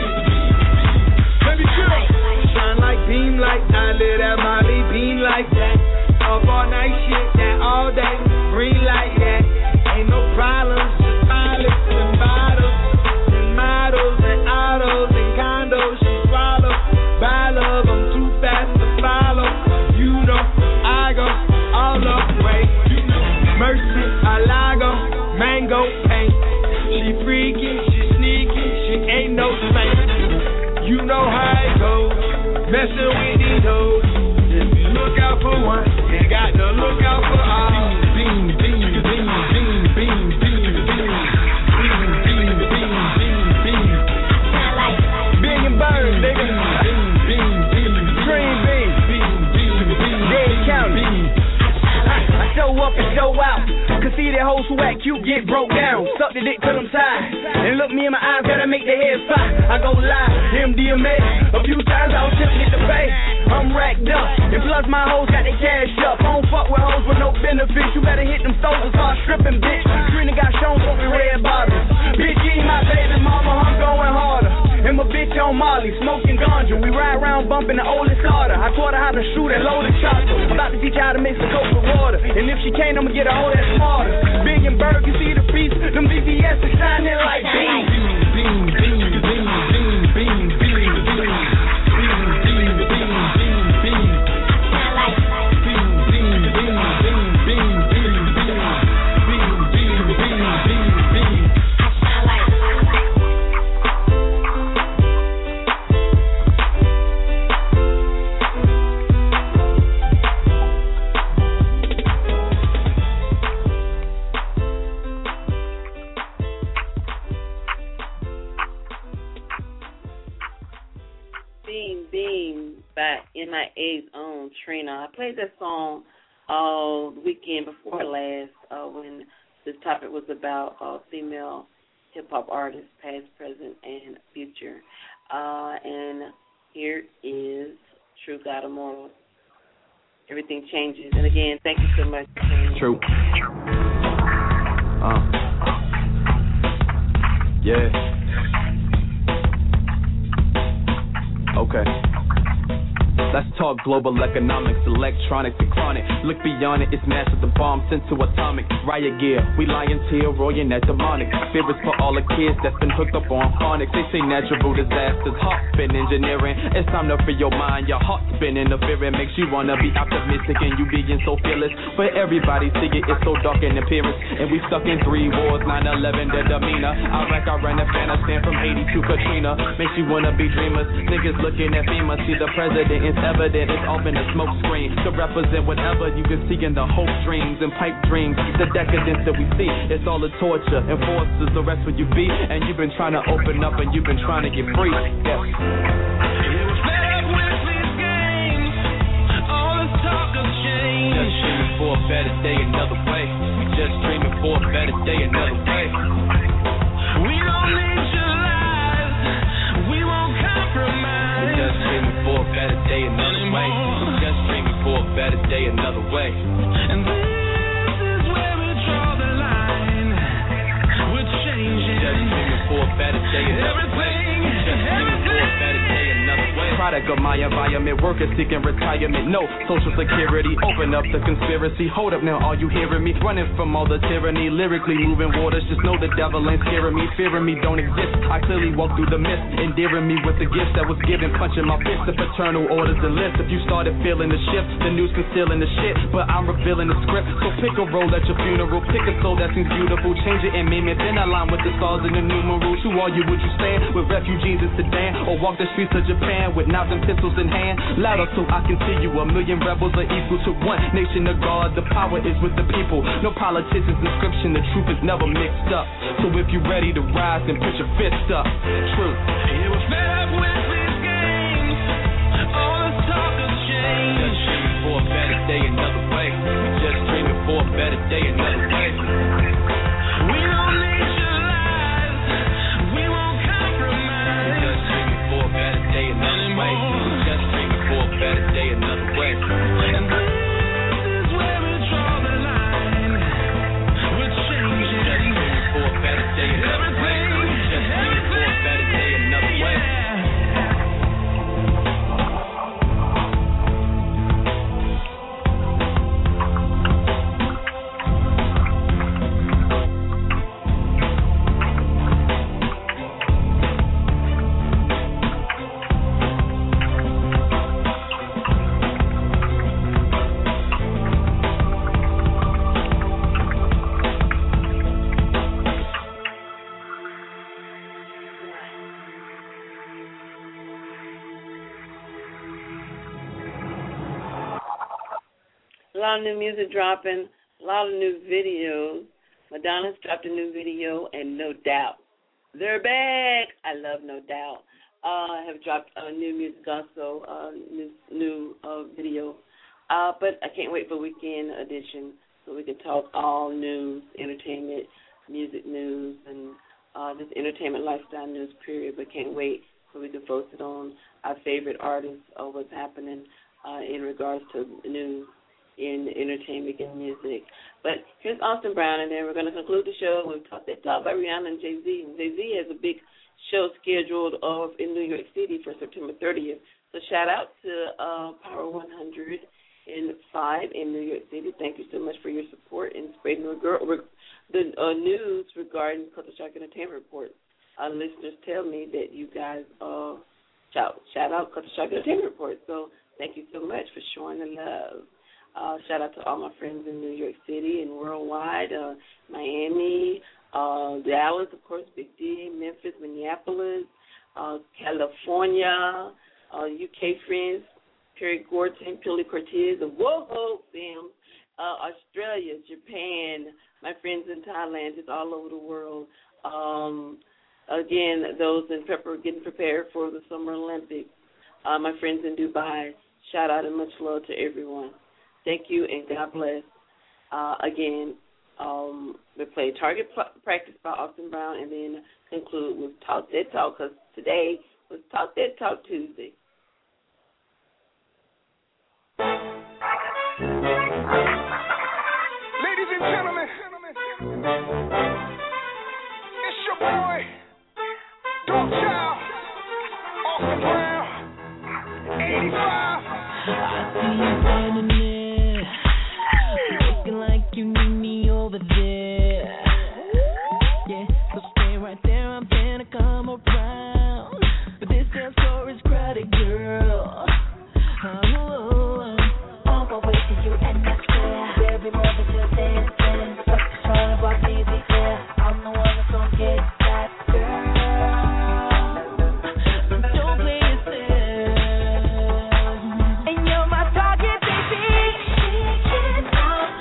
Baby, chill. Shine like beam like I live that Molly beam like that. Up all night shit, that all day. Green like that. Ain't no problems. Pilots and bottles and models and autos and condos. She swallow. By love, I'm too fast to follow. You know, I go all the way. Mercy, Alago, mango paint. She freaky, she sneaky, she ain't no saint. You know how it goes, messing with these hoes. If you look out for one. You got to look out for all. Beam, beam, beam, beam, beam, beam, beam, beam, beam, beam, beam. Billion birds, nigga. Beam, beam, beam, green beam, beam, beam, beam, dead county. I show up and show out. Cause see that hoes who act cute get broke down. Suck the dick to them sides. And look me in my eyes, gotta make the head pop. I go live, MDMA. A few times I was tempted to pay. I'm racked up. And plus my hoes got their cash up. I don't fuck with hoes with no benefits. You better hit them stores and start stripping, bitch. Trina got shown for me red bottles. Bitch, you ain't my baby mama, I'm going harder. And my bitch on Molly, smoking ganja. We ride around bumping the oldest starter. I taught her how to shoot and load a chopper. I'm about to teach her how to mix the coke with water. And if she can't, I'ma get her whole that smarter. Billion bird, you see the piece? Them VVS is shining like beam, beam, beam, beam, beam, beam, beam, beam, beam, beam, beam, beam, beam. By MIA's own Trina. I played that song the weekend before last when this topic was about female hip-hop artists, past, present, and future. And here is True God Immortal. Everything changes. And again, thank you so much. True. Yeah. Okay. Let's talk global economics, electronics and chronic. Look beyond it, it's massive, the bomb sent to atomic. Riot gear, we lions here, roaring that demonic. Spirits for all the kids that's been hooked up on phonics. They say natural disasters, heart spin engineering. It's time to free your mind, your heart's been interfering. Makes you wanna be optimistic and you being so fearless. But everybody see it, it's so dark in appearance. And we stuck in 3 wars, 9/11, the demeanor. Iraq, Iran, Afghanistan, from Haiti to Katrina. Makes you wanna be dreamers. Niggas looking at FEMA, see the president is evident, it's all been a smoke screen to represent whatever you can see in the hope dreams and pipe dreams. The decadence that we see, it's all a torture and forces the rest where you be. And you've been trying to open up and you've been trying to get free. Yes. Just dreaming for a better day another way. We just dreaming for a better day another way. We don't need your lies, we won't compromise. We're just dreaming for a better day another way. We're just dreaming for a better day another way. And this is where we draw the line. We're changing. Just dreaming for a better day another way. Just dreaming for a better day another way. Product of my environment, workers seeking retirement, no social security, open up the conspiracy. Hold up now, are you hearing me? Running from all the tyranny, lyrically moving waters, just know the devil ain't scaring me. Fearing me don't exist, I clearly walk through the mist, endearing me with the gifts that was given, punching my fist, the paternal orders and lists. If you started feeling the shift, the news concealing the shit, but I'm revealing the script. So pick a role at your funeral, pick a soul that seems beautiful, change it and meme it, then align with the stars and the numerals. Who are you, would you stand with refugees in Sudan, or walk the streets of Japan with knives and pistols in hand? Louder so I can see you, 1,000,000 rebels are equal to one nation of God. The power is with the people, no politician's description, the truth is never mixed up. So if you're ready to rise, then put your fist up. True. It was fed up with these games, all the talk of change. Just dreaming for a better day another way. Just dreaming for a better day another way. We don't need your lies, we won't compromise. Just dreaming for a better day another way. Just dreaming for a better day another way. And this is where we draw the line. We're changing. Just dreaming for a better day another way. Just dreaming for a better day another way. lot of new music dropping, a lot of new videos. Madonna's dropped a new video, and No Doubt, they're back. I love No Doubt. Have dropped new music also, new video. But I can't wait for Weekend Edition so we can talk all news, entertainment, music news, and just entertainment lifestyle news, period. But can't wait so we can focus on our favorite artists or what's happening in regards to news in entertainment and music. But here's Austin Brown, and then we're going to conclude the show with Talk That Talk by Rihanna and Jay-Z. And Jay-Z has a big show scheduled in New York City for September 30th. So shout out to Power 105 in New York City. Thank you so much for your support and spreading the news regarding Culture Shock Entertainment Report. Listeners tell me that you guys shout out Culture Shock Entertainment Report. So thank you so much for showing the love. Shout out to all my friends in New York City and worldwide, Miami, Dallas, of course, Big D, Memphis, Minneapolis, California, UK friends, Perry Gorton, Billy Cortez, and whoa, them, Australia, Japan, my friends in Thailand, just all over the world. Again, those in getting prepared for the Summer Olympics, my friends in Dubai, shout out and much love to everyone. Thank you and God bless. Again, we play Target Practice by Austin Brown and then conclude with Talk That Talk because today was Talk That Talk Tuesday. Ladies and gentlemen, it's your boy, Dog Child, Austin Brown, 85. I see you standing there, looking like you need me over there. Yeah, so stay right there, I'm gonna come around. But this dance floor is crowded, girl. On my way to you and I swear every moment you're dancing. What's trying to walk me there? I'm the one that's gonna get that girl. Don't play yourself. And you're my target, baby. Shake it off,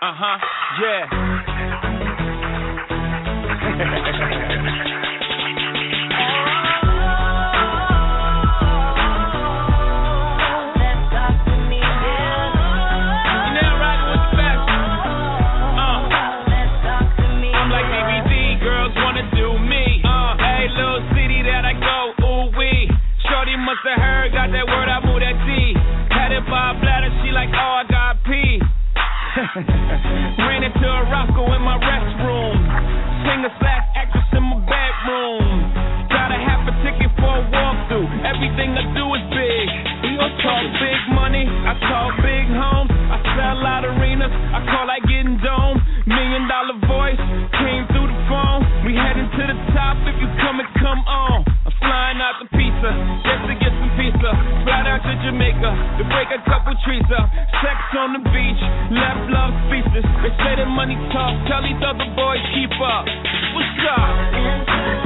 Yeah. Must have heard, got that word, I move that T. Had it by a bladder, she like, oh, I got pee. Ran into a Roscoe in my restroom. Singer/actress in my bedroom. Got a half a ticket for a walkthrough. Everything I do is big. I talk big money, I talk big homes. I sell out arenas, I call like getting dome. $1 million voice came through the phone. We heading to the top, if you come and come on. I'm flying out the pizza, just to get some pizza. Fly down to Jamaica, to break a couple trees up. Sex on the beach, left love speeches. They say that money talk, tell these other boys keep up. What's up?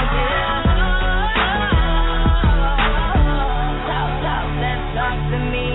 To me.